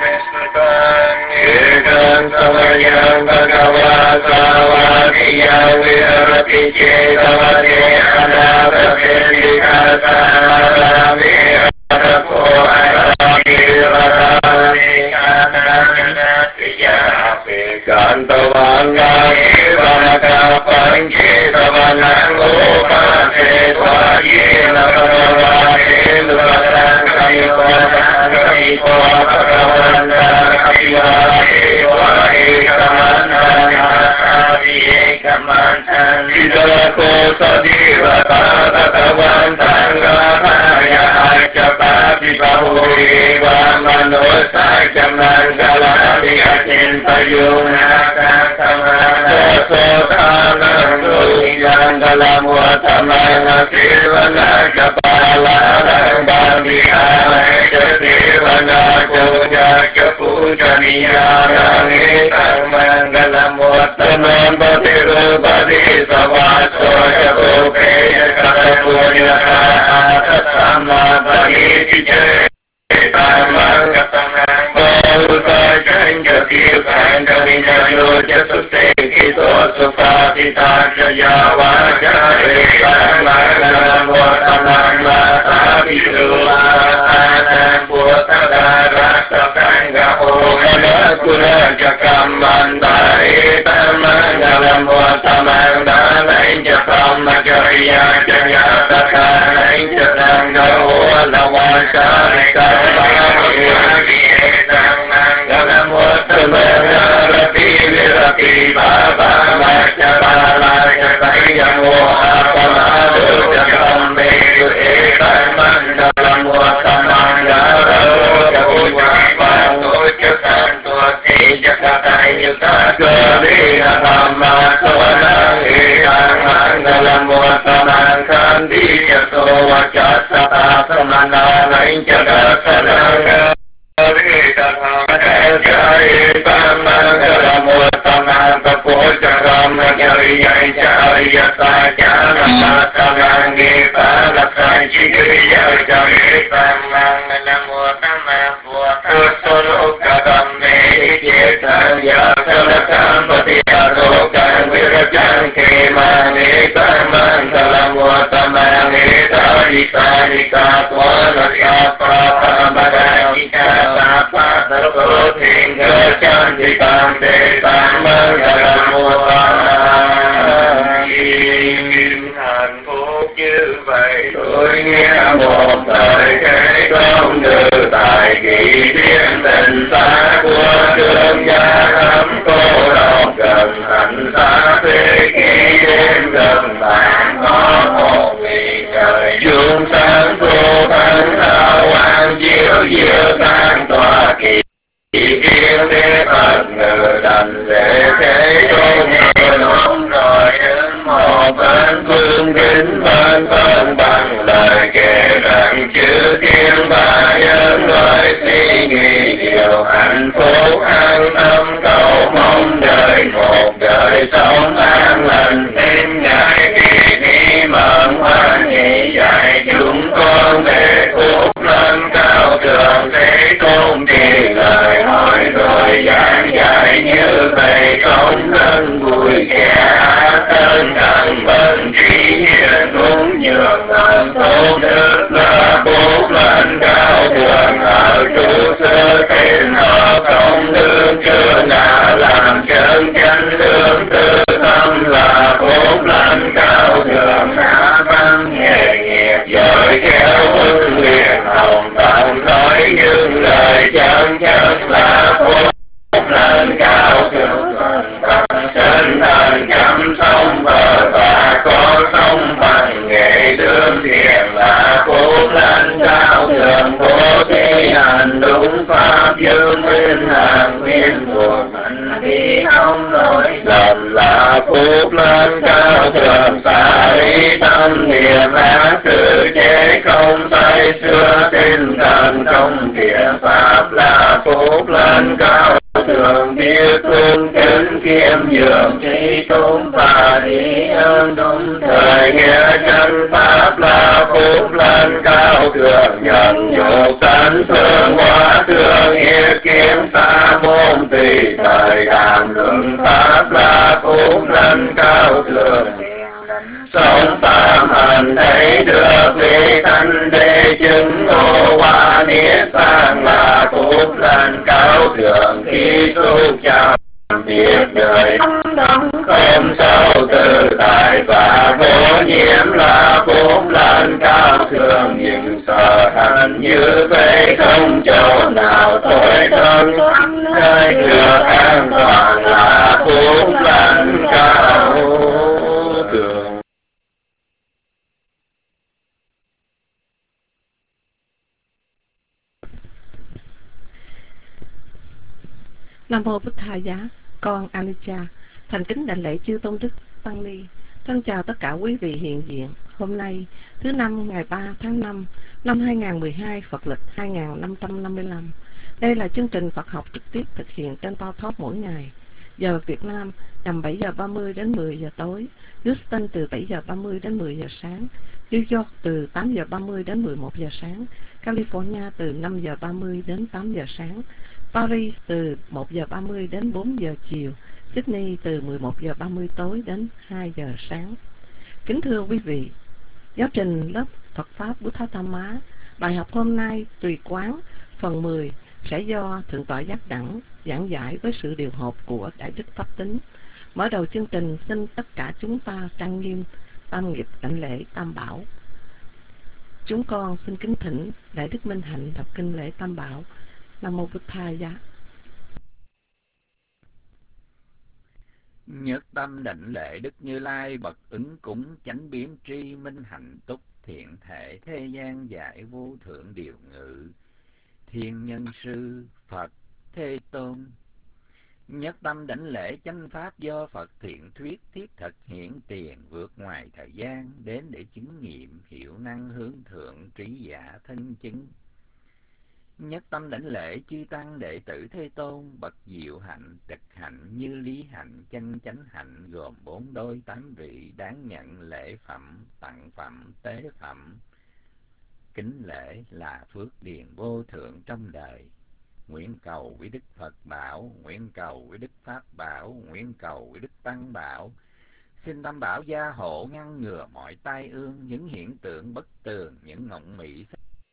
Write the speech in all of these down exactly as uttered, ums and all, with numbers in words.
Ekam samayam bhagava savadiyam virati cetavate anapapendika sarami arapo arami varani ananatiya Kantavanga evaka pancetavanango pase svayena paravayenu varankayo varankayo bhagavanta Vidako sadivata bhagavantanga bhaya archapati bahuriva manosakya mangalami achintayuna kasamana sotanango yangalamvatamana sivana kapalana bambihana sivana puja pujaniyana mangalamvatamana Bhatirupati Savaso Yabupeya Katapunyaka Atasamabhagiti Tamangataman Bauta Janja Tirthanga Vinyayoja Susekito Supatita Jayavaja Mangalamvatamana Mataviruvatana Putada Satanga Omana Kuraja Kamandari Mangalam Vatamanda Nainjatam Jaya Jaya Nainjatanga Olavasharika Mangalam Vatamanda Rati Virati Baba Machabala Jatayam Apamadu Jagambe Mangalam Vatamanda Jabujapanto Jasanto Jagatayuta Gavina Dhamma Savanang Ekang Mangalam Vatamang Kandija Sovachasata Samana Injagasanang Gavita Dhamma Mangalam Vatamang Kapojaram Jariya Jariya Sajana Masanang Gita Laksan Chigriya Jarita Mangalam Vatamang Vatamang Yasa Salakam Patiyarokan Virajan Kemane Mangalam Vatamang Edarisanika Tvanasapa Pamadajika Sapa Sarvotinga Chantikam Detam Mangalam Vatamang Hạnh phúc như vậy tôi nghe một lời kể công đức tại kỳ thiên tình xa của thương gia thắm cô độc gần thành xa thế khi đêm gần bạn có một ngày trời dương sáng cô thánh hào quang chiếu diệu sang tòa kỳ thiên thế Phật ngự đành để thế tôn ngự nóng rồi đến một bên phương kính bên phân bằng lời kể rằng chữ thiên và nhân loại suy nghĩ điều hạnh phúc an tâm cầu mong đời một đời sống an lành thêm ngày kỳ thi mận hoan hỷ dạy chúng con để phúc lên cao thượng thế tôn trì lời hỏi rồi giảng dạy như vậy công thân vui vẻ tân cần bần trí hiền cũng nhường ơn tốt đức là phúc lên cao thượng ở trụ sơ thiên họ công đương chưa là làm chân chân lương tư tâm là phúc lên cao thượng đã văn nghề nghiệp giỏi khéo huấn luyện hồng tận nói những lời chân chân là phúc lên cao thượng sinh thần chăm sông bờ và có sông bằng nghệ đương thiền là phúc lên cao thượng bố thí hành đúng pháp dương nguyên hàng nguyên thuộc hành vi không lỗi lầm là phúc lên cao thượng xả lý tâm niệm ác sự chế không say xưa tinh thần công thiện pháp là phúc lên cao thường biết thương kính kiêm nhường trí tôn và lý ơn đúng thời nghĩa chân pháp là phúc lên cao thượng nhận nhục tánh thương hóa thương nghiệp kiến xa môn tùy thời đàm luận pháp la cũng nâng cao thượng. Sống tam hành thấy được vị thanh đế chứng ngộ quả niết bàn là cũng nâng cao thượng. Khi xúc chạm việc đời không sâu tự tại và vô nhiễm là cũng lần cao thượng. Nhưng sở hành như vậy không chỗ nào tối thân, nơi được an toàn là cũng lần cao thượng. Nam mô Bụt Thầy Giá. Con Anicca thành kính đảnh lễ chư tôn đức tăng ni. Thân chào tất cả quý vị hiện diện. Hôm nay thứ năm ngày ba tháng năm năm hai nghìn không trăm mười hai, Phật lịch hai nghìn năm trăm năm mươi lăm. Đây là chương trình Phật học trực tiếp thực hiện trên PowerTalk mỗi ngày. Giờ Việt Nam tầm bảy giờ ba mươi đến mười giờ tối, Houston từ bảy giờ ba mươi đến mười giờ sáng, New York từ tám giờ ba mươi đến mười một giờ sáng, California từ năm giờ ba mươi đến tám giờ sáng, Paris từ một giờ ba mươi đến bốn giờ chiều, Sydney từ mười một giờ ba mươi tối đến hai giờ sáng. Kính thưa quý vị, giáo trình lớp Phật Pháp Buddha-Dhamma, bài học hôm nay tùy quán phần mười sẽ do Thượng tọa Giác Đẳng giảng giải với sự điều hợp của Đại Đức Pháp Tính. Mở đầu chương trình, xin tất cả chúng ta trang nghiêm tam nghiệp đảnh lễ Tam Bảo. Chúng con xin kính thỉnh Đại Đức Minh Hạnh đọc kinh lễ Tam Bảo. Nam mô Bụt Thầy Giá. Nhất tâm đảnh lễ Đức Như Lai bậc ứng cúng chánh biếm tri minh hạnh túc thiện thể thế gian giải vô thượng điều ngự thiên nhân sư Phật Thế Tôn. Nhất tâm đảnh lễ chánh pháp do Phật thiện thuyết thiết thực hiển tiền vượt ngoài thời gian đến để chứng nghiệm hiệu năng hướng thượng trí giả thân chứng. Nhất tâm đảnh lễ chư tăng đệ tử Thế Tôn bậc diệu hạnh trực hạnh như lý hạnh chân chánh hạnh gồm bốn đôi tám vị đáng nhận lễ phẩm tặng phẩm tế phẩm. Kính lễ là phước điền vô thượng trong đời. Nguyện cầu với Đức Phật bảo, nguyện cầu với Đức Pháp bảo, nguyện cầu với Đức Tăng bảo. Xin Tam Bảo gia hộ ngăn ngừa mọi tai ương, những hiện tượng bất tường, những ngọng mỹ.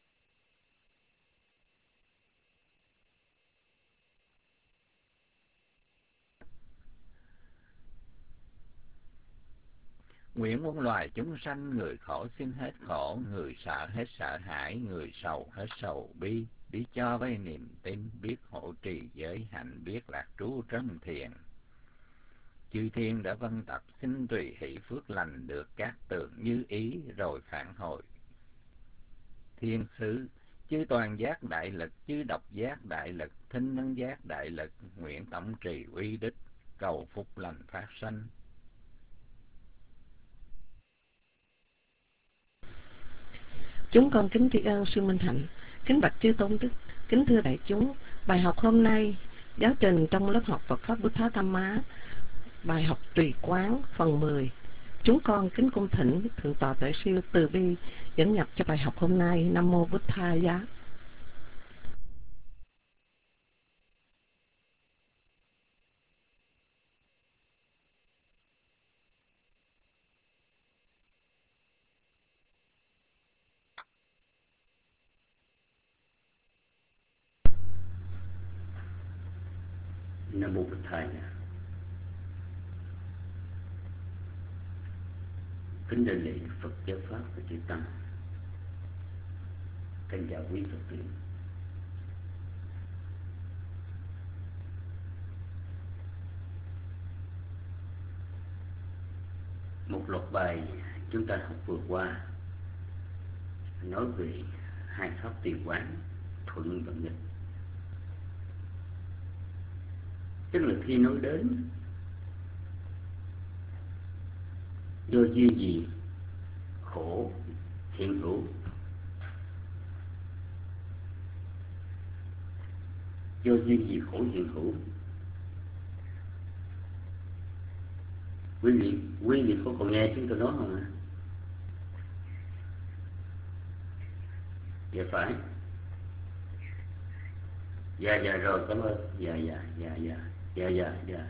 Nguyện muôn loài chúng sanh, người khổ xin hết khổ, người sợ hết sợ hãi, người sầu hết sầu bi, biết cho với niềm tin, biết hộ trì giới hạnh, biết lạc trú trong thiền. Chư thiên đã vân tập xin tùy hỷ phước lành được các tường như ý rồi phản hồi. Thiên sứ, chư toàn giác đại lực, chư độc giác đại lực, thinh năng giác đại lực, nguyện tổng trì uy đức, cầu phúc lành phát sanh. Chúng con kính tri ân sư Minh Hạnh, kính bạch chư tôn đức, kính thưa đại chúng. Bài học hôm nay giáo trình trong lớp học Phật Pháp Buddha-Dhamma, bài học tùy quán phần mười. Chúng con kính cung thỉnh Thượng tọa Tuệ Siêu từ bi dẫn nhập cho bài học hôm nay. Nam mô Bụt Thầy Giá. Nam mô Bụt Thầy. Kính đại lễ Phật giáo pháp và chư tăng. Kính chào quý Phật tử. Một loạt bài chúng ta học vừa qua nói về hai pháp tiền quán, thuận và nghịch. Tức là khi nói đến do duyên gì khổ hiện hữu, do duyên gì khổ hiện hữu, quý vị quý vị có còn nghe chúng tôi nói không ạ? Dạ phải. Dạ dạ rồi, cảm ơn. Dạ dạ dạ dạ dạ dạ dạ.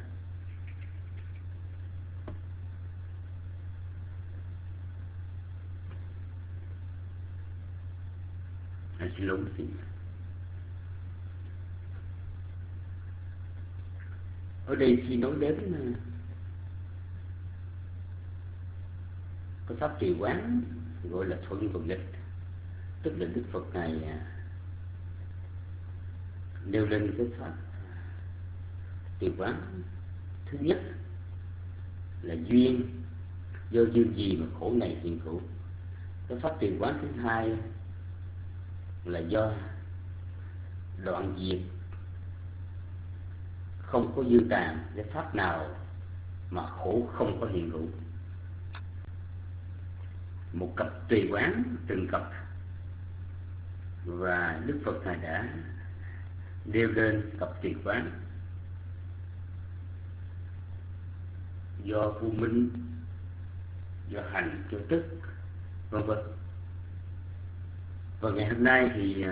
Anh xin lỗi xin. Ở đây khi nói đến cái pháp trì quán gọi là thuận và nghịch, tức là Đức Phật này nêu lên cái pháp trì quán thứ nhất là duyên, do duyên gì mà khổ này hiện hữu. Cái pháp trì quán thứ hai là do đoạn diệt, không có dư tàn cái pháp nào mà khổ không có hiện hữu. Một cặp tùy quán từng cặp, và Đức Phật Ngài đã nêu lên cặp tùy quán do vô minh, do hành, do tức, vân vân. Và ngày hôm nay thì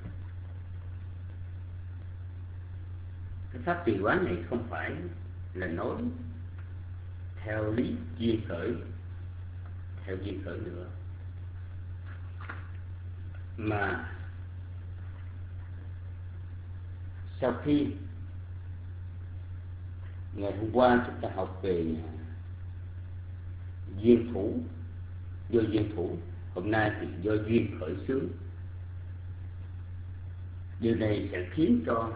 cái pháp tùy quán này không phải là nói theo lý duyên khởi, theo duyên khởi nữa, mà sau khi ngày hôm qua chúng ta học về duyên thủ, do duyên thủ, hôm nay thì do duyên khởi xướng. Điều này sẽ khiến cho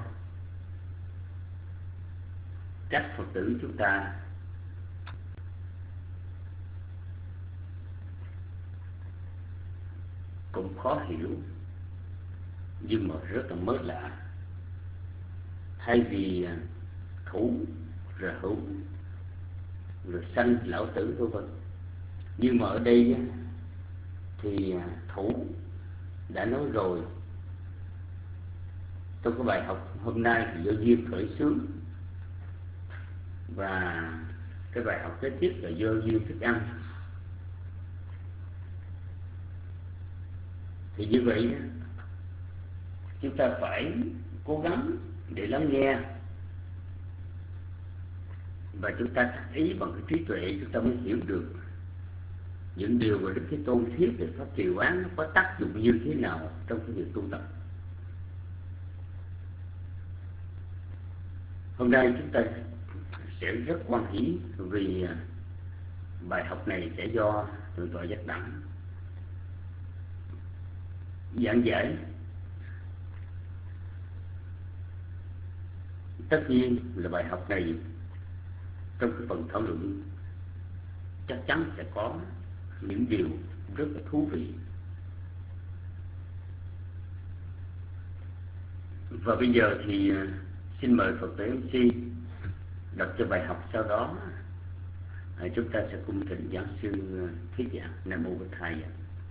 các Phật tử chúng ta cũng khó hiểu, nhưng mà rất là mới lạ. Thay vì thủ rồi hữu rồi sanh lão tử vân vân, nhưng mà ở đây thì thủ đã nói rồi. Trong cái bài học hôm nay thì do duyên khởi xướng, và cái bài học kế tiếp là do duyên thức ăn. Thì như vậy chúng ta phải cố gắng để lắng nghe, và chúng ta thật ý bằng cái trí tuệ, chúng ta mới hiểu được những điều mà Đức Thế Tôn thiết về pháp trì quán nó có tác dụng như thế nào trong cái việc tu tập. Hôm nay chúng ta sẽ rất quan hỷ vì bài học này sẽ do Thượng tọa Giác Đẳng giảng giải. Tất nhiên là bài học này trong cái phần thảo luận chắc chắn sẽ có những điều rất là thú vị. Và bây giờ thì xin mời Phật tử em xê đọc cho bài học, sau đó chúng ta sẽ cung thỉnh giảng sư thuyết giảng. Nam mô Bổn Thầy.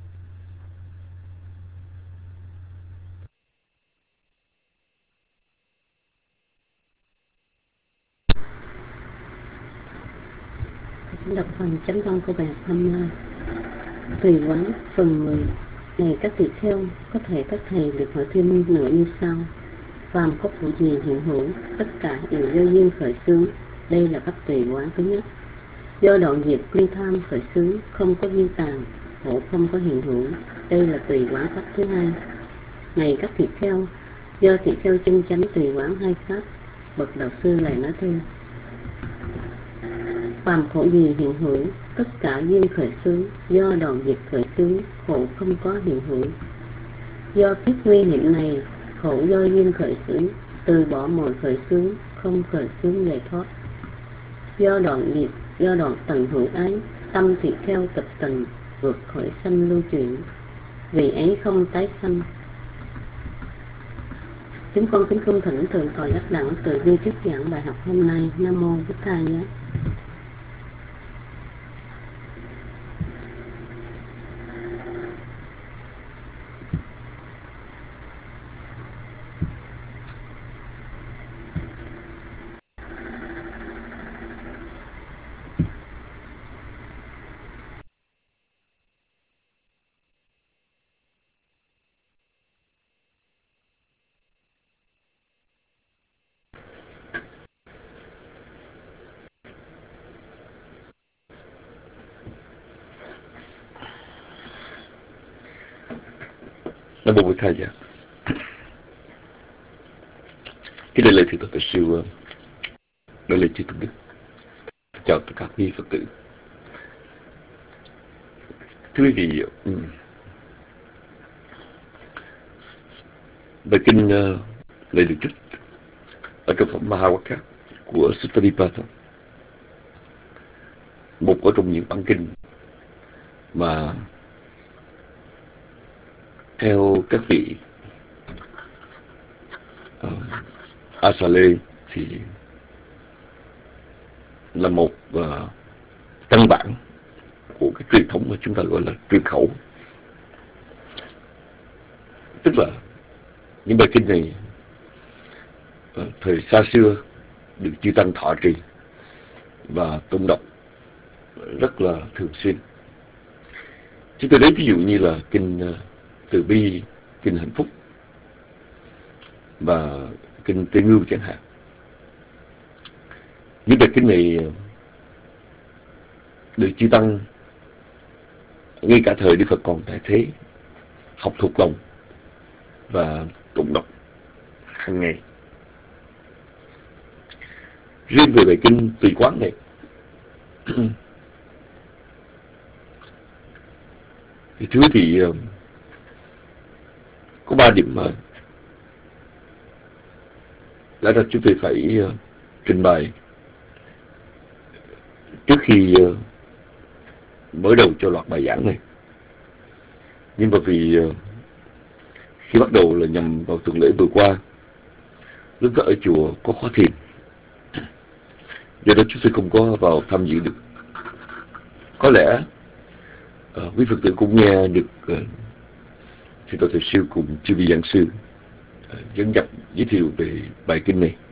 Đọc phần chánh văn của bài học hôm nay. Tùy quán phần mười. Này các tỳ kheo, có thể các thầy được hỏi thêm nữa như sau: phàm có khổ gì hiện hữu, tất cả đều do duyên khởi xướng. Đây là pháp tùy quán thứ nhất. Do đoạn diệt ly tham khởi xướng, không có duyên tàn, khổ không có hiện hữu. Đây là tùy quán pháp thứ hai. Này các tỳ kheo, do tỳ kheo chân chánh tùy quán hai pháp. Bậc đạo sư lại nói thêm: phàm khổ gì hiện hữu, tất cả duyên khởi xướng. Do đoạn diệt khởi xướng, khổ không có hiện hữu. Do kiếp nguy hiểm này, khổ do duyên khởi xướng, từ bỏ mọi khởi xướng, không khởi xướng giải thoát. Do đoạn diệt, do đoạn tận hữu ái, tâm tỳ kheo tập tành, vượt khỏi sanh lưu chuyển, vì ấy không tái sanh. Chúng con kính cung thỉnh Thượng tọa Giác Đẳng từ bi thuyết giảng bài học hôm nay. Nam mô Bổn Thầy. Nam mô Bổn Thầy Giá. Cái đây là thưa Phật siêu, đây là chư Tôn Đức. Chào tất cả quý Phật tử. Thưa quý vị, bài kinh uh, này được trích ở trong phẩm Mahawaka của Suttanipata, một ở trong những bản kinh mà theo các vị uh, Asale thì là một uh, căn bản của cái truyền thống mà chúng ta gọi là truyền khẩu. Tức là những bài kinh này uh, thời xa xưa được chư tăng thọ trì và tụng đọc rất là thường xuyên. Chúng tôi lấy ví dụ như là kinh uh, Từ Bi, kinh Hạnh Phúc và kinh Tây Ngưu chẳng hạn. Những bài kinh này được chư tăng ngay cả thời Đức Phật còn tại thế học thuộc lòng và tụng đọc hàng ngày. Riêng về bài kinh Tùy Quán này thì thưa thì có ba điểm mà lẽ ra chúng tôi phải uh, trình bày trước khi uh, mở đầu cho loạt bài giảng này. Nhưng mà vì uh, khi bắt đầu là nhằm vào tuần lễ vừa qua, lúc đó ở chùa có khóa thiền, do đó chúng tôi không có vào tham dự được. Có lẽ uh, quý Phật tử cũng nghe được uh, Sư Tổ Thầy Siêu cùng chư vị giảng sư uh, dẫn dắt giới thiệu về bài kinh này.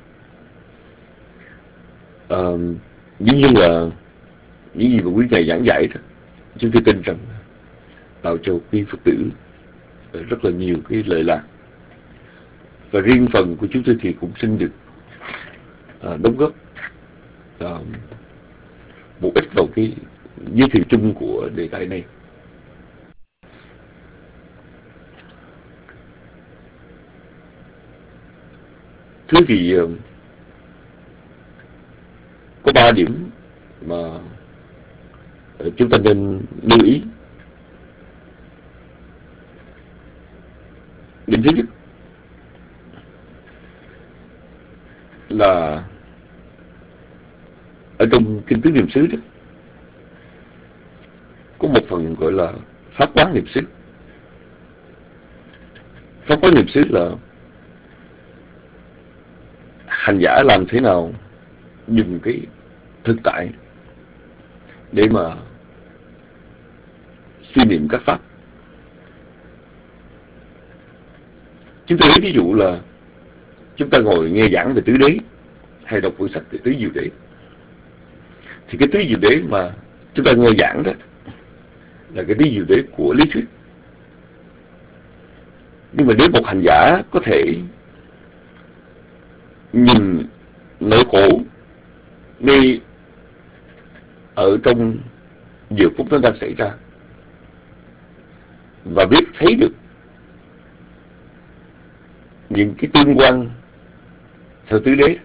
Uh, dĩ nhiên là những gì mà quý ngài giảng giải đó, chúng tôi tin rằng tạo cho quý Phật tử uh, rất là nhiều cái lợi lạc. Và riêng phần của chúng tôi thì cũng xin được uh, đóng góp uh, một ít vào cái giới thiệu chung của đề tài này. Thứ thì có ba điểm mà chúng ta nên lưu ý. Điểm thứ nhất là ở trong kinh tứ niệm xứ đó có một phần gọi là pháp quán niệm xứ. Pháp quán niệm xứ là hành giả làm thế nào dùng cái thực tại để mà suy niệm các pháp. Chúng ta lấy ví dụ là chúng ta ngồi nghe giảng về tứ đế hay đọc cuốn sách về tứ diệu đế, thì cái tứ diệu đế mà chúng ta nghe giảng đó là cái tứ diệu đế của lý thuyết. Nhưng mà nếu một hành giả có thể nhìn nỗi khổ ngay ở trong giờ phút nó đang xảy ra và biết thấy được những cái tương quan theo tứ đế.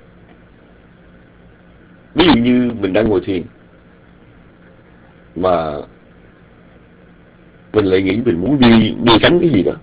Ví dụ như mình đang ngồi thiền mà mình lại nghĩ mình muốn đi mua sắm cái gì đó,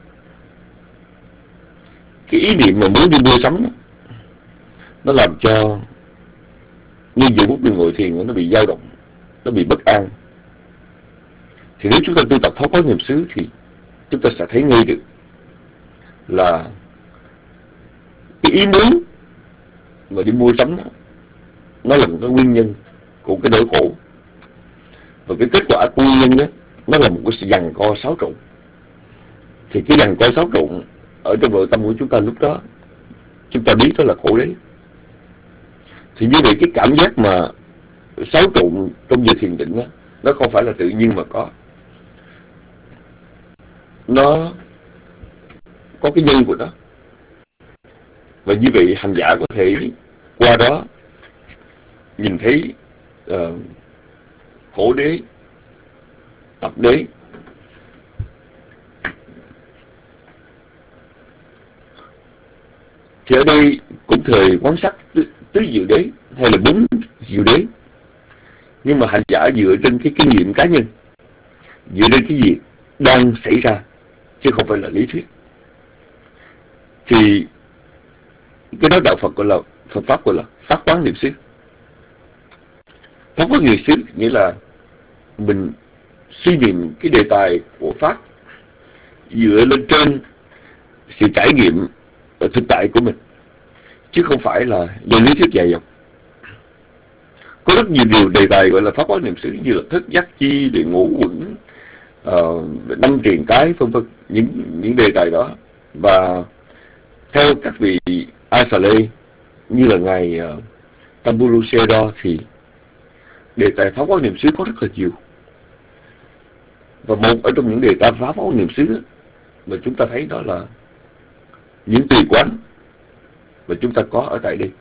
cái ý niệm mà muốn đi mua sắm đó, nó làm cho như giữa phút mình ngồi thiền nó bị dao động, nó bị bất an. Thì nếu chúng ta tu tập pháp quán niệm xứ thì chúng ta sẽ thấy ngay được là cái ý muốn mà đi mua sắm đó, nó là một cái nguyên nhân của cái nỗi khổ, và cái kết quả của nguyên nhân đó nó là một cái sự giằng co xáo trộn. Thì cái giằng co xáo trộn ở trong nội tâm của chúng ta lúc đó chúng ta biết đó là khổ đế. Thì như vậy cái cảm giác mà xáo trộn trong giờ thiền định đó, nó không phải là tự nhiên mà có, nó có cái nhân của nó. Và như vậy hành giả có thể qua đó nhìn thấy uh, khổ đế, tập đế, Thì ở đây cũng thời quán sát tứ, tứ diệu đế hay là bốn diệu đế, nhưng mà hành giả dựa trên cái kinh nghiệm cá nhân, dựa trên cái gì đang xảy ra chứ không phải là lý thuyết. Thì cái đó đạo Phật gọi là Phật pháp gọi là pháp quán niệm xứ. Pháp quán niệm xứ nghĩa là mình suy niệm cái đề tài của pháp dựa lên trên sự trải nghiệm ở thực tại của mình, chứ không phải là do lý thuyết dài dòng. Có rất nhiều điều đề tài gọi là pháp quán niệm xứ, như là thức giác chi, để ngũ quẩn, uh, năm triền cái, vân vân, những những đề tài đó. Và theo các vị Asale như là ngài uh, Tambulu Sayadaw thì đề tài pháp quán niệm xứ có rất là nhiều. Và một ở trong những đề tài pháp quán niệm xứ mà chúng ta thấy đó là những tùy quán mà chúng ta có ở tại đây.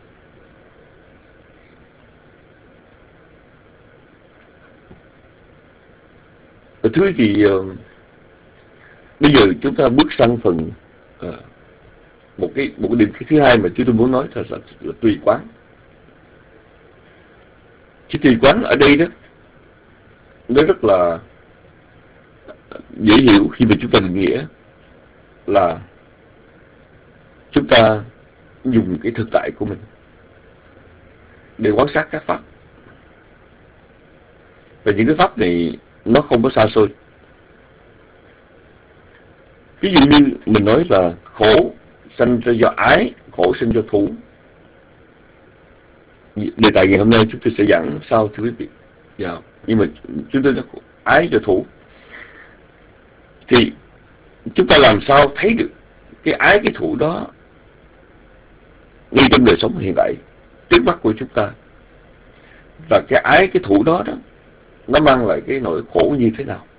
Ở thứ thì uh, bây giờ chúng ta bước sang phần uh, một cái một cái điểm thứ hai mà chúng tôi muốn nói là, là, là tùy quán. Cái tùy quán ở đây đó nó rất là dễ hiểu khi mà chúng ta định nghĩa là chúng ta dùng cái thực tại của mình để quan sát các pháp. Và những cái pháp này nó không có xa xôi. Ví dụ như mình nói là khổ sanh ra do ái, khổ sanh do thủ. Đề tài ngày hôm nay chúng tôi sẽ giảng sau thưa quý vị. Dạ. Nhưng mà chúng tôi nói ái do thủ. Thì chúng ta làm sao thấy được cái ái, cái thủ đó ngay trong đời sống hiện tại trước mắt của chúng ta, và cái ái, cái thủ đó đó nó mang lại cái nỗi khổ như thế nào?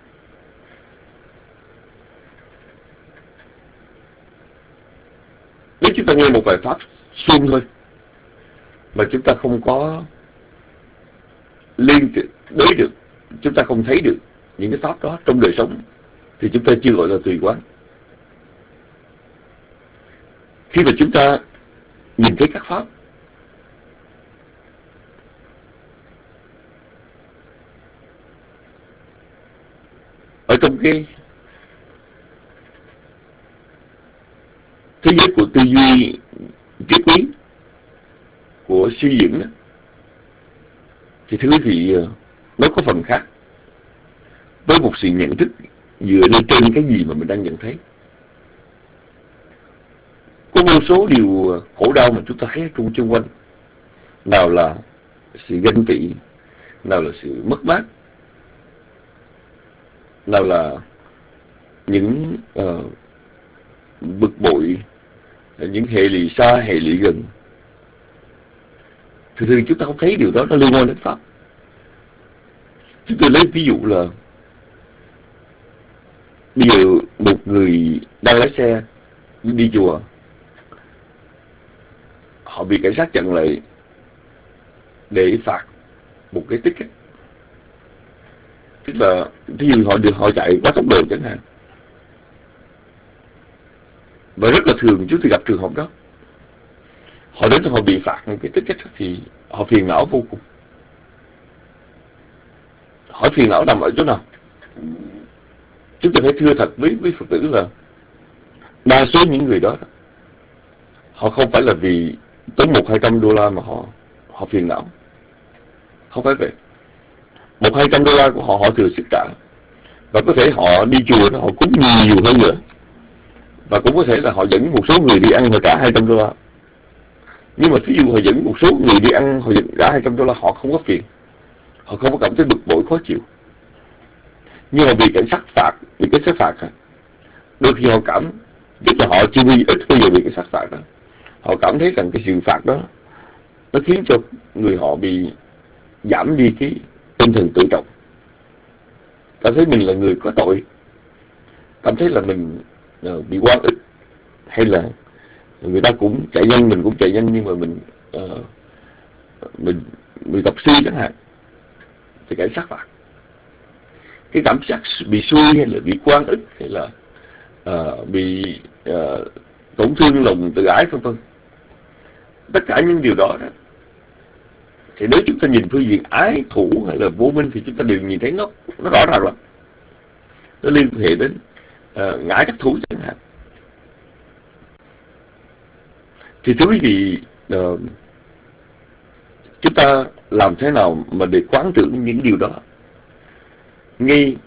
Nếu chúng ta nghe một bài pháp suông thôi mà chúng ta không có liên đối được, chúng ta không thấy được những cái pháp đó trong đời sống, thì chúng ta chưa gọi là tùy quán. Khi mà chúng ta nhìn thấy các pháp ở trong cái thế giới của tư duy triết lý, của suy diễn đó, thì thưa quý vị, nó có phần khác với một sự nhận thức dựa lên trên cái gì mà mình đang nhận thấy. Có vô số điều khổ đau mà chúng ta thấy trong xung quanh, nào là sự ganh tị, nào là sự mất mát, nào là những uh, bực bội, những hệ lụy xa, hệ lụy gần. Thường thường chúng ta không thấy điều đó nó liên quan đến pháp. Chúng tôi lấy ví dụ là bây giờ một người đang lái xe đi chùa, họ bị cảnh sát chặn lại để phạt một cái ticket. Tức là ví dụ họ được họ chạy quá tốc độ chẳng hạn. Và rất là thường chúng tôi gặp trường hợp đó. Họ đến họ bị phạt một cái ticket thì họ phiền não vô cùng. Hỏi phiền não nằm ở chỗ nào? Chúng tôi phải thưa thật với với Phật tử là đa số những người đó họ không phải là vì tốn một hai trăm đô la mà họ họ phiền não. Không phải vậy. Một hai trăm đô la của họ họ thừa sức trả, và có thể họ đi chùa đó họ cúng nhiều hơn nữa, và cũng có thể là họ dẫn một số người đi ăn họ trả hai trăm đô la. Nhưng mà ví dụ họ dẫn một số người đi ăn họ trả hai trăm đô la, họ không có phiền, họ không có cảm thấy bực bội khó chịu. Nhưng mà bị cảnh sát phạt, bị cảnh sát phạt đôi khi họ cảm, tức là họ chưa bị ít bây giờ bị cảnh sát phạt đó, họ cảm thấy rằng cái sự phạt đó nó khiến cho người họ bị giảm đi cái tinh thần tự trọng, cảm thấy mình là người có tội, cảm thấy là mình uh, bị oan ức, hay là người ta cũng chạy nhanh, mình cũng chạy nhanh, nhưng mà mình uh, mình mình tập suy chẳng hạn, thì cảnh sát phạt. Cái cảm giác bị xui hay là bị oan ức hay là uh, bị uh, tổn thương lòng tự ái vân vân. Tất cả những điều đó đó thì nếu chúng ta nhìn phương diện ái thủ hay là vô minh thì chúng ta đều nhìn thấy nó nó rõ ràng lắm. Nó liên hệ đến uh, ngã chấp thủ chẳng hạn. Thì thưa quý vị, uh, chúng ta làm thế nào mà để quán tưởng những điều đó ngay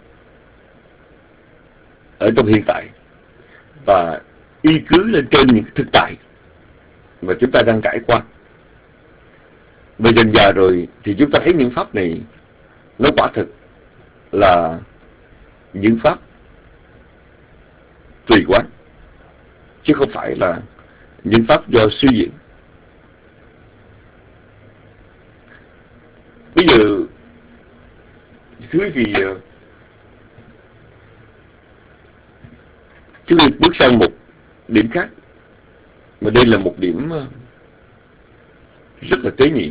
ở trong hiện tại và y cứ lên trên những thực tại mà chúng ta đang trải qua. Và dần dà rồi thì chúng ta thấy những pháp này nó quả thực là những pháp tùy quán, chứ không phải là những pháp do suy diễn. Bây giờ thưa quý vị, chúng tôi bước sang một điểm khác, mà đây là một điểm rất là tế nhị.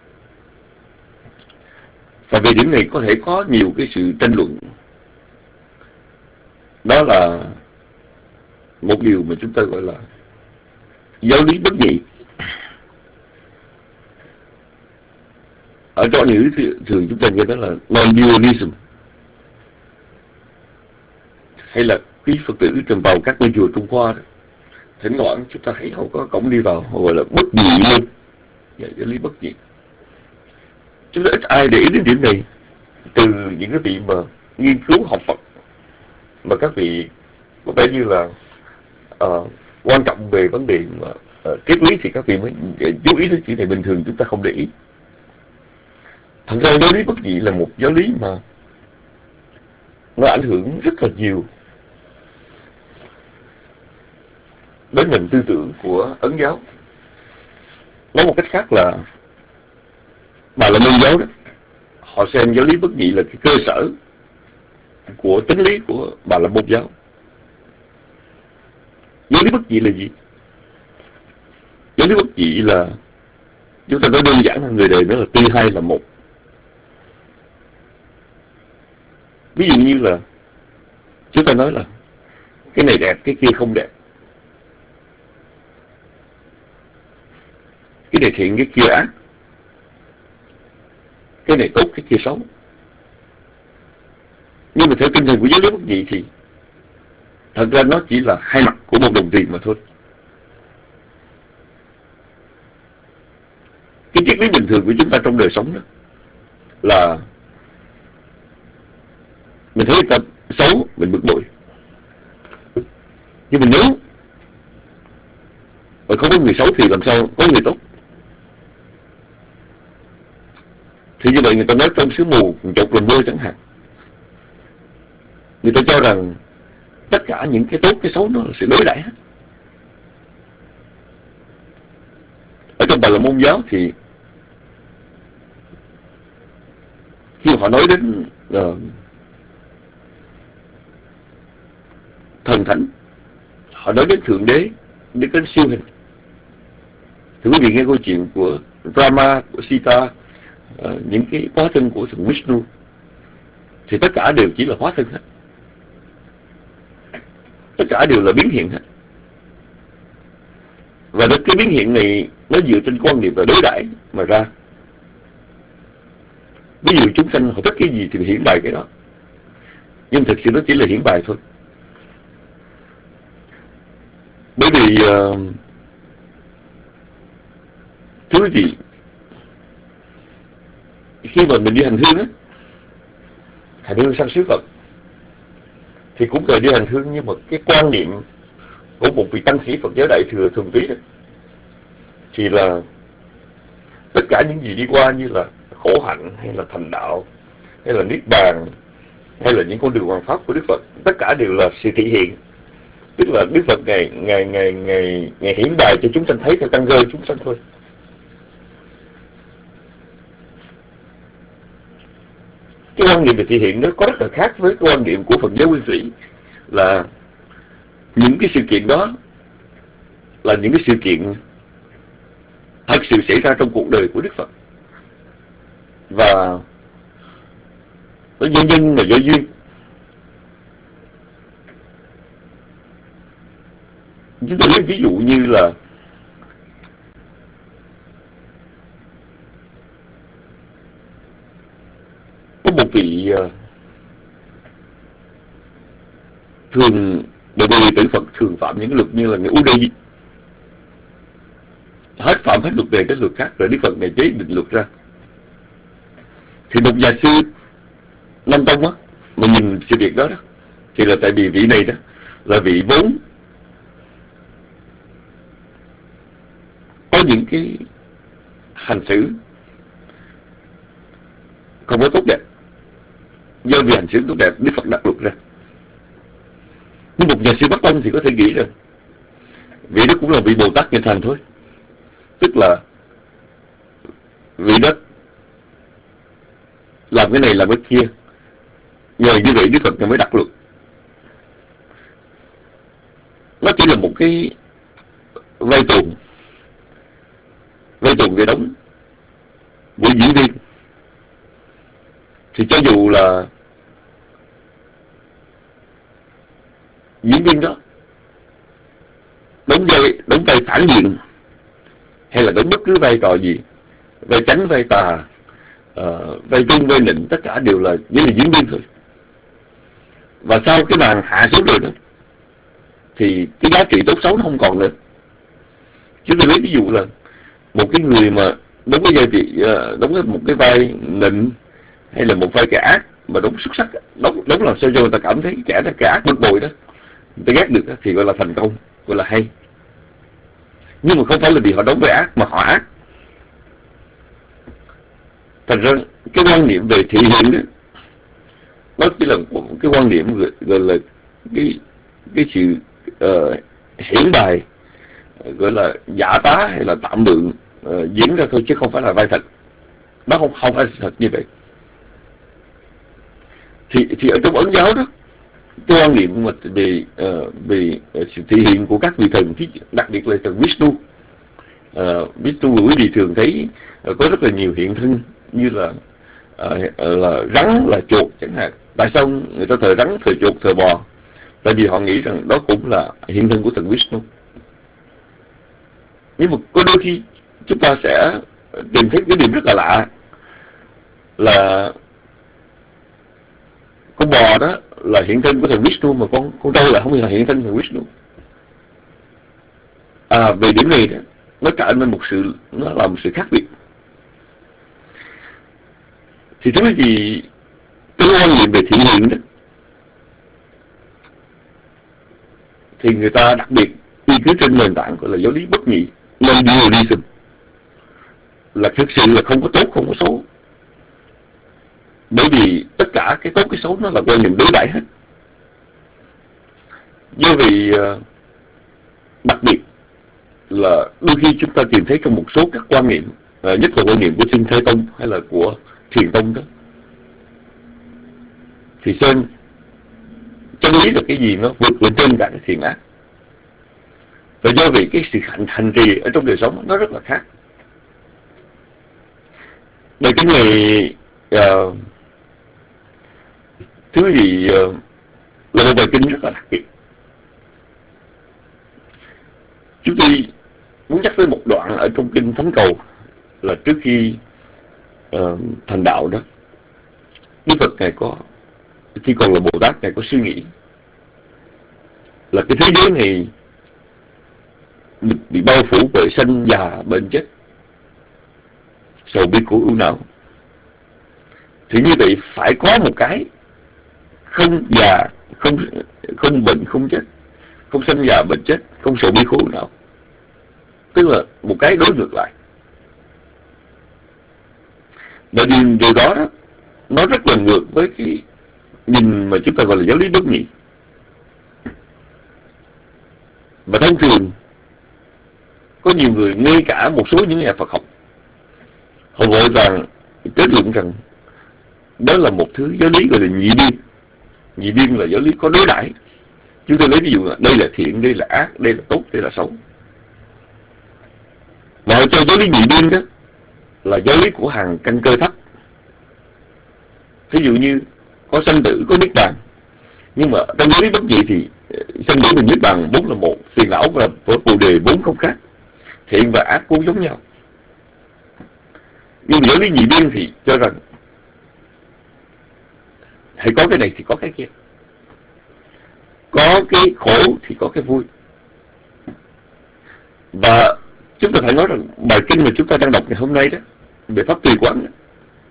Và về điểm này có thể có nhiều cái sự tranh luận. Đó là một điều mà chúng ta gọi là giáo lý bất nhị. Ở chỗ ngữ thường chúng ta nghe đó là non-dualism. Hay là quý Phật tử trầm vào các ngôi chùa Trung Hoa đó, thỉnh thoảng chúng ta thấy họ có cổng đi vào, họ gọi là bất nhị luôn. Giáo lý bất nhị. Chúng ta ít ai để ý đến điểm này từ những cái vị mà nghiên cứu học Phật, mà các vị có vẻ như là uh, quan trọng về vấn đề mà uh, triết lý thì các vị mới chú ý đến chuyện này. Bình thường chúng ta không để ý. Thật ra giáo lý bất nhị là một giáo lý mà nó ảnh hưởng rất là nhiều đến nền tư tưởng của Ấn giáo. Nói một cách khác là Bà La Môn giáo đó, họ xem giáo lý bất nhị là cái cơ sở của tính lý của Bà La Môn giáo. Giáo lý bất nhị là gì? Giáo lý bất nhị là, chúng ta nói đơn giản là người đời nó là tuy hai là một. Ví dụ như là chúng ta nói là cái này đẹp, cái kia không đẹp, cái này thiện, cái kia ác, cái này tốt, cái kia xấu. Nhưng mà theo tinh thần của giáo lý bất nhị thì thật ra nó chỉ là hai mặt của một đồng tiền mà thôi. Cái triết lý bình thường của chúng ta trong đời sống đó là mình thấy người ta xấu, mình bực bội. Nhưng mà nếu mà không có người xấu thì làm sao có người tốt? Thì như vậy người ta nói trong sương mù chột làm mưa chẳng hạn. Người ta cho rằng tất cả những cái tốt, cái xấu nó là sự đối đãi hết. Ở trong Bà La Môn giáo thì khi họ nói đến uh, thần thánh, họ nói đến thượng đế, đến cái siêu hình. Thì quý vị nghe câu chuyện của Brahma, của Sita, uh, những cái hóa thân của thần Vishnu, thì tất cả đều chỉ là hóa thân hết. Tất cả đều là biến hiện hết. Và cái biến hiện này nó dựa trên quan niệm là đối đãi mà ra. Ví dụ chúng sanh họ thích cái gì thì hiển bày cái đó, nhưng thực sự nó chỉ là hiển bày thôi. Bởi vì uh, thưa quý vị, khi mà mình đi hành hương á, hành hương sanh xứ Phật, thì cũng là đi hành hương, nhưng mà cái quan niệm của một vị tăng sĩ Phật giáo Đại Thừa thuần túy đó, thì là tất cả những gì đi qua như là khổ hạnh hay là thành đạo hay là niết bàn hay là những con đường hoàn pháp của Đức Phật, tất cả đều là sự thị hiện. Tức là Đức Phật ngày ngày ngày ngày ngày hiển bày cho chúng sanh thấy theo căn cơ chúng sanh thôi. Cái quan niệm về thị hiện nó có rất là khác với cái quan niệm của Phật giáo nguyên thủy, là những cái sự kiện đó là những cái sự kiện thật sự xảy ra trong cuộc đời của Đức Phật, và nó nhân nhân là do duyên. Chúng tôi lấy ví dụ như là có một vị uh, thường bộ đệ tử Phật thường phạm những luật như là người uống đi, hết phạm hết luật này đến luật khác, rồi Đức Phật này chế định luật ra. Thì một nhà sư Nam Tông á, mà nhìn sự việc đó đó, thì là tại vì vị này đó là vị vốn có những cái hành xử không có tốt đẹp. Do vì hành xử tốt đẹp, Đức Phật đặt luật ra. Nhưng một nhà sư Bắc Tông thì có thể nghĩ rằng vị đó cũng là vị Bồ Tát Nhân Thành thôi. Tức là vị đó làm cái này làm cái kia, nhờ như vậy Đức Phật mới đặt luật. Nó chỉ là một cái vay tuồng, vay tuồng cái đóng của diễn viên. Thì cho dù là diễn viên đó đóng vai đóng vai phản diện, hay là đóng bất cứ vai trò gì, vai tránh, vai tà, uh, vai trung, vai nịnh, tất cả đều là những người diễn viên thôi. Và sau cái màn hạ xuống rồi đó, thì cái giá trị tốt xấu nó không còn nữa. Chúng tôi lấy ví dụ là một cái người mà đóng cái vai vị, uh, đóng một cái vai nịnh hay là một vai kẻ ác mà đóng xuất sắc, đóng đóng làm sao cho người ta cảm thấy kẻ đó kẻ ác bực bội đó, người ta ghét được đó, thì gọi là thành công, gọi là hay. Nhưng mà không phải là vì họ đóng vai ác mà họ ác. Thành ra cái quan niệm về thị hiện đó, nó chỉ là một cái quan niệm gọi, gọi là cái cái sự uh, hiển bài, gọi là giả tá hay là tạm mượn uh, diễn ra thôi, chứ không phải là vai thật. Nó không không phải thật như vậy. Thì thì ở trong Ấn giáo đó, cái quan niệm mà về uh, về sự thể hiện của các vị thần, đặc biệt là thần Vishnu, uh, Vishnu quý vị thường thấy uh, có rất là nhiều hiện thân như là uh, là rắn, là chuột chẳng hạn. Tại sao người ta thờ rắn, thờ chuột, thờ bò? Tại vì họ nghĩ rằng đó cũng là hiện thân của thần Vishnu. Nhưng mà có đôi khi chúng ta sẽ tìm thấy cái điểm rất là lạ là con bò đó là hiện thân của thần Vishnu, mà con con trâu là không là hiện thân của thần Vishnu. À, về điểm này đó, nó trở nên một sự, nó là một sự khác biệt. Thì thế thì cái quan niệm về thị hiện đó, thì người ta đặc biệt đi cứ trên nền tảng gọi là giáo lý bất nhị, non-dualism, là thực sự là không có tốt, không có xấu. Bởi vì tất cả cái tốt cái xấu nó là quan niệm đối đãi hết. Do vì uh, đặc biệt là đôi khi chúng ta tìm thấy trong một số các quan niệm, uh, nhất là quan niệm của Thiên Thế Tông hay là của Thiền Tông đó, thì xem chân lý là cái gì nó vượt lên trên cả cái thiện ác. Và do vì cái sự hành, hành trì ở trong đời sống nó rất là khác. Bởi cái ngày uh, thứ gì uh, là một bài kinh rất là đặc biệt. Chúng tôi muốn nhắc tới một đoạn ở trong kinh Thánh Cầu, là trước khi uh, thành đạo đó, Đức Phật Ngài có, khi còn là Bồ Tát, Ngài có suy nghĩ là cái thế giới này bị bao phủ bởi sanh già bệnh chết, sầu bi khổ ưu não. Thì như vậy phải có một cái không già, không không bệnh, không chết, không sanh già bệnh chết, không sầu bi khổ ưu não. Tức là một cái đối ngược lại. Và điều, điều đó, đó nó rất là ngược với cái nhìn mà chúng ta gọi là giáo lý bất nhị. Và thông thường có nhiều người, ngay cả một số những nhà Phật học, họ vội vàng kết luận rằng đó là một thứ giáo lý gọi là nhị biên. Nhị biên là giáo lý có đối đãi. Chúng tôi lấy ví dụ là đây là thiện, đây là ác, đây là tốt, đây là xấu. Và họ cho giáo lý nhị biên đó là giáo lý của hàng căn cơ thấp. Ví dụ như có sanh tử, có niết bàn. Nhưng mà trong giáo lý bất nhị thì sanh tử và niết bàn bốn là một, phiền não và bồ đề bốn không khác, thiện và ác vốn giống nhau. Nhưng giáo lý nhị biên thì cho rằng hãy có cái này thì có cái kia, có cái khổ thì có cái vui. Và chúng ta phải nói rằng bài kinh mà chúng ta đang đọc ngày hôm nay đó, về pháp tùy quán đó,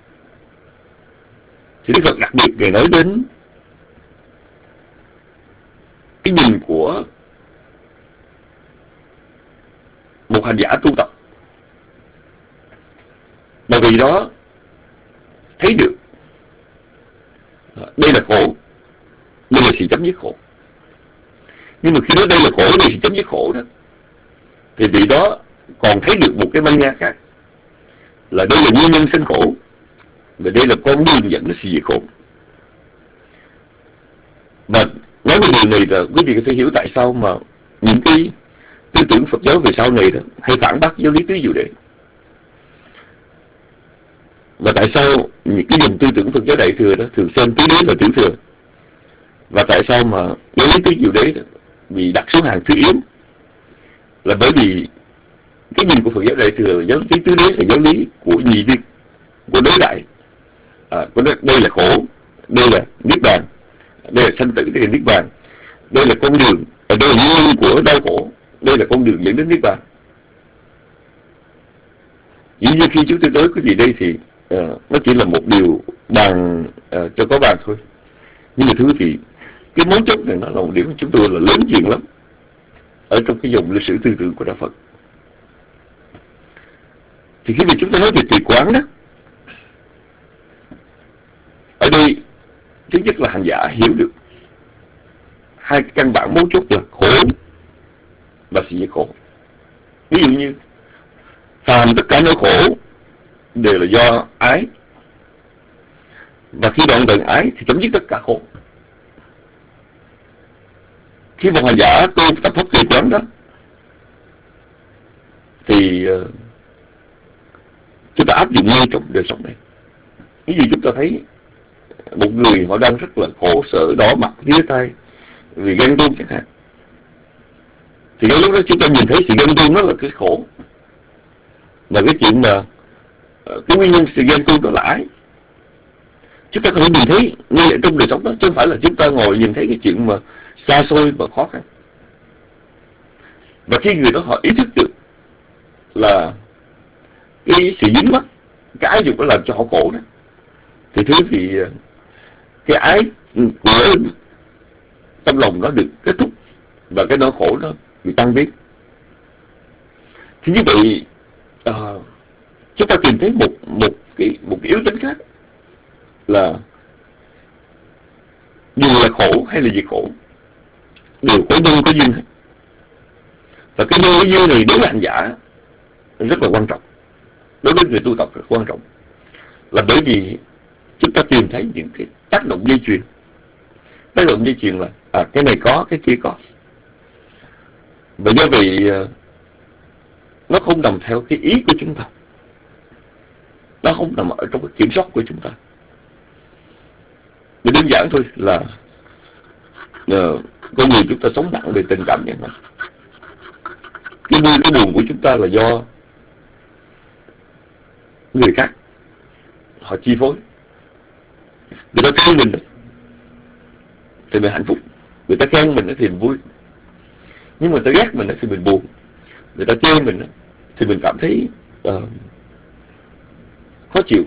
thì Đức Phật đặc biệt Ngài nói đến cái nhìn của một hành giả tu tập, mà vì đó thấy được đây là khổ, đây là sự chấm dứt khổ. Nhưng mà khi nói đây là khổ, đây là sự chấm dứt khổ đó, thì vì đó còn thấy được một cái manh nha khác, là đây là nguyên nhân sinh khổ, và đây là con đường dẫn đến sự diệt khổ. Và nói về điều này là quý vị có thể hiểu tại sao mà những cái tư tưởng Phật giáo về sau này đó hay phản bác giáo lý tứ diệu đế, và tại sao những cái dòng tư tưởng Phật giáo Đại thừa đó thường xem tứ đế là tiểu thừa, và tại sao mà giáo lý tứ diệu đế đó bị đặt xuống hàng thứ yếu, là bởi vì cái nhìn của Phật giáo Đại thừa, giáo lý tứ đế là giáo lý của nhị biên, của đối đại, à, của đây là khổ, đây là niết bàn, đây là sanh tử, đây là niết bàn, đây là con đường, đây là nguyên của đau khổ, đây là con đường dẫn đến niết bàn. Dĩ nhiên khi chúng tôi nói quý vị đây thì uh, nó chỉ là một điều bàn uh, cho có bàn thôi, nhưng mà thưa quý vị, cái mấu chốt này nó là một điểm chúng tôi là lớn chuyện lắm ở trong cái dòng lịch sử tư tưởng của Đạo Phật. Thì khi mà chúng ta nói về tùy quán đó, ở đây thứ nhất là hành giả hiểu được hai cái căn bản mấu chốt là khổ và sự diệt khổ. Ví dụ như phàm tất cả nỗi khổ đều là do ái, và khi đoạn tận ái thì chấm dứt tất cả khổ. Khi một hành giả tu tập pháp tùy quán đó thì uh, chúng ta áp dụng ngay trong đời sống này. Ví dụ chúng ta thấy một người họ đang rất là khổ sở, đỏ mặt tía tay vì ghen tuông chẳng hạn, thì cái lúc đó chúng ta nhìn thấy sự ghen tuông đó là cái khổ, và cái chuyện mà cái nguyên nhân sự ghen tuông đó là ái. Chúng ta có thể nhìn thấy ngay ở trong đời sống đó, chứ không phải là chúng ta ngồi nhìn thấy cái chuyện mà xa xôi và khó khăn. Và khi người đó họ ý thức được là cái sự dính mắc, cái ái dục nó làm cho họ khổ đó, thì thứ thì cái ái của tâm lòng nó được kết thúc, và cái nỗi khổ nó bị tan biến. Thì như vậy à, chúng ta tìm thấy một một cái một cái yếu tố khác là dù là khổ hay là diệt khổ đều có nhân có duyên hết. Và cái nhân cái duyên này đối với hành giả rất là quan trọng, đối với người tu tập rất quan trọng, là bởi vì chúng ta tìm thấy những cái tác động dây chuyền. Tác động dây chuyền là à, cái này có, cái kia có, và do vậy nó không nằm theo cái ý của chúng ta, nó không nằm ở trong cái kiểm soát của chúng ta. Để đơn giản thôi là uh, con người chúng ta sống nặng về tình cảm vậy mà. Cái vui cái buồn của chúng ta là do người khác họ chi phối. Người ta khen mình thì mình hạnh phúc, người ta khen mình thì mình vui, nhưng mà người ta ghét mình thì mình buồn, người ta chê mình thì mình cảm thấy uh, khó chịu.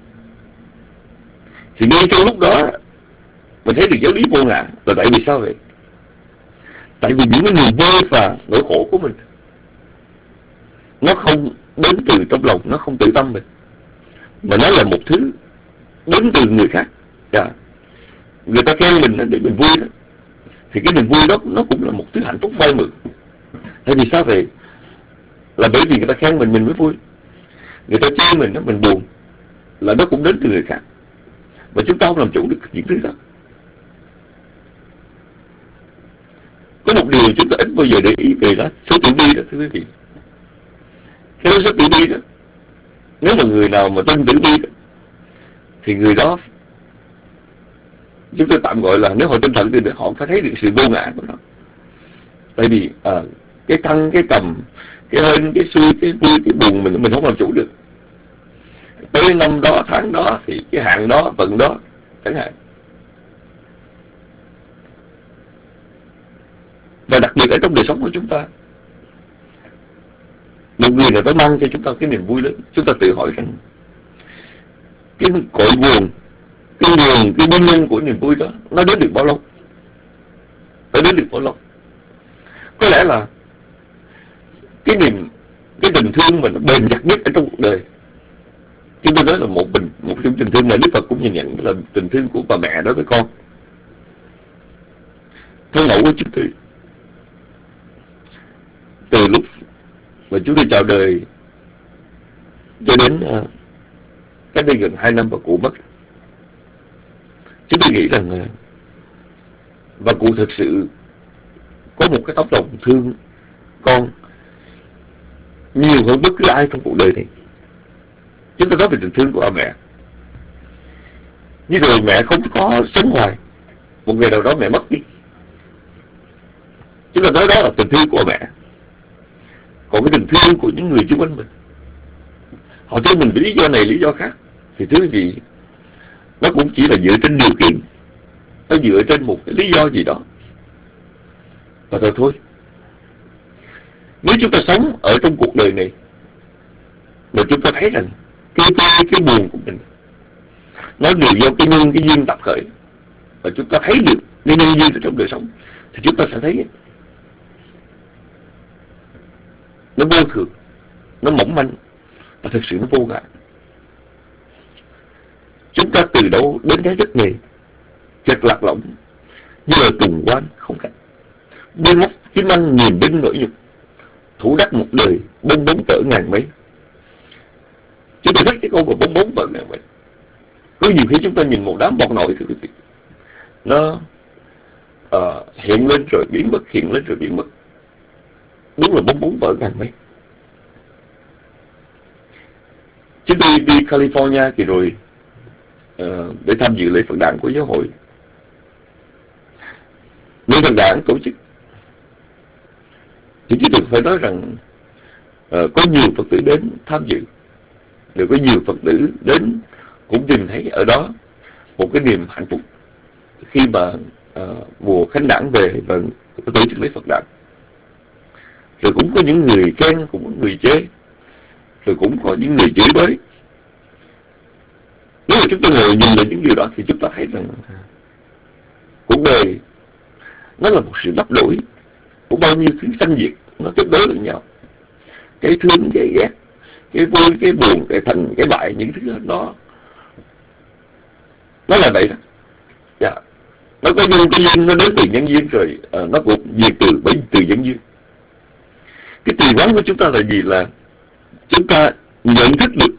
Thì ngay trong lúc đó mình thấy được giáo lý vô ngã là tại vì sao vậy? Tại vì những cái niềm vui và nỗi khổ của mình nó không đến từ trong lòng, nó không tự tâm mình, mà nó là một thứ đến từ người khác. Yeah. Người ta khen mình để mình vui đó, thì cái niềm vui đó nó cũng là một thứ hạnh phúc vay mượn. Tại vì sao vậy? Là bởi vì người ta khen mình mình mới vui, người ta chê mình đó mình buồn, là nó cũng đến từ người khác, và chúng ta không làm chủ được những thứ đó. Có một điều chúng ta ít bao giờ để ý về đó, số tử bi đó, thưa quý vị. Cái số tử bi đó, nếu mà người nào mà tin tử bi đó, thì người đó chúng tôi tạm gọi là nếu họ tinh thần thì họ phải thấy được sự vô ngã của nó. Tại vì à, cái thân, cái cầm, cái hên, cái xuôi, cái vui, cái buồn mình mình không làm chủ được. Tới năm đó, tháng đó thì cái hạn đó, vận đó chẳng hạn. Và đặc biệt ở trong đời sống của chúng ta, một người nào đó mang cho chúng ta cái niềm vui lớn, chúng ta tự hỏi rằng cái cội nguồn, cái nguồn, cái nguyên nhân của niềm vui đó nó đến được bao lâu? Nó đến được bao lâu? Có lẽ là cái niềm, cái tình thương mà nó bền chặt nhất ở trong cuộc đời, chúng tôi nói là một bình, một trong tình thương mà Đức Phật cũng nhìn nhận là tình thương của bà mẹ đối với con, thân mẫu của chúng tôi. Từ lúc mà chúng tôi chào đời cho đến uh, cách đây gần hai năm và cụ mất, chúng tôi nghĩ rằng uh, và cụ thực sự có một cái tấm lòng thương con nhiều hơn bất cứ ai trong cuộc đời này. Chúng ta nói về tình thương của bà mẹ, như rồi mẹ không có sống hoài, một ngày nào đó mẹ mất đi, chúng ta nói đó là tình thương của mẹ. Còn cái tình thương của những người xung quanh mình, họ thương mình với lý do này lý do khác, thì thứ gì nó cũng chỉ là dựa trên điều kiện, nó dựa trên một cái lý do gì đó và rồi thôi. Nếu chúng ta sống ở trong cuộc đời này mà chúng ta thấy rằng cái vui cái buồn của mình nó đều do cái nhân cái duyên tập khởi, và chúng ta thấy được cái nhân duyên ở trong đời sống, thì chúng ta sẽ thấy nó vô thường, nó mỏng manh, và thực sự nó vô ngã. Chúng ta từ đâu đến cái đất này chợt lạc lõng như là tùng quan không cảnh, đôi mắt kiếm ăn nhìn đến nỗi nhục, thủ đắc một đời bông bóng tở ngàn mấy. Chúng ta thích cái câu của bông bóng tở ngàn mấy. Có nhiều khi chúng ta nhìn một đám bọt nổi, thưa quý vị, nó uh, hiện lên rồi biến mất, hiện lên rồi biến mất, đúng là bong bóng vỡ ngàn mấy. Chúng tôi đi California kỳ rồi uh, để tham dự lễ Phật đản của giáo hội. Lễ Phật đản tổ chức thì chúng tôi phải nói rằng uh, có nhiều Phật tử đến tham dự, rồi có nhiều Phật tử đến cũng tìm thấy ở đó một cái niềm hạnh phúc khi mà uh, mùa khánh đản về và tổ chức lễ Phật đản. Rồi cũng có những người khen, cũng có người chê, rồi cũng có những người chửi bới. Nếu mà chúng ta ngồi nhìn lại những điều đó thì chúng ta thấy rằng cuộc đời nó là một sự đắp đổi của bao nhiêu thứ sanh diệt, nó tiếp đối lẫn nhau. Cái thương, cái ghét, cái vui, cái buồn, cái thành, cái bại, những thứ đó nó là vậy đó. Dạ. Nó có nhân cái duyên, nó đến từ nhân duyên rồi à, nó cũng diệt từ bởi từ nhân duyên. Cái tùy quán của chúng ta là gì? Là chúng ta nhận thức được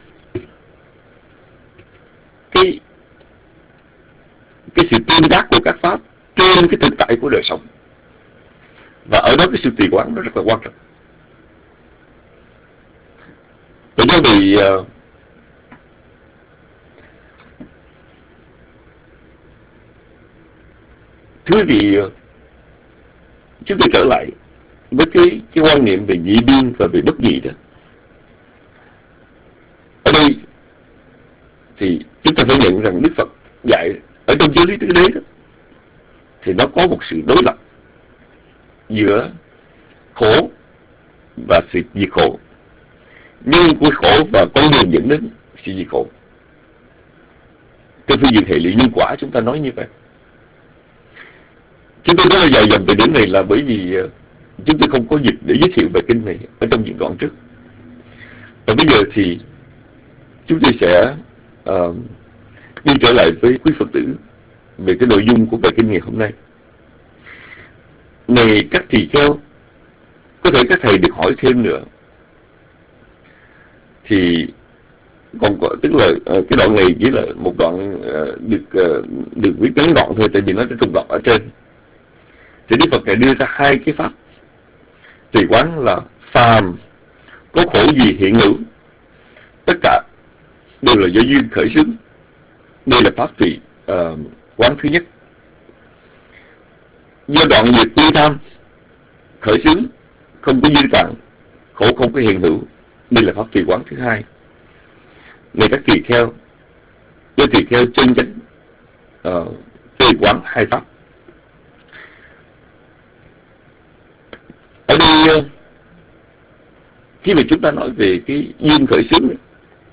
cái cái sự tương tác của các pháp trên cái thực tại của đời sống, và ở đó cái sự tùy quán nó rất là quan trọng. Vì do vì uh, thứ gì uh, chúng tôi trở lại với cái, cái quan niệm về nhị biên và về bất nhị đó. Ở đây thì chúng ta phải nhận rằng Đức Phật dạy ở trong giáo lý tứ đế đó, thì nó có một sự đối lập giữa khổ và sự diệt khổ, nhân của khổ và con đường dẫn đến sự diệt khổ. Trên phương diện hệ lụy nhân quả chúng ta nói như vậy. Chúng tôi nói là dài dòng từ điểm này là bởi vì chúng tôi không có dịp để giới thiệu về kinh này ở trong những đoạn trước. Và bây giờ thì chúng tôi sẽ uh, đi trở lại với quý Phật tử về cái nội dung của bài kinh ngày hôm nay. Này các tỳ kheo, có thể các thầy được hỏi thêm nữa. Thì còn có, tức là uh, cái đoạn này chỉ là một đoạn uh, được uh, được viết ngắn gọn thôi, tại vì nó trong đoạn ở trên. Thì Đức Phật này đưa ra hai cái pháp tùy quán là phàm có khổ gì hiện hữu, tất cả đều là do duyên khởi xướng. Đây là pháp tùy uh, quán thứ nhất. do đoạn diệt tư tham, khởi xướng, không có dư tạng, khổ không có hiện hữu. Đây là pháp trì quán thứ hai. Này các tỳ kheo, do tỳ kheo chân chánh uh, trì quán hai pháp. Ở đây uh, khi mà chúng ta nói về cái duyên khởi xướng này,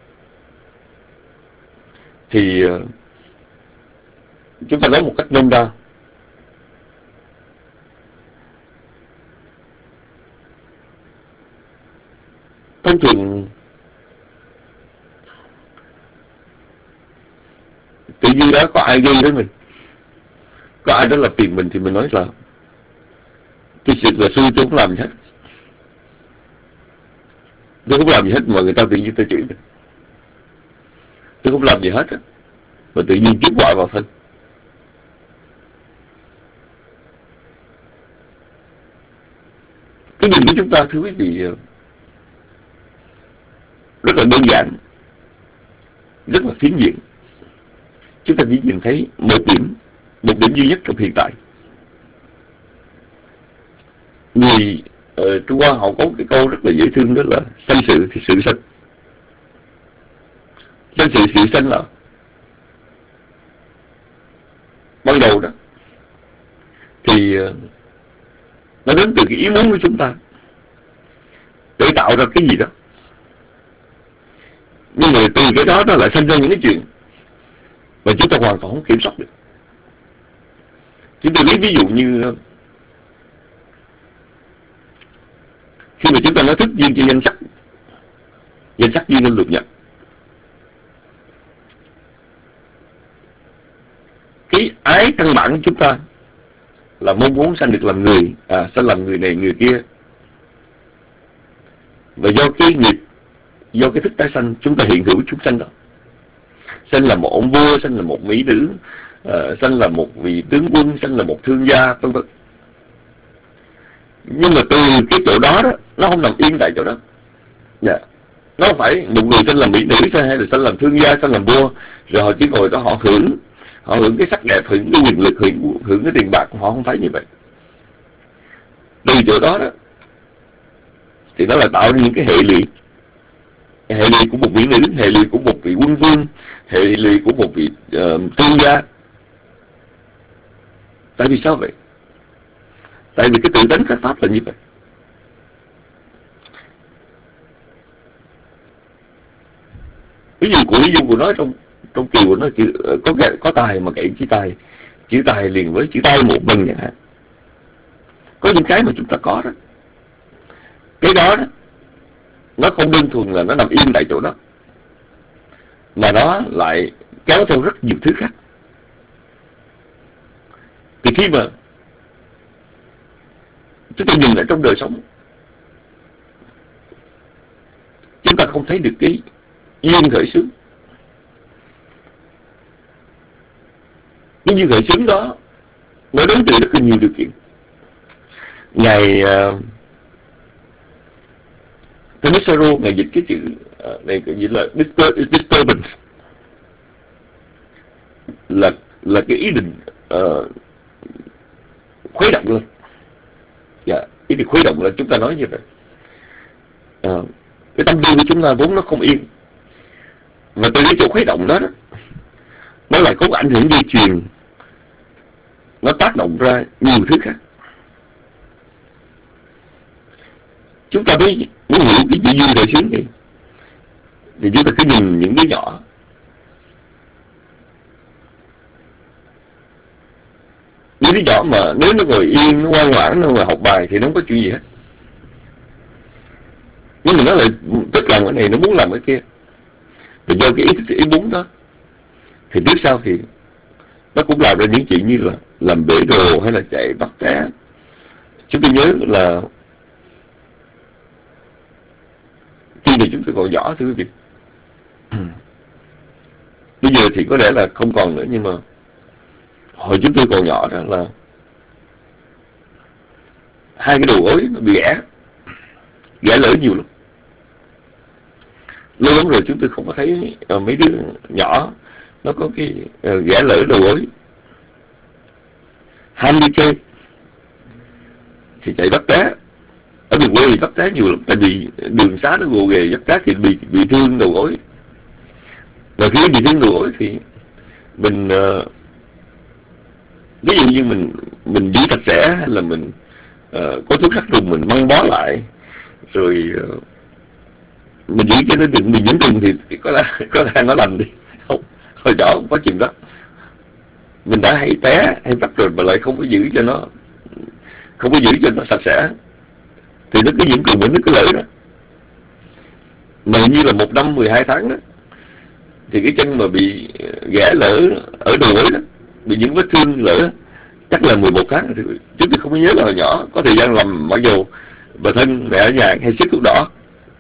thì uh, chúng ta nói một cách nôm na. Thông thường tự nhiên đó có ai gây với mình, có ai đó là tìm mình thì mình nói là tôi sự là xui, tôi không làm gì hết, tôi không làm gì hết mà người ta tự nhiên ta chửi mình, tôi không làm gì hết mà tự nhiên kiếm họa vào thân. Cái nhìn của chúng ta thưa quý vị rất là đơn giản, rất là phiến diện. Chúng ta chỉ nhìn thấy một điểm, một điểm duy nhất trong hiện tại. Người uh, Trung Hoa họ có cái câu rất là dễ thương, đó là sanh sự thì sự sanh. Sanh sự sự sanh là ban đầu đó thì uh, nó đến từ cái ý muốn của chúng ta để tạo ra cái gì đó. Nhưng mà từ cái đó nó lại sinh ra những cái chuyện mà chúng ta hoàn toàn không kiểm soát được. Chúng tôi lấy ví dụ như khi mà chúng ta nói thức duyên cho danh sắc, danh sắc duyên nên lục nhập. Cái ái căn bản của chúng ta là mong muốn sanh được làm người, à, sanh làm người này người kia. Và do cái nghiệp, do cái thức tái sanh, chúng ta hiện hữu chúng sanh đó. Sanh là một ông vua, sanh là một mỹ nữ, uh, sanh là một vị tướng quân, sanh là một thương gia, vân vân. Nhưng mà từ cái chỗ đó đó, nó không nằm yên tại chỗ đó. Dạ. Yeah. Nó không phải một người sanh làm mỹ nữ, hay là sanh làm thương gia, sanh làm vua, rồi họ chỉ ngồi đó họ hưởng, họ hưởng cái sắc đẹp, hưởng cái quyền lực, hưởng, hưởng cái tiền bạc. Họ không phải như vậy. Từ chỗ đó đó thì nó là tạo ra những cái hệ lụy. Hệ lụy của một vị nữ, hệ lụy của một vị quân vương, hệ lụy của một vị uh, thương gia. Tại vì sao vậy? Tại vì cái tự tánh các pháp là như vậy. Ví dụ của ví dụ của nó trong trong kiều của nó chữ, có có tài mà cậy chữ tài, chữ tài liền với chữ tay một mình chẳng hạn. Có những cái mà chúng ta có đó, cái đó đó nó không đơn thuần là nó nằm yên tại chỗ đó, mà nó lại kéo theo rất nhiều thứ khác. Thì khi mà chúng ta nhìn lại trong đời sống, chúng ta không thấy được cái duyên khởi xướng. Cái duyên khởi xướng đó nó đến từ rất là nhiều điều kiện. Ngài uh, Thanissaro, ngài dịch cái chữ uh, này dịch là disturbance, là là cái ý định uh, khuấy động lên. Dạ, yeah, ý định khuấy động là chúng ta nói như vậy. Uh, cái tâm tư của chúng ta vốn nó không yên, và từ cái chỗ khuấy động đó, đó nó lại có ảnh hưởng dây chuyền, nó tác động ra nhiều thứ khác. Chúng ta mới muốn hiểu cái chữ duyên khởi xướng này, thì chúng ta cứ nhìn những đứa nhỏ. Những đứa nhỏ mà nếu nó ngồi yên, nó ngoan ngoãn, nó ngồi học bài thì nó không có chuyện gì hết. Nhưng mà nó lại thích làm cái này, nó muốn làm cái kia. Và do cái ý thích ý muốn đó, thì tiếp sau thì nó cũng làm ra những chuyện như là làm bể đồ hay là chạy bắt té. Chúng tôi nhớ là khi mà chúng tôi còn nhỏ thưa quý vị, bây giờ thì có lẽ là không còn nữa, nhưng mà hồi chúng tôi còn nhỏ đó là hai cái đầu gối nó bị ghẻ, ghẻ lỡ nhiều lắm. Lâu lắm rồi chúng tôi không có thấy uh, mấy đứa nhỏ nó có cái uh, ghẻ lỡ đầu gối, ham đi chơi, thì chạy bắt cá. Ở miền quê thì bắt cá nhiều lắm, tại vì đường xá nó gồ ghề, bắt cá thì bị bị thương đầu gối. Và khi bị thương đầu gối thì mình uh, ví dụ như mình mình giữ sạch sẽ, hay là mình uh, có thuốc sát trùng mình băng bó lại, rồi uh, mình giữ cho nó đừng bị nhiễm trùng, thì, thì có lẽ có lẽ nó lành đi. Không, hồi nhỏ không có chuyện đó. Mình đã hay té hay bắt rồi mà lại không có giữ cho nó không có giữ cho nó sạch sẽ, thì nó cứ nhiễm trùng, nó cứ lỡ đó. Mà như là một năm mười hai tháng đó, thì cái chân mà bị ghẻ lỡ ở đầu gối đó, bị những vết thương lỡ chắc là mười một tháng. Thì chúng tôi không có nhớ là hồi nhỏ có thời gian làm, mặc dù bà thân mẹ ở nhà hay xếp thuốc đỏ.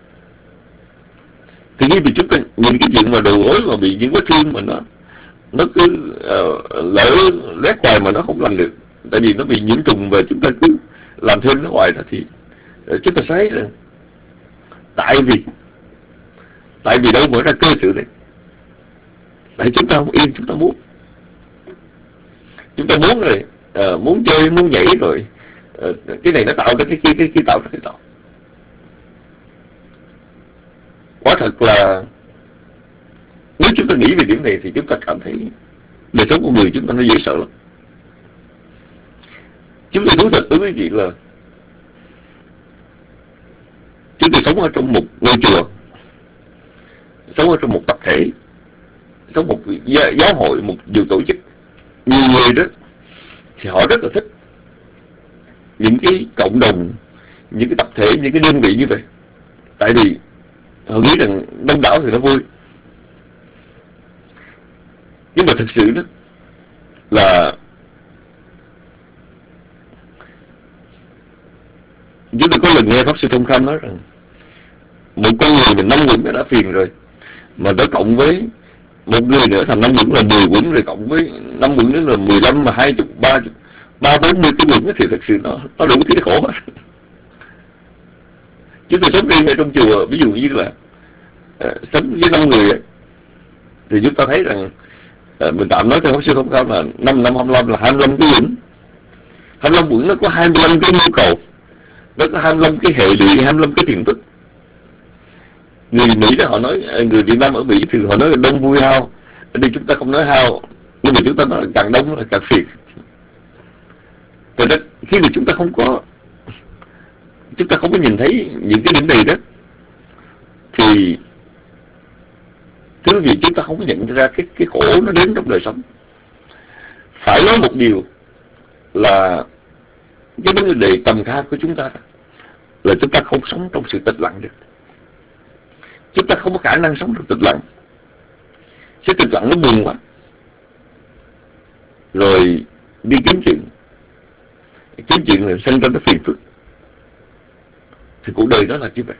Thì khi bị chúng ta nhìn cái chuyện mà đầu gối mà bị những vết thương mà nó nó cứ uh, lỡ lét hoài mà nó không lành được, tại vì nó bị nhiễm trùng và chúng ta cứ làm thêm nó hoài đó, thì uh, chúng ta thấy là tại vì tại vì đâu mở ra cơ sự này, tại chúng ta không yên, chúng ta muốn chúng ta muốn rồi uh, muốn chơi, muốn nhảy, rồi uh, cái này nó tạo ra cái kia, cái kia tạo ra cái tạo. Quả thật là nếu chúng ta nghĩ về điểm này thì chúng ta cảm thấy đời sống của người chúng ta nó dễ sợ lắm. Chúng ta thú thật với quý vị là chúng ta sống ở trong một ngôi chùa, sống ở trong một tập thể, sống một giáo hội, một nhiều tổ chức. Nhiều người đó thì họ rất là thích những cái cộng đồng, những cái tập thể, những cái đơn vị như vậy, tại vì họ nghĩ rằng đông đảo thì nó vui. Nhưng mà thực sự đó là chúng tôi có lần nghe Pháp Sư Thông Khanh nói rằng một con người mình năm quẩn đã phiền rồi, mà nó cộng với một người nữa thành năm quẩn là mười quẩn, rồi cộng với năm quẩn nữa là mười lăm, mà hai chục, ba chục, ba bốn mươi cái quẩn, thì thực sự nó nó đủ thứ khổ hết. Chúng tôi sống riêng ở trong chùa, ví dụ như là uh, sống với năm người ấy, thì chúng ta thấy rằng uh, mình tạm nói theo Pháp Sư Thông Khanh là năm năm hai mươi lăm là hai mươi lăm cái quẩn. hai mươi lăm quẩn nó có hai mươi lăm cái nhu cầu, nó có hai mươi lăm cái hệ lụy, hai mươi lăm cái phiền phức. Người Mỹ đó họ nói, người Việt Nam ở Mỹ thì họ nói là đông vui hao. Ở đây chúng ta không nói hao, nhưng mà chúng ta nói là càng đông là càng phiền. Thật ra khi mà chúng ta không có chúng ta không có nhìn thấy những cái điểm này đó, thì thưa quý vị, chúng ta không có nhận ra cái cái khổ nó đến trong đời sống. Phải nói một điều là cái vấn đề tầm cao của chúng ta là chúng ta không sống trong sự tịch lặng được. Chúng ta không có khả năng sống trong tịch lặng. Sự tịch lặng nó buồn quá, rồi đi kiếm chuyện, kiếm chuyện là sinh ra nó phiền phức. Thì cuộc đời đó là như vậy.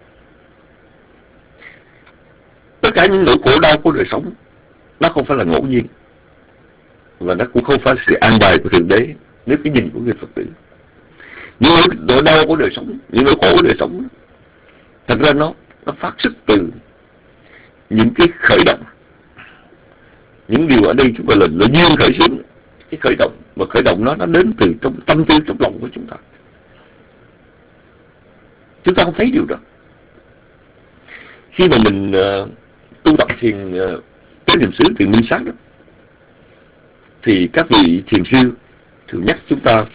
Tất cả những nỗi khổ đau của đời sống nó không phải là ngẫu nhiên, và nó cũng không phải sự an bài của Thượng Đế nếu cái nhìn của người Phật tử. Những nỗi đau của đời sống, những nỗi khổ của đời sống, thật ra nó nó phát xuất từ những cái khởi động. Những điều ở đây chúng ta là là duyên khởi xướng, cái khởi động, và khởi động nó nó đến từ trong tâm tư, trong lòng của chúng ta. Chúng ta không thấy điều đó. Khi mà mình uh, tu tập thiền uh, cái niệm xứ, thiền minh sát đó, thì các vị thiền sư thường nhắc chúng ta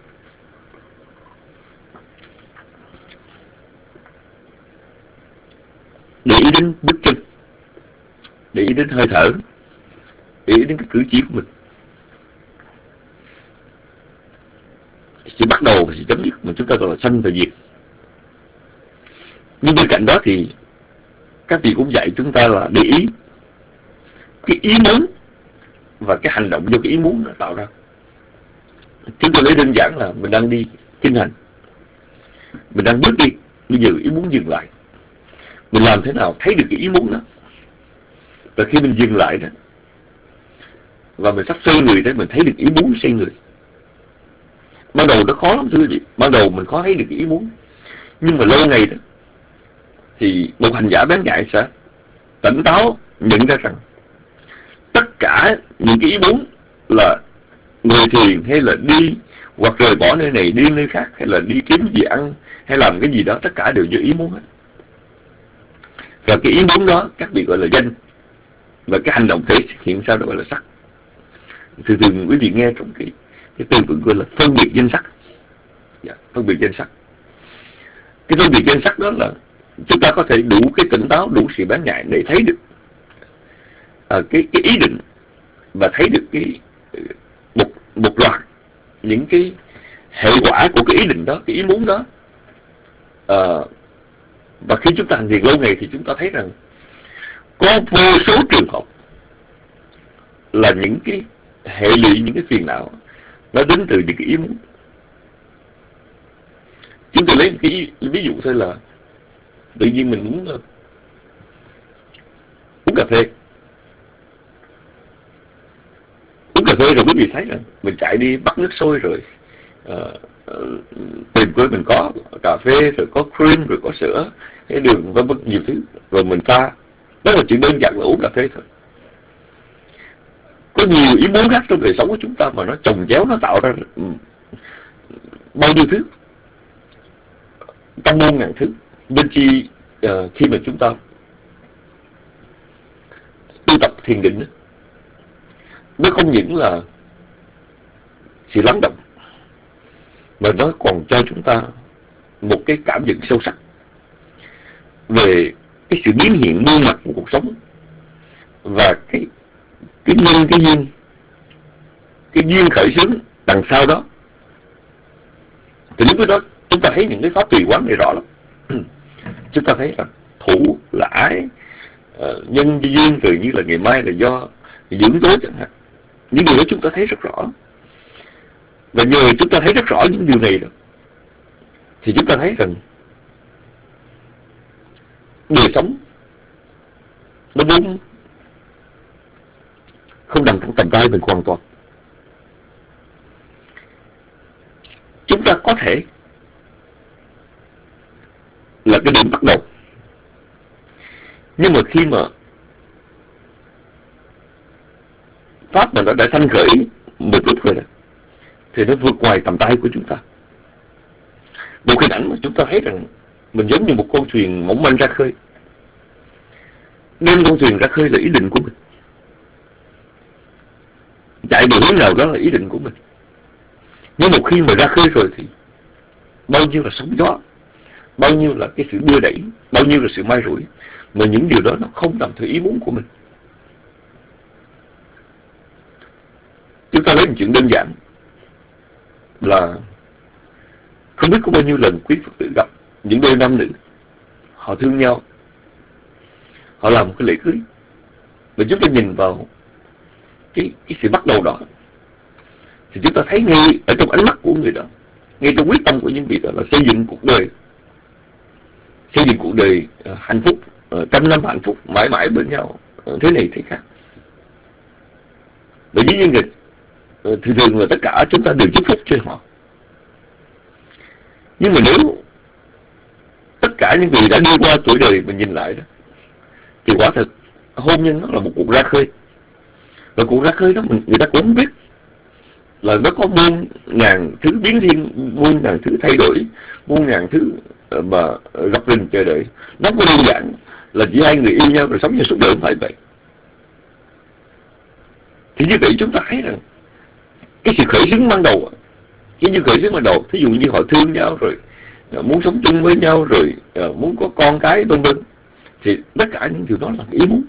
để ý đến bước chân, để ý đến hơi thở, để ý đến cái cử chỉ của mình. Sự bắt đầu và sự chấm dứt mà chúng ta gọi là sanh và diệt. Nhưng bên cạnh đó thì các vị cũng dạy chúng ta là để ý cái ý muốn và cái hành động do cái ý muốn nó tạo ra. Chúng tôi lấy đơn giản là mình đang đi kinh hành, mình đang bước đi, bây giờ ý muốn dừng lại. Mình làm thế nào thấy được cái ý muốn đó. Và khi mình dừng lại đó, và mình sắp xoay người đấy, mình thấy được ý muốn xoay người. Ban đầu nó khó lắm thưa quý vị. Ban đầu mình khó thấy được cái ý muốn. Nhưng mà lâu ngày đó, thì một hành giả bán dạy sẽ tỉnh táo nhận ra rằng tất cả những cái ý muốn là người thiền hay là đi hoặc rời bỏ nơi này đi nơi khác, hay là đi kiếm gì ăn, hay làm cái gì đó, tất cả đều do ý muốn hết. Và cái ý muốn đó các vị gọi là danh, và cái hành động thể hiện sao đó gọi là sắc. Thường thường quý vị nghe trong cái cái từ vựng gọi là phân biệt danh sắc. Dạ, phân biệt danh sắc. Cái phân biệt danh sắc đó là chúng ta có thể đủ cái tỉnh táo, đủ sự bán nhạy để thấy được à, cái cái ý định, và thấy được cái một một loạt những cái hệ quả của cái ý định đó, cái ý muốn đó. À, và khi chúng ta hành thiền lâu ngày thì chúng ta thấy rằng có vô số trường hợp là những cái hệ lụy, những cái phiền não nó đến từ những cái ý muốn. Chúng tôi lấy một cái ví dụ thôi là tự nhiên mình muốn uh, uống cà phê. Uống cà phê rồi quý vị thấy rằng mình chạy đi bắt nước sôi rồi uh, uh, tìm coi mình có cà phê, rồi có cream, rồi có sữa, cái đường, vân vân nhiều thứ, rồi mình pha. Đó là chuyện đơn giản là uống cà phê thôi. Có nhiều ý muốn khác trong đời sống của chúng ta mà nó chồng chéo, nó tạo ra bao nhiêu thứ, trăm muôn ngàn thứ. Nên chi uh, khi mà chúng ta tu tập thiền định, nó không những là sự lắng động, mà nó còn cho chúng ta một cái cảm nhận sâu sắc về cái sự biến hiện muôn mặt của cuộc sống, và cái cái nhân, cái duyên, cái duyên khởi xướng đằng sau đó. Thì lúc đó chúng ta thấy những cái pháp tùy quán này rõ lắm. Chúng ta thấy là thủ là ái, uh, nhân duyên, rồi như là ngày mai là do dưỡng tố chẳng hạn. Những điều đó chúng ta thấy rất rõ. Và nhờ chúng ta thấy rất rõ những điều này đó, thì chúng ta thấy rằng đời sống nó vốn không nằm trong tầm tay mình hoàn toàn. Chúng ta có thể là cái điểm bắt đầu, nhưng mà khi mà pháp mà nó đã sanh khởi một lúc rồi đó, thì nó vượt ngoài tầm tay của chúng ta. Một hình ảnh mà chúng ta thấy rằng mình giống như một con thuyền mỏng manh ra khơi. Đem con thuyền ra khơi là ý định của mình, chạy về hướng nào đó là ý định của mình. Nhưng một khi mà ra khơi rồi thì bao nhiêu là sóng gió, bao nhiêu là cái sự đưa đẩy, bao nhiêu là sự may rủi, mà những điều đó nó không nằm theo ý muốn của mình. Chúng ta lấy một chuyện đơn giản là không biết có bao nhiêu lần quý Phật tử gặp những đôi nam nữ, họ thương nhau, họ làm một cái lễ cưới, và chúng ta nhìn vào cái, cái sự bắt đầu đó, thì chúng ta thấy ngay ở trong ánh mắt của người đó, ngay trong quyết tâm của những vị đó là xây dựng cuộc đời, xây dựng cuộc đời uh, hạnh phúc, uh, trăm năm hạnh phúc, mãi mãi bên nhau, uh, thế này thế khác. Và dĩ nhiên uh, thường thường là tất cả chúng ta đều chúc phúc cho họ. Nhưng mà nếu tất cả những vị đã đi qua tuổi đời mình nhìn lại đó, thì quả thực hôn nhân nó là một cuộc ra khơi. Và cuộc ra khơi đó mình, người ta cũng không biết là nó có muôn ngàn thứ biến thiên, muôn ngàn thứ thay đổi, muôn ngàn thứ mà gặp rình chờ đợi. Nó không đơn giản là chỉ hai người yêu nhau rồi sống như suốt đời, không phải vậy. Thì như vậy chúng ta thấy rằng cái sự khởi xướng ban đầu, cái sự khởi xướng ban đầu, thí dụ như họ thương nhau rồi muốn sống chung với nhau, rồi muốn có con cái vân vân, thì tất cả những điều đó là ý muốn.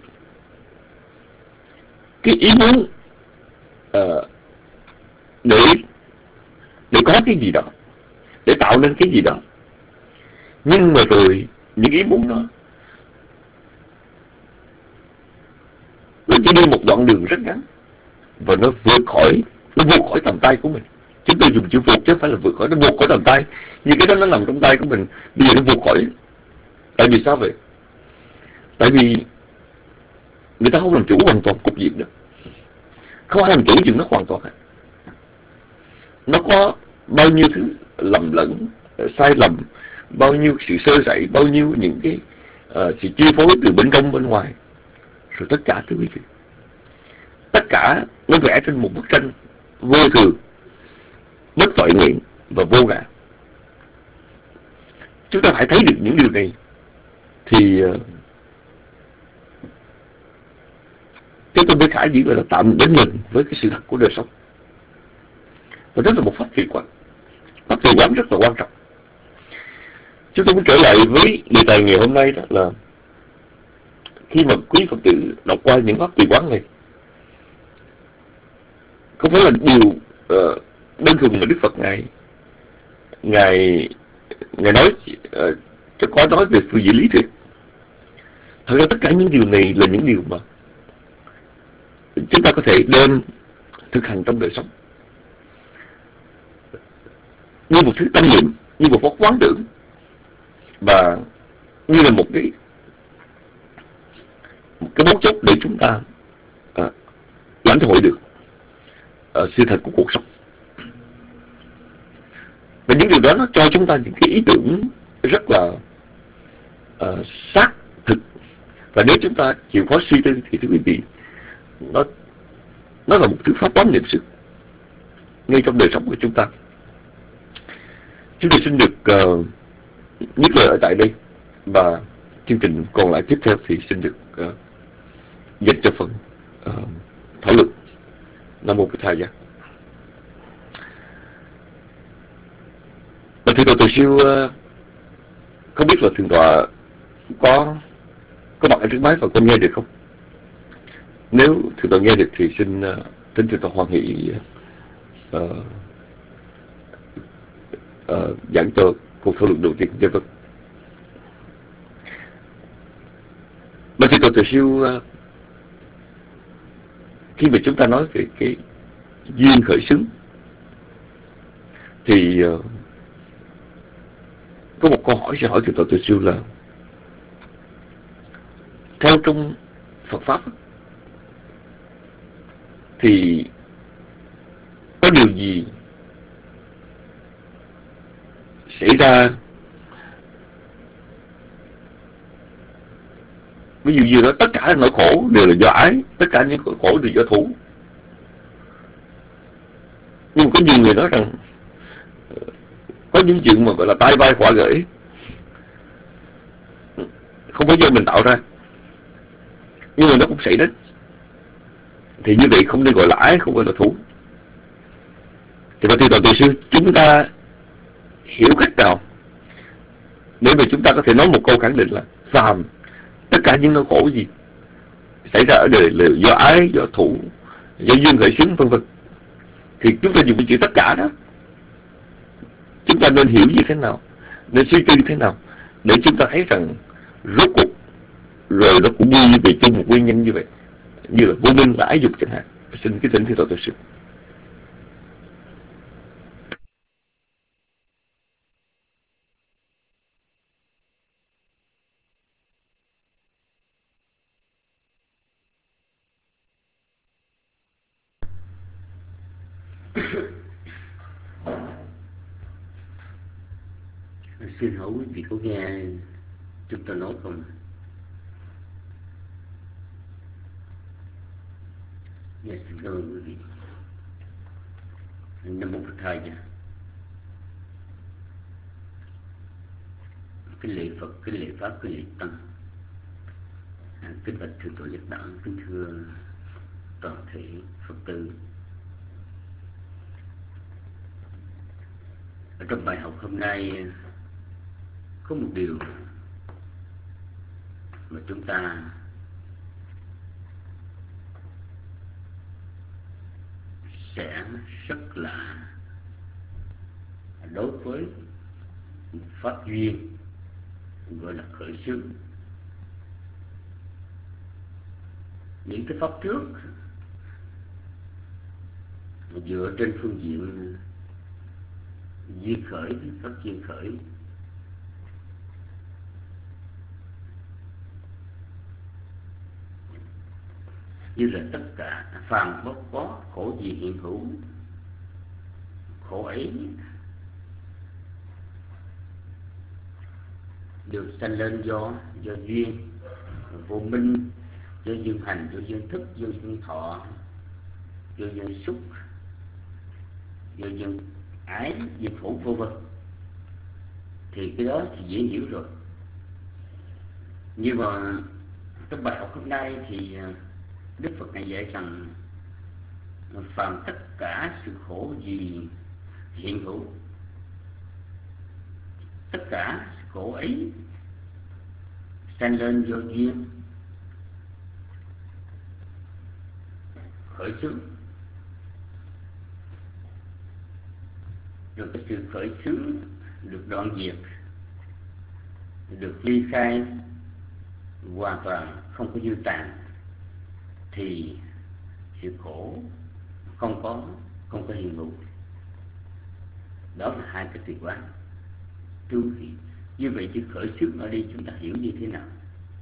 Cái ý muốn uh, để để có cái gì đó, để tạo nên cái gì đó. Nhưng mà rồi những ý muốn đó nó chỉ đi một đoạn đường rất ngắn, và nó vượt khỏi, nó vượt khỏi tầm tay của mình. Chúng tôi dùng chữ vượt chứ không phải là vượt khỏi, nó vượt khỏi tầm tay. Nhưng cái đó nó nằm trong tay của mình, bây giờ nó vượt khỏi. Tại vì sao vậy? Tại vì người ta không làm chủ hoàn toàn cục diện đó. Không ai làm chủ chuyện nó hoàn toàn hết. Nó có bao nhiêu thứ lầm lẫn, sai lầm, bao nhiêu sự sơ sẩy, bao nhiêu những cái uh, sự chi phối từ bên trong bên ngoài. Rồi tất cả thưa quý vị, tất cả nó vẽ trên một bức tranh vô thường, bất toại nguyện và vô ngã. Chúng ta phải thấy được những điều này thì uh, chúng tôi mới khả dĩ gọi là tạm đến mình với cái sự thật của đời sống. Và đó là một pháp trì quán. Pháp trì quán rất là quan trọng. Chúng tôi muốn trở lại với đề tài ngày hôm nay, đó là khi mà quý Phật tử đọc qua những pháp trì quán này, không phải là điều uh, đơn thuần mà Đức Phật ngài ngài ngài nói uh, cho có nói về phương diện lý thuyết. Thật ra tất cả những điều này là những điều mà chúng ta có thể đem thực hành trong đời sống, như một thứ tâm niệm, như một pháp quán tưởng, và như là một cái một cái mấu chốt để chúng ta à, lãnh hội được à, sự thật của cuộc sống. Và những điều đó nó cho chúng ta những cái ý tưởng rất là à, xác thực. Và nếu chúng ta chịu khó suy tư thì thưa quý vị, nó nó là một thứ pháp quán niệm xứ ngay trong đời sống của chúng ta. Chúng tôi xin được uh, nhắc lời ở tại đây, và chương trình còn lại tiếp theo thì xin được uh, dành cho phần uh, thảo luận. Nam mô Bổn Thầy Giá. Và thưa Tổ sư, uh, không biết là thượng tọa có có mặt ở trước máy và có nghe được không? Nếu thượng tọa nghe được thì xin uh, thỉnh thượng tọa hoan hỷ uh, uh, giảng cho cuộc thảo luận đầu tiên. Dạ vâng. Và thưa Tổ sư, uh, khi mà chúng ta nói về cái duyên khởi xướng thì uh, có một câu hỏi sẽ hỏi thượng tọa Tổ sư là theo trong Phật Pháp thì có điều gì xảy ra, ví dụ như đó tất cả nỗi khổ đều là do ái, tất cả những nỗi khổ đều do thủ, nhưng có nhiều người nói rằng có những chuyện mà gọi là tai vai họa gởi không phải do mình tạo ra, nhưng mà nó cũng xảy đến. Thì như vậy không nên gọi là ái, không gọi là thủ. Thì và thưa Tổ sư, chúng ta hiểu cách nào để mà chúng ta có thể nói một câu khẳng định là phàm tất cả những nỗi khổ gì xảy ra ở đời là do ái, do thủ, do duyên khởi xướng vân vân. Thì chúng ta dùng cái chữ tất cả đó, chúng ta nên hiểu như thế nào, nên suy tư như thế nào để chúng ta thấy rằng rốt cuộc rồi nó cũng đi về chung một nguyên nhân như vậy, như là vô minh là ái dục chẳng hạn. Xin cái thỉnh thưa Tổ sư. Xin hỏi quý vị có nghe chúng ta nói không? Dạ, xin cảm ơn quý vị. Nam mô Phật Thầy. Kính lễ Phật, kính lễ Pháp, kính lễ Tăng. Kính bạch thượng tọa Giác Đẳng, kính thưa toàn thể Phật tử. Ở trong bài học hôm nay có một điều mà chúng ta sẽ rất là đối với pháp duyên gọi là khởi xướng. Những cái pháp trước dựa trên phương diện duyên khởi, pháp duyên khởi, như là tất cả phàm bất có khổ gì hiện hữu, khổ ấy đều sanh lên do do duyên vô minh, do duyên hành, do duyên thức, do duyên thọ, do duyên xúc, do duyên ái, diệt khổ vô vân, thì cái đó thì dễ hiểu rồi. Nhưng mà trong bài học hôm nay thì Đức Phật này dạy rằng phàm tất cả sự khổ gì hiện hữu, tất cả sự khổ ấy sanh lên do duyên khởi xướng. Rồi cái sự khởi xướng được đoạn diệt, được ly khai hoàn toàn, không có dư tàn, thì sự khổ không có không có hiện hữu. Đó là hai cái tuyệt quán. Như vậy chữ khởi xướng ở đây chúng ta hiểu như thế nào?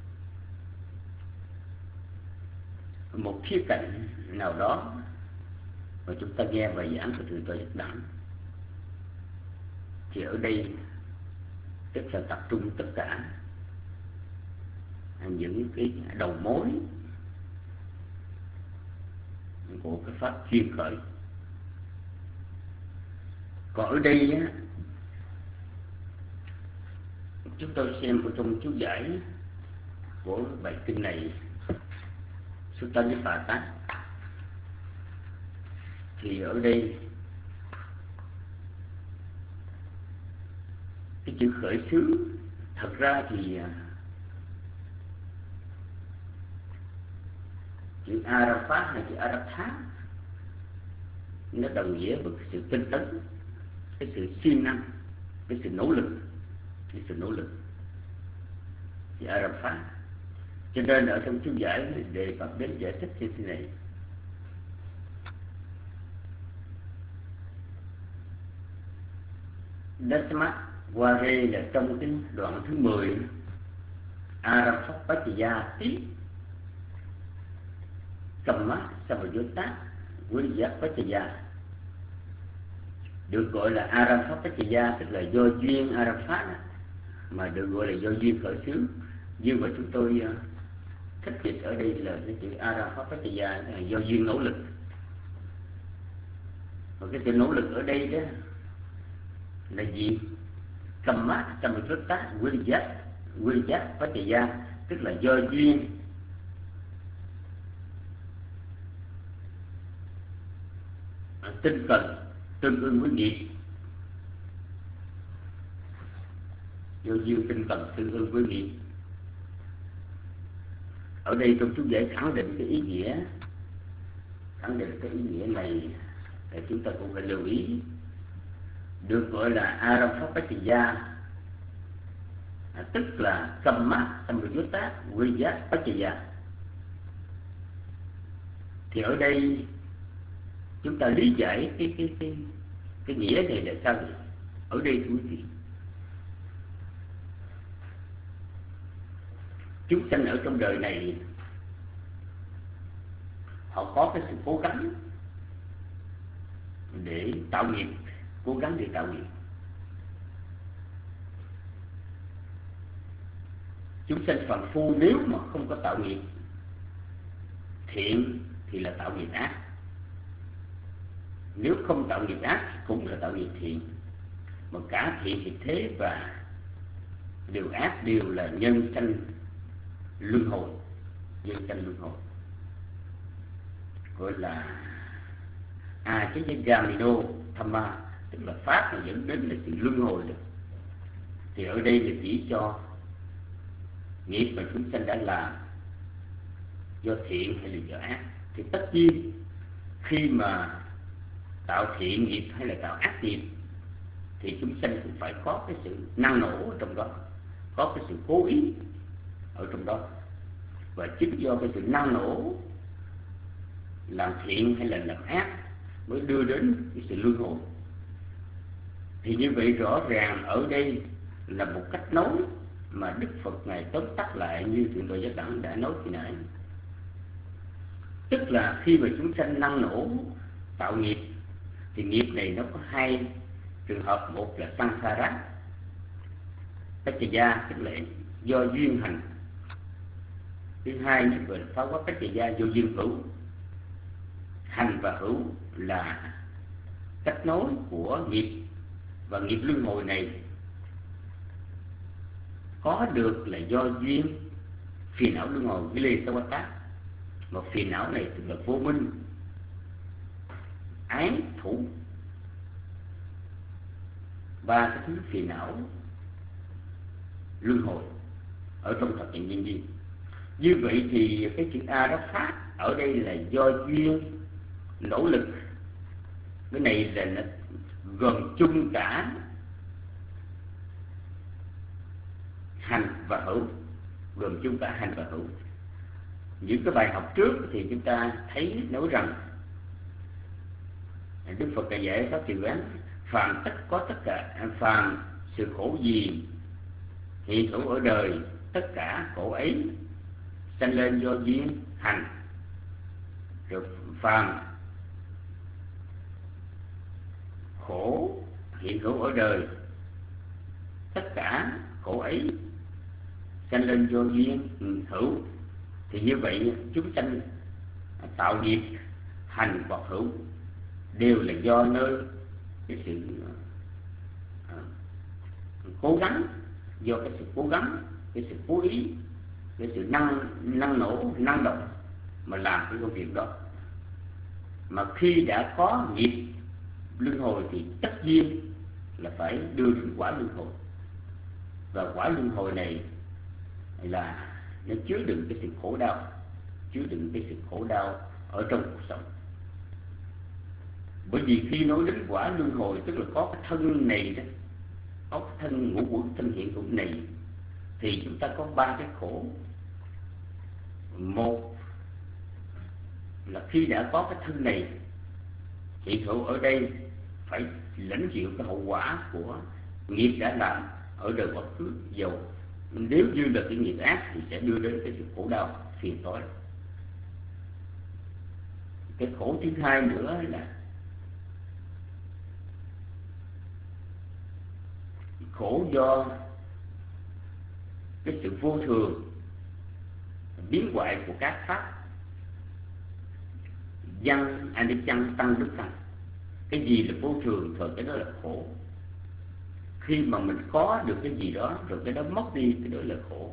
Một khía cạnh nào đó mà chúng ta nghe bài giảng của Thượng tọa Giác Đẳng, thì ở đây tức là tập trung tất cả những cái đầu mối của cái pháp chuyên khởi. Còn ở đây á, chúng tôi xem ở trong chú giải của bài kinh này, Sutta Nipata, thì ở đây cái chữ khởi xướng thật ra thì chữ Arafat hay chữ Arafat nó đồng nghĩa với sự tinh tấn, cái sự siêng năng, cái sự nỗ lực, cái sự nỗ lực chữ Arafat. Cho nên ở trong chú giải đề cập đến giải thích như thế này: Dasmat Ware là trong cái đoạn thứ mười, Arafat Pachaya Tí Kamma Samajota với giác Pachaya, được gọi là Arafat Pachaya, tức là do duyên Arafat, mà được gọi là do duyên khởi xướng. Nhưng mà chúng tôi thích dịch ở đây là cái chữ Arafat Pachaya là do duyên nỗ lực. Và cái sự nỗ lực ở đây đó là gì? Kamma Samajota với giác với giác Pachaya, tức là do duyên tinh cần tương ưng với nghiệp, do duyên tinh cần tương ưng với nghiệp. Ở đây trong chú giải khẳng định cái ý nghĩa, khẳng định cái ý nghĩa này thì chúng ta cũng phải lưu ý. Được gọi là Arafat Pachaya, tức là Kamma Samajota với giác Pachaya. Thì ở đây chúng ta lý giải cái cái cái cái nghĩa này là sao vậy? Ở đây thưa quý vị, chúng sanh ở trong đời này họ có cái sự cố gắng để tạo nghiệp, cố gắng để tạo nghiệp. Chúng sanh phàm phu nếu mà không có tạo nghiệp thiện thì là tạo nghiệp ác, nếu không tạo nghiệp ác cũng là tạo nghiệp thiện. Mà cả thiện thì thế và điều ác đều là nhân sanh luân hồi, nhân sanh luân hồi, gọi là a cái cái gamino thamma, tức là pháp mà dẫn đến là sự luân hồi được. Thì ở đây là chỉ cho nghiệp mà chúng sanh đã làm do thiện hay là do ác. Thì tất nhiên khi mà tạo thiện nghiệp hay là tạo ác nghiệp thì chúng sanh cũng phải có cái sự năng nổ ở trong đó, có cái sự cố ý ở trong đó. Và chính do cái sự năng nổ làm thiện hay là làm ác mới đưa đến cái sự luân hồi. Thì như vậy rõ ràng ở đây là một cách nói mà Đức Phật Ngài tóm tắt lại như Thượng tọa Giác Đẳng đã nói khi nãy. Tức là khi mà chúng sanh năng nổ tạo nghiệp thì nghiệp này nó có hai trường hợp. Một là Sansara Pachaya, tức là do duyên hành. Thứ hai là gọi là Phá Quá Pachaya, do duyên hữu. Hành và hữu là cách nối của nghiệp và nghiệp luân hồi này có được là do duyên phiền não luân hồi Vilesawata. Mà phiền não này tức là vô minh, ái thủ, ba cái thứ phiền não luân hồi ở trong thập nhị nhân duyên. Như vậy thì cái chữ A đó phát ở đây là do duyên nỗ lực. Cái này là nó gồm chung cả hành và hữu, gồm chung cả hành và hữu. Những cái bài học trước thì chúng ta thấy nói rằng Đức Phật đã dạy pháp trì quán phàm tất có tất cả, phàm sự khổ gì hiện hữu ở đời, tất cả khổ ấy sanh lên do duyên hành. Rồi phàm khổ hiện hữu ở đời, tất cả khổ ấy sanh lên do duyên hữu. Thì như vậy chúng sanh tạo nghiệp hành hoặc hữu đều là do nơi cái sự uh, cố gắng, do cái sự cố gắng, cái sự cố ý, cái sự năng năng nổ, năng động mà làm cái công việc đó. Mà khi đã có nghiệp luân hồi thì tất nhiên là phải đưa đến quả luân hồi. Và quả luân hồi này là nó chứa đựng cái sự khổ đau, chứa đựng cái sự khổ đau ở trong cuộc sống. Bởi vì khi nói đến quả luân hồi tức là có cái thân này đó, có cái thân ngũ uẩn, thân hiện hữu này, thì chúng ta có ba cái khổ. Một là khi đã có cái thân này hiện hữu ở đây phải lãnh chịu cái hậu quả của nghiệp đã làm ở đời quá khứ, dầu nếu như là cái nghiệp ác thì sẽ đưa đến cái sự khổ đau phiền toái. Cái khổ thứ hai nữa là khổ do cái sự vô thường biến hoại của các pháp văn anicca tăng đức tăng. Cái gì là vô thường thì cái đó là khổ. Khi mà mình có được cái gì đó rồi cái đó mất đi, cái đó là khổ.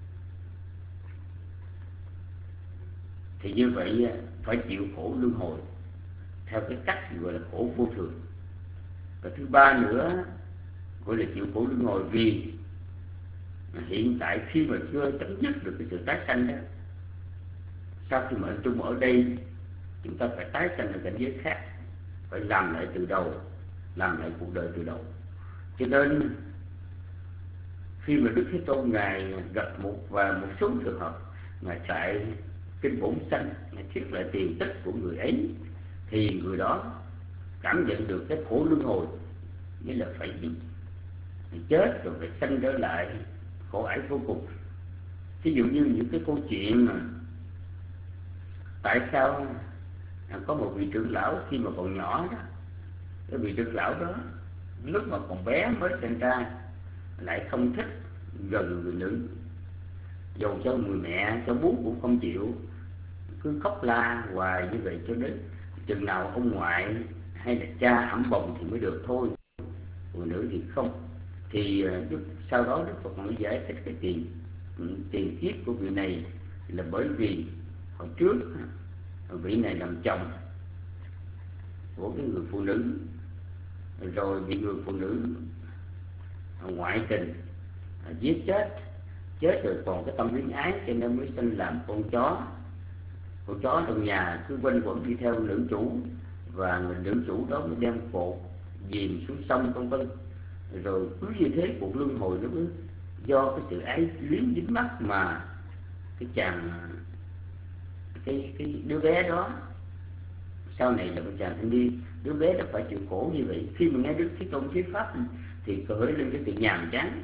Thì như vậy phải chịu khổ luân hồi theo cái cách gọi là khổ vô thường. Và thứ ba nữa gọi là chịu khổ luân hồi vì hiện tại khi mà chưa chấm dứt được cái sự tái sanh đó, sau khi mà anh chung ở đây chúng ta phải tái sanh ở cảnh giới khác, phải làm lại từ đầu, làm lại cuộc đời từ đầu. Cho nên khi mà Đức Thế Tôn Ngài gặp một và một số trường hợp Ngài tại kinh Bổn Sanh, Ngài thuyết lại tiền tích của người ấy, thì người đó cảm nhận được cái khổ luân hồi, nghĩa là phải bị chết rồi phải sanh trở lại khổ ải vô cùng. Ví dụ như những cái câu chuyện mà tại sao có một vị trưởng lão khi mà còn nhỏ đó, cái vị trưởng lão đó lúc mà còn bé mới sinh ra lại không thích gần người nữ, dầu cho người mẹ cho bú cũng không chịu, cứ khóc la hoài như vậy cho đến chừng nào ông ngoại hay là cha ẵm bồng thì mới được thôi, người nữ thì không. Thì Đức, sau đó Đức Phật mới giải thích cái tiền tiền kiếp của vị này là bởi vì hồi trước vị này làm chồng của cái người phụ nữ, rồi bị người phụ nữ ngoại tình giết chết, chết rồi còn cái tâm luyến ái cho nên mới sinh làm con chó. Con chó trong nhà cứ quanh quẩn đi theo nữ chủ, và người nữ chủ đó mới đem cột dìm xuống sông vân vân. Rồi cứ như thế cuộc luân hồi nó mới do cái sự ái luyến dính mắc mà cái chàng cái cái đứa bé đó sau này là một chàng thanh niên, đứa bé đã phải chịu khổ như vậy. Khi mà nghe Đức Thế Tôn thuyết pháp thì khởi lên cái sự nhàm chán.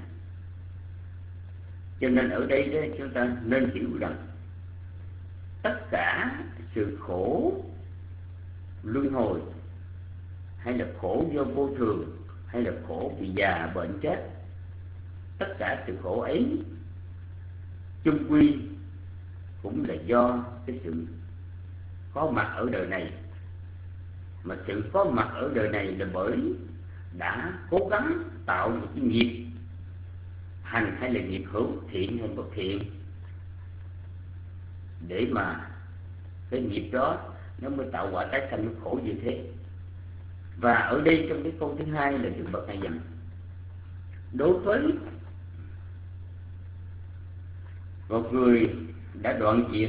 Cho nên ở đây đó, chúng ta nên hiểu rằng tất cả sự khổ luân hồi, hay là khổ do vô thường, hay là khổ vì già bệnh chết, tất cả sự khổ ấy chung quy cũng là do cái sự có mặt ở đời này mà sự có mặt ở đời này là bởi đã cố gắng tạo một cái nghiệp hành hay là nghiệp hữu, thiện hay bất thiện, để mà cái nghiệp đó nó mới tạo quả tái sanh nó khổ như thế. Và ở đây trong cái câu thứ hai là Đức Phật này dặn đối với một người đã đoạn diệt,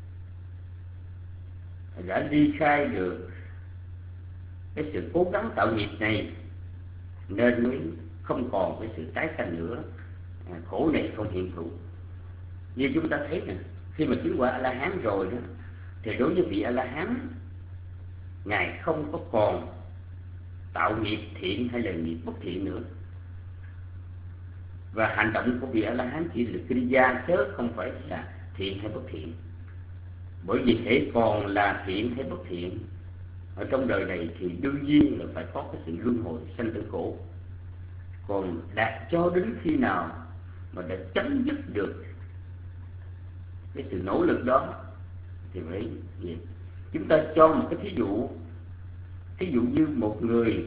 đã ly khai được cái sự cố gắng tạo nghiệp này, nên mới không còn cái sự tái sanh nữa, khổ này không hiện hữu. Như chúng ta thấy nè, khi mà chứng quả A-la-hán rồi đó, thì đối với vị A-la-hán, Ngài không có còn tạo nghiệp thiện hay là nghiệp bất thiện nữa. Và hành động của vị A-la-hán chỉ là kriya, chứ không phải là thiện hay bất thiện. Bởi vì thể còn là thiện hay bất thiện ở trong đời này thì đương nhiên là phải có cái sự luân hồi sanh tử khổ. Còn đạt cho đến khi nào mà đã chấm dứt được cái sự nỗ lực đó thì mới gì? Chúng ta cho một cái thí dụ, thí dụ như một người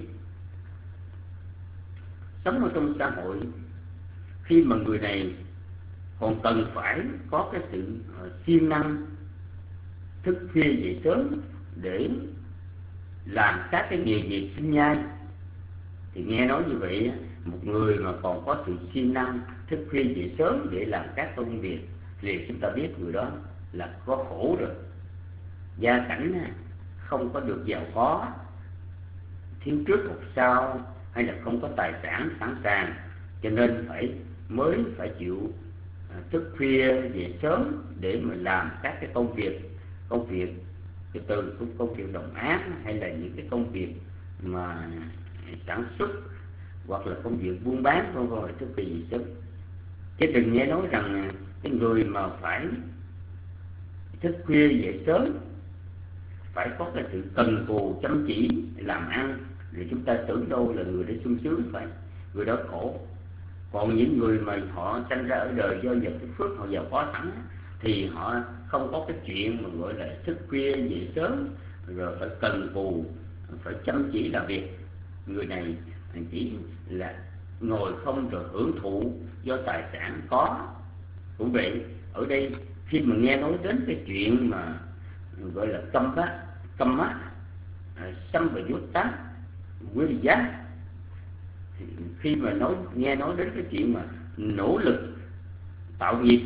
sống ở trong xã hội, khi mà người này còn cần phải có cái sự siêng năng thức khuya dậy sớm để làm các cái nghề nghiệp sinh nhai, thì nghe nói như vậy, một người mà còn có sự siêng năng thức khuya dậy sớm để làm các công việc thì chúng ta biết người đó là có khổ rồi. Gia cảnh không có được giàu có, thiếu trước một sau, hay là không có tài sản sẵn sàng, cho nên phải mới phải chịu thức khuya về sớm để mà làm các cái công việc công việc từ công việc đồng áng hay là những cái công việc mà sản xuất hoặc là công việc buôn bán vân vân, thức khuya về sớm. Chứ đừng nghe nói rằng cái người mà phải thức khuya về sớm phải có cái sự cần cù chăm chỉ làm ăn, rồi chúng ta tưởng đâu là người đó sung sướng, phải người đó khổ. Còn những người mà họ sanh ra ở đời do vật cái phước họ giàu có sẵn thì họ không có cái chuyện mà gọi là thức khuya dậy sớm rồi phải cần cù, phải chăm chỉ làm việc. Người này chỉ là ngồi không rồi hưởng thụ do tài sản có. Cũng vậy, ở đây khi mà nghe nói đến cái chuyện mà gọi là câm bát, câm mắt, xâm và dốt tác, quy giác, thì khi mà nói nghe nói đến cái chuyện mà nỗ lực tạo nghiệp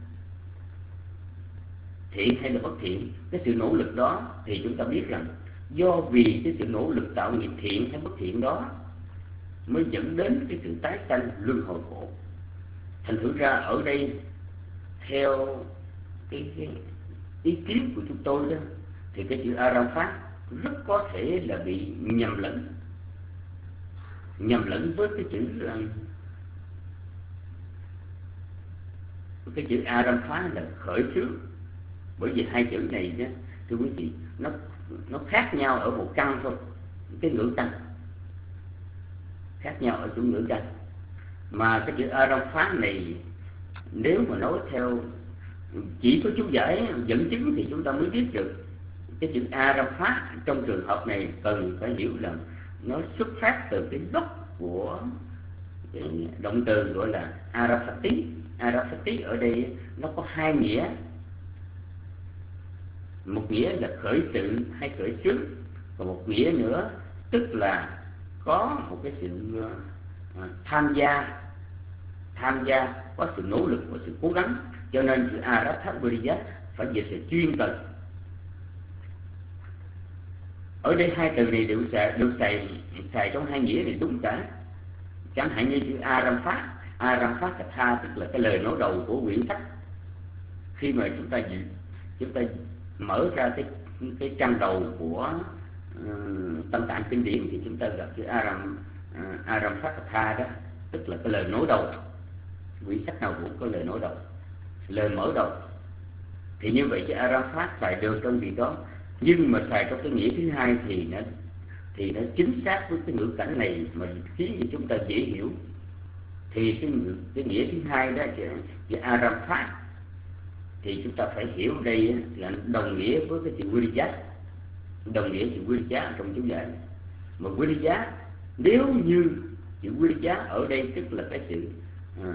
thiện hay là bất thiện, cái sự nỗ lực đó thì chúng ta biết rằng do vì cái sự nỗ lực tạo nghiệp thiện hay bất thiện đó mới dẫn đến cái sự tái sanh luân hồi khổ. Thành thử ra ở đây theo cái, cái ý kiến của chúng tôi đó, thì cái chữ Aram Pháp rất có thể là bị nhầm lẫn nhầm lẫn với cái chữ cái chữ Aram Pháp là khởi xướng. Bởi vì hai chữ này đó, thưa quý vị, nó nó khác nhau ở một căn thôi, cái ngữ căn khác nhau ở chỗ ngữ căn. Mà cái chữ Aram Pháp này nếu mà nói theo chỉ có chú giải dẫn chứng thì chúng ta mới biết được cái chữ Aram Pháp trong trường hợp này cần phải hiểu là nó xuất phát từ cái gốc của cái động từ gọi là Arapati. Arapati ở đây nó có hai nghĩa, một nghĩa là khởi sự hay khởi xướng, còn một nghĩa nữa tức là có một cái sự uh, tham gia tham gia có sự nỗ lực, có sự cố gắng. Cho nên chữ Arathaburiya phải dịch là chuyên cần. Ở đây hai từ này đều xài, được xài xài trong hai nghĩa này đúng cả. Chẳng hạn như chữ Aram Pháp, Aram Pháp Katha tức là cái lời nói đầu của quyển sách. Khi mà chúng ta chúng ta mở ra cái cái trang đầu của uh, Tâm Tạng Kinh Điển thì chúng ta gặp chữ Aram uh, Aram Pháp Katha đó, tức là cái lời nói đầu. Quyển sách nào cũng có lời nói đầu, lời mở đầu. Thì như vậy cái Aram Pháp xài được trong việc đó, nhưng mà xài trong cái nghĩa thứ hai thì nó thì nó chính xác với cái ngữ cảnh này mà khiến cho chúng ta dễ hiểu. Thì cái, cái nghĩa thứ hai đó cái Aram Pháp thì chúng ta phải hiểu đây là đồng nghĩa với cái chữ Viriya. đồng nghĩa chữ quý giá trong chú giải. Mà quý giá, nếu như chữ quý giá ở đây tức là cái sự à,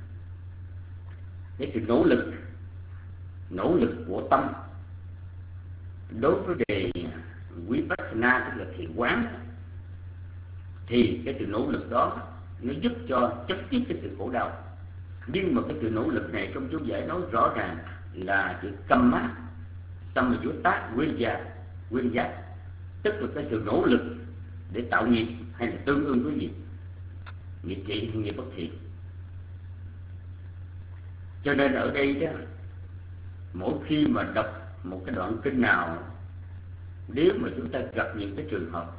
cái sự nỗ lực nỗ lực của tâm đối với đề vipassana, tức là thiền quán, thì cái sự nỗ lực đó nó giúp cho chấm dứt cái sự khổ đau. Nhưng mà cái sự nỗ lực này trong chú giải nói rõ ràng là chữ kamma samyutta vijja vijja, tức là cái sự nỗ lực để tạo nghiệp hay là tương ưng với nghiệp, nghiệp trị hay nghiệp bất thiện. Cho nên ở đây đó, mỗi khi mà đọc một cái đoạn kinh nào, nếu mà chúng ta gặp những cái trường hợp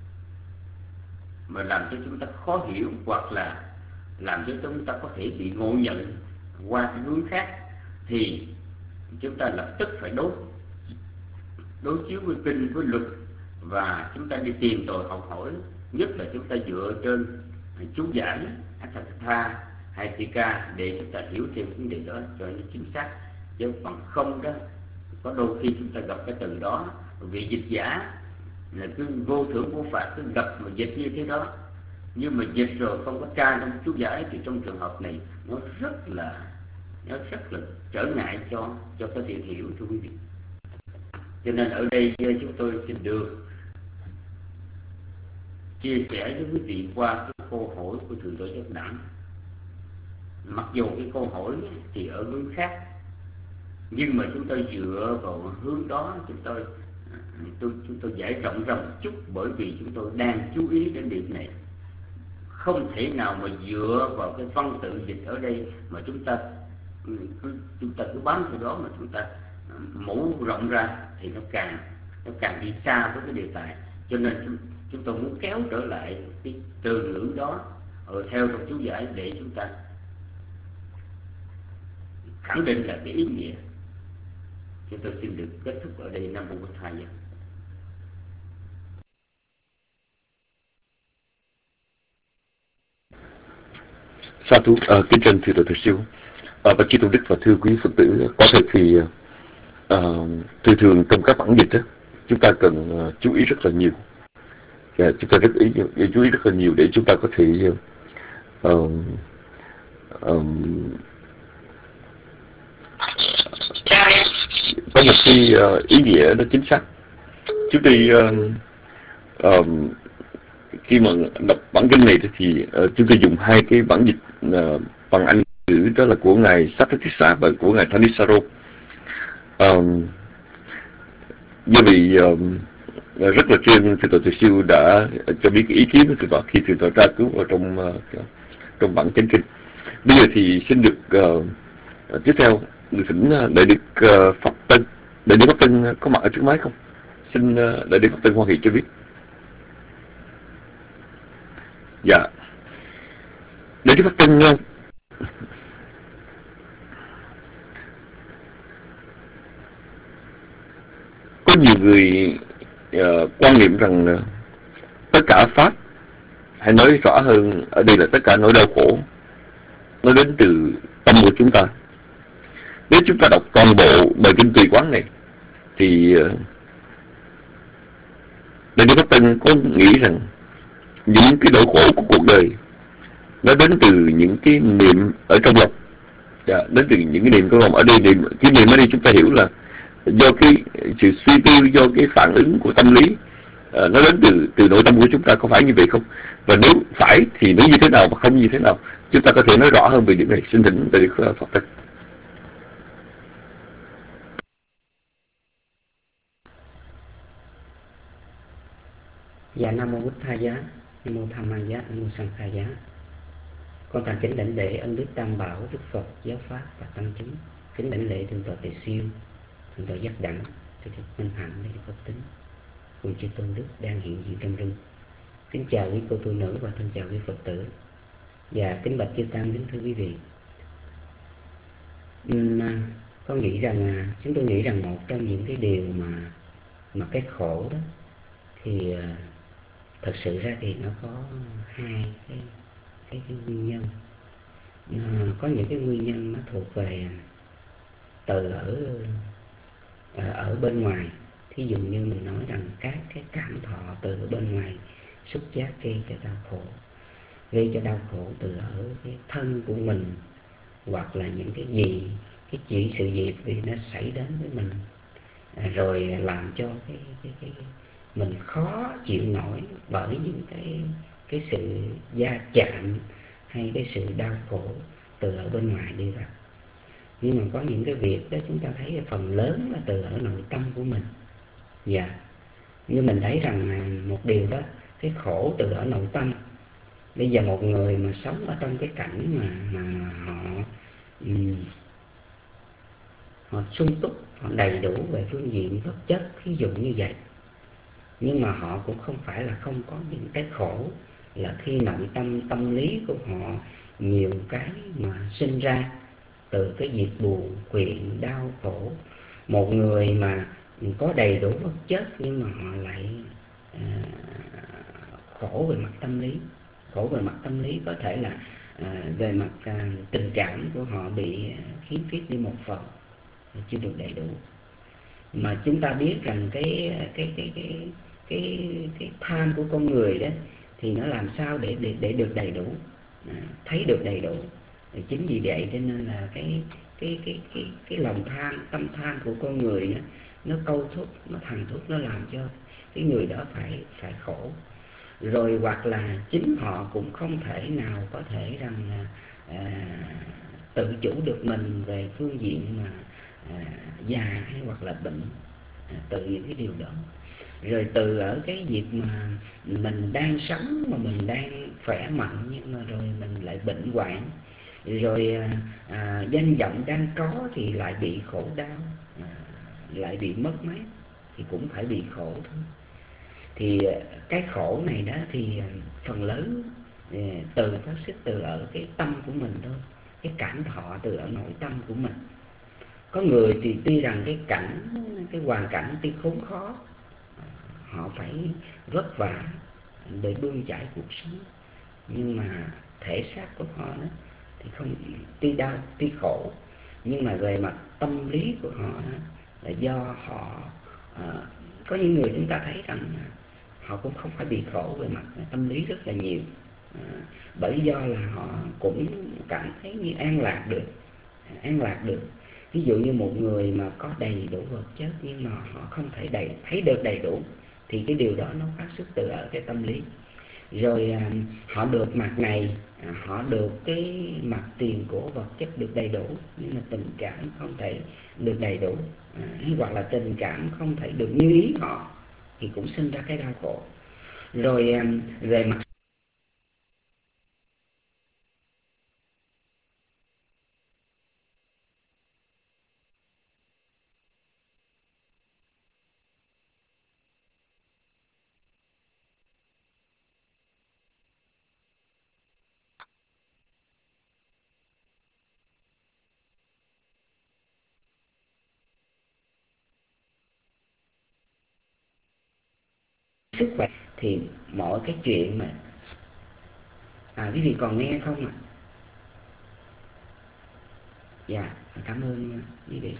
mà làm cho chúng ta khó hiểu, hoặc là làm cho chúng ta có thể bị ngộ nhận qua cái hướng khác, thì chúng ta lập tức phải đối đối chiếu với kinh, với luật, và chúng ta đi tìm tòi học hỏi. Nhất là chúng ta dựa trên chú giải Atthakatha hay Tika để chúng ta hiểu thêm vấn đề đó cho nó chính xác. Chứ bằng không đó, có đôi khi chúng ta gặp cái từ đó, vị dịch giả là cứ vô thưởng vô phạt, cứ gặp mà dịch như thế đó, nhưng mà dịch rồi không có tra trong chú giải, thì trong trường hợp này nó rất là nó rất là trở ngại cho cho cái việc hiểu thưa quý vị. Cho nên ở đây chúng tôi xin được chia sẻ với quý vị qua cái câu hỏi của Thượng tọa Giác Đẳng. Mặc dù cái câu hỏi thì ở hướng khác, nhưng mà chúng tôi dựa vào hướng đó, chúng tôi tôi chúng tôi giải rộng ra một chút, bởi vì chúng tôi đang chú ý đến điểm này. Không thể nào mà dựa vào cái văn tự dịch ở đây mà chúng ta cứ, chúng ta cứ bám theo đó mà chúng ta mổ rộng ra, thì nó càng nó càng đi xa với cái đề tài. Cho nên chúng, chúng tôi muốn kéo trở lại cái từ ngữ đó ở theo trong chú giải để chúng ta khẳng định là cái ý nghĩa. Chúng tôi xin được kết thúc ở đây. Nam mô Bổn Thầy. Sa thú à, kính trân thưa Thượng Siêu à, và chư tôn đức và thưa quý Phật tử. Có thật thì à, thường thường trong các bản dịch đó, chúng ta cần uh, chú ý rất là nhiều. Yeah, chúng ta rất ý chú ý rất là nhiều để chúng ta có thể uh, um, có một cái uh, ý nghĩa nó chính xác. Chúng tôi uh, um, khi mà đọc bản kinh này thì uh, chúng tôi dùng hai cái bản dịch uh, bằng Anh ngữ, đó là của ngài Satthatissa và của ngài Thanissaro. Um, do vì um, rất là trên Thượng tọa Từ Siêu đã cho biết cái ý kiến của Thượng tọa khi Thượng tọa tra cứu vào trong uh, trong bản chánh kinh. Bây giờ thì xin được uh, tiếp theo được thỉnh đại đức uh, Pháp Tân. Đại đức Pháp Tân có mặt ở trước máy không? Xin uh, đại đức Pháp Tân hoan hỷ cho biết. Dạ. Đại đức Pháp Tân uh, có nhiều người uh, quan niệm rằng uh, tất cả pháp, hay nói rõ hơn ở đây là tất cả nỗi đau khổ, nó đến từ tâm của chúng ta. Nếu chúng ta đọc toàn bộ bài kinh Tùy Quán này thì uh, Đại đức Pháp Tân có nghĩ rằng những cái nỗi khổ của cuộc đời nó đến từ những cái niệm ở trong lòng. Dạ, đến từ những cái niệm trong lòng. Ở đây niệm, cái niệm ở đây chúng ta hiểu là do cái sự suy tư, do cái phản ứng của tâm lý, uh, nó đến từ từ nội tâm của chúng ta, có phải như vậy không? Và nếu phải thì nó như thế nào và không như thế nào? Chúng ta có thể nói rõ hơn về điểm này. Xin thỉnh đại đức Pháp Tân. Dạ, Nam mô Bụt Tha Giá, Nam mô Tham Ma Giá, Nam mô Sang Kha Giá. Con thành kính đảnh lễ ân đức Tam Bảo, Đức Phật, Giáo Pháp và Tăng Chúng. Kính đảnh lễ Thượng tọa Tề Siêu, Thượng tọa Giác Đẳng, Thượng tọa Minh Hạnh, Đại đức Phật Tính, cùng chư tôn đức đang hiện diện trong rừng. Kính chào quý cô tu nữ và thân chào quý Phật tử. Và kính bạch chư Tăng, kính thưa quý vị. Uhm, con nghĩ rằng chúng tôi nghĩ rằng một trong những cái điều mà mà cái khổ đó thì uh, thật sự ra thì nó có hai cái cái, cái nguyên nhân. Uh, có những cái nguyên nhân nó thuộc về từ ở ở bên ngoài, Thí dụ như mình nói rằng các cái cảm thọ từ bên ngoài xúc giác gây cho đau khổ, gây cho đau khổ từ ở cái thân của mình, hoặc là những cái gì, cái chỉ sự việc gì nó xảy đến với mình, à, rồi làm cho cái, cái, cái mình khó chịu nổi bởi những cái cái sự va chạm hay cái sự đau khổ từ ở bên ngoài đi vào. Nhưng mà có những cái việc đó chúng ta thấy phần lớn là từ ở nội tâm của mình. Dạ, như mình thấy rằng một điều đó, cái khổ từ ở nội tâm. Bây giờ một người mà sống ở trong cái cảnh mà, mà họ um, họ sung túc, họ đầy đủ về phương diện vật chất, ví dụ như vậy, nhưng mà họ cũng không phải là không có những cái khổ, là khi nội tâm tâm lý của họ nhiều cái mà sinh ra từ cái việc buồn, phiền, đau khổ. Một người mà có đầy đủ vật chất nhưng mà họ lại à, khổ về mặt tâm lý. Khổ về mặt tâm lý có thể là à, về mặt à, tình cảm của họ bị khiếm khuyết đi một phần, chưa được đầy đủ. Mà chúng ta biết rằng cái cái cái cái cái cái tham của con người đó thì nó làm sao để để để được đầy đủ, à, thấy được đầy đủ. Chính vì vậy cho nên là cái cái cái cái cái lòng tham, tâm tham của con người đó, nó câu thúc, nó thằng thúc, nó làm cho cái người đó phải phải khổ. Rồi hoặc là chính họ cũng không thể nào có thể rằng là à, tự chủ được mình về phương diện mà à, già hay hoặc là bệnh, à, từ những cái điều đó. Rồi từ ở cái việc mà mình đang sống mà mình đang khỏe mạnh nhưng mà rồi mình lại bệnh hoạn, rồi à, danh vọng đang có thì lại bị khổ đau, à, lại bị mất mát thì cũng phải bị khổ thôi. Thì cái khổ này đó thì phần lớn từ phát xuất từ ở cái tâm của mình thôi, cái cảm thọ từ ở nội tâm của mình. Có người thì tuy rằng cái cảnh, cái hoàn cảnh tuy khốn khó, họ phải vất vả để bươn chải cuộc sống, nhưng mà thể xác của họ đó thì không, tuy đau, tuy khổ, nhưng mà về mặt tâm lý của họ đó, là do họ à, có những người chúng ta thấy rằng họ cũng không phải bị khổ về mặt tâm lý rất là nhiều, à, bởi do là họ cũng cảm thấy như an lạc được, an lạc được. Ví dụ như một người mà có đầy đủ vật chất nhưng mà họ không thể đầy, thấy được đầy đủ, thì cái điều đó nó phát xuất từ ở cái tâm lý. Rồi à, họ được mặt này, à, họ được cái mặt tiền của vật chất được đầy đủ, nhưng mà tình cảm không thể được đầy đủ, à, hoặc là tình cảm không thể được như ý họ, thì cũng sinh ra cái đau khổ. Rồi à, về mặt sức khỏe thì mọi cái chuyện mà à, quý vị còn nghe không ạ? À? Dạ, cảm ơn quý vị.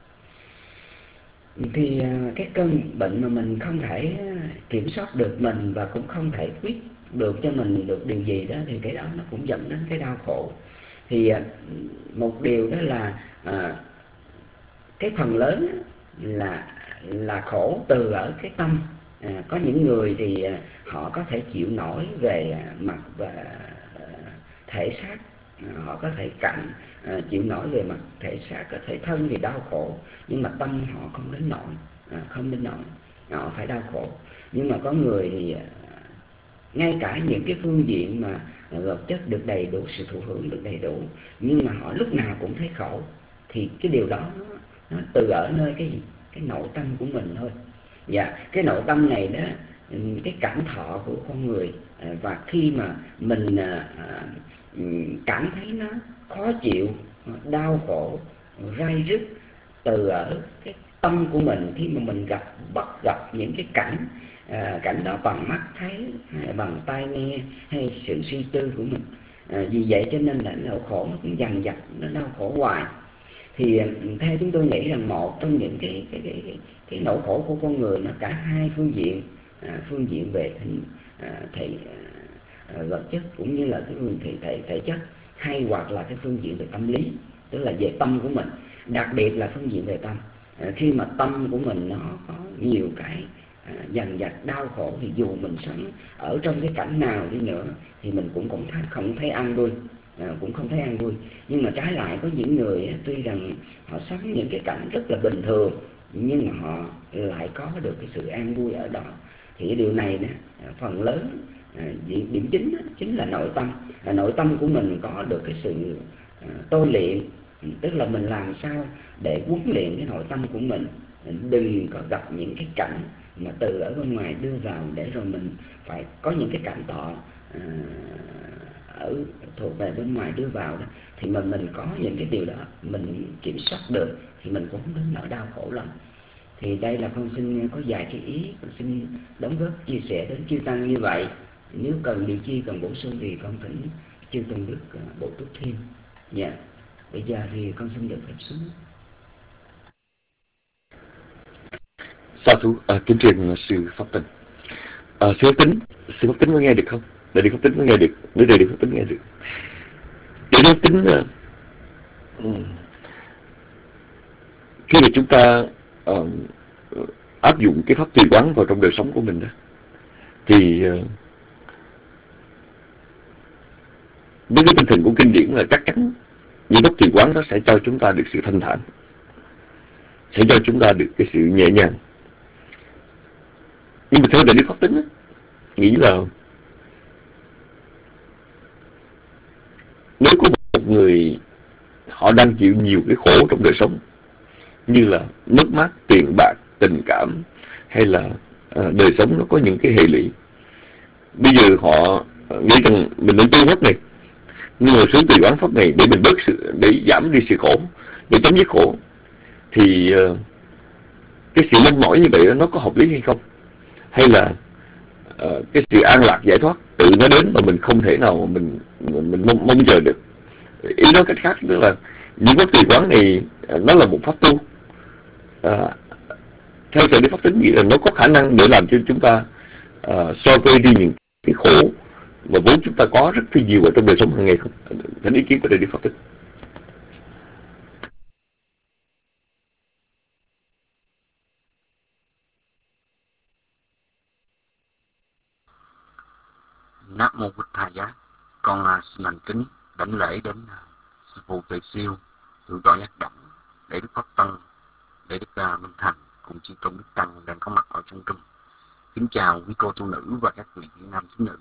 Thì cái cơn bệnh mà mình không thể kiểm soát được mình và cũng không thể quyết được cho mình được điều gì đó, thì cái đó nó cũng dẫn đến cái đau khổ. Thì một điều đó là à, cái phần lớn là là khổ từ ở cái tâm. À, có những người thì họ có thể chịu nổi về mặt và thể xác, họ có thể cảm à, chịu nổi về mặt thể xác, có thể thân thì đau khổ, nhưng mà tâm họ không đến nổi, à, không đến nổi, họ phải đau khổ. Nhưng mà có người thì à, ngay cả những cái phương diện mà vật chất được đầy đủ, sự thụ hưởng được đầy đủ, nhưng mà họ lúc nào cũng thấy khổ, thì cái điều đó nó, nó từ ở nơi cái gì? Cái nội tâm của mình thôi. Dạ, cái nội tâm này đó, cái cảm thọ của con người, và khi mà mình à, cảm thấy nó khó chịu, đau khổ, rai rứt từ ở cái tâm của mình, khi mà mình gặp bắt gặp những cái cảnh à, cảnh đó bằng mắt thấy, hay bằng tai nghe, hay sự suy tư của mình, à, vì vậy cho nên là nỗi khổ nó cũng dằn vặt, nó đau khổ hoài. Thì theo chúng tôi nghĩ rằng một trong những cái cái cái cái, cái nỗi khổ của con người nó cả hai phương diện, à, phương diện về hình à, thể à, vật chất cũng như là cái phương thể, thể thể chất, hay hoặc là cái phương diện về tâm lý, tức là về tâm của mình, đặc biệt là phương diện về tâm. À, khi mà tâm của mình nó có nhiều cái à, dằn vặt đau khổ, thì dù mình sống ở trong cái cảnh nào đi nữa thì mình cũng cũng thấy, không thấy an vui, à, cũng không thấy an vui. Nhưng mà trái lại có những người tuy rằng họ sống những cái cảnh rất là bình thường, nhưng mà họ lại có được cái sự an vui ở đó. Thì cái điều này nè, phần lớn à, điểm chính đó, chính là nội tâm. À, nội tâm của mình có được cái sự à, tôi luyện, tức là mình làm sao để huấn luyện cái nội tâm của mình, đừng có gặp những cái cảnh mà từ ở bên ngoài đưa vào, để rồi mình phải có những cái cảm thọ à, ở thuộc về bên ngoài đưa vào đó, thì mình mình có những cái điều đó mình kiểm soát được, thì mình cũng không đến nỗi đau khổ lắm. Thì đây là con xin có vài cái ý, con xin đóng góp chia sẻ đến chư tăng như vậy. Nếu cần điều chi cần bổ sung thì con thỉnh chư tôn đức uh, bổ túc thêm. Dạ, bây giờ thì con xin được phép xuống. Sa thú, à, kính truyền sư Pháp Tịnh. À, sư Pháp Tính, sư Pháp Tính có nghe được không? Đại đi Pháp Tính có nghe được, nếu đại đi Pháp Tính nghe được. Đại đi Pháp Tính, uh, khi mà chúng ta uh, áp dụng cái pháp tùy quán vào trong đời sống của mình đó, thì uh, với cái tinh thần của kinh điển là chắc chắn những pháp tùy quán đó sẽ cho chúng ta được sự thanh thản, sẽ cho chúng ta được cái sự nhẹ nhàng. Nhưng mà theo Đại Đức Pháp Tính đó, nghĩ là nếu có một người họ đang chịu nhiều cái khổ trong đời sống, như là mất mát tiền bạc, tình cảm, hay là uh, đời sống nó có những cái hệ lụy, bây giờ họ uh, nghĩ rằng mình nên tu pháp này, nhưng mà xuống tùy quán pháp này để mình bớt sự, để giảm đi sự khổ, để chấm dứt khổ, thì uh, cái sự mong mỏi như vậy đó, nó có hợp lý hay không? Hay là uh, cái sự an lạc giải thoát tự nó đến mà mình không thể nào mình mình, mình mong, mong chờ được? Ý nói cách khác, tức là những pháp tùy quán này uh, nó là một pháp tu. Uh, theo Đại Đức Pháp Tính nghĩ là nó có khả năng để làm cho chúng ta uh, xóa vơi đi những cái khổ mà vốn chúng ta có rất là nhiều ở trong đời sống hàng ngày không? Thỉnh ý kiến của Đại Đức Pháp Tính. Nam mô Bụt Thầy Giá. Con uh, xin thành kính đảnh lễ đến uh, sư phụ Tuệ Siêu, thượng tọa Giác Đẳng, Đại Đức Pháp Tân, Đại Đức uh, Minh Thành cùng chư tôn đức tăng đang có mặt ở trong trung. Kính chào quý cô tu nữ và các vị nam tín nữ.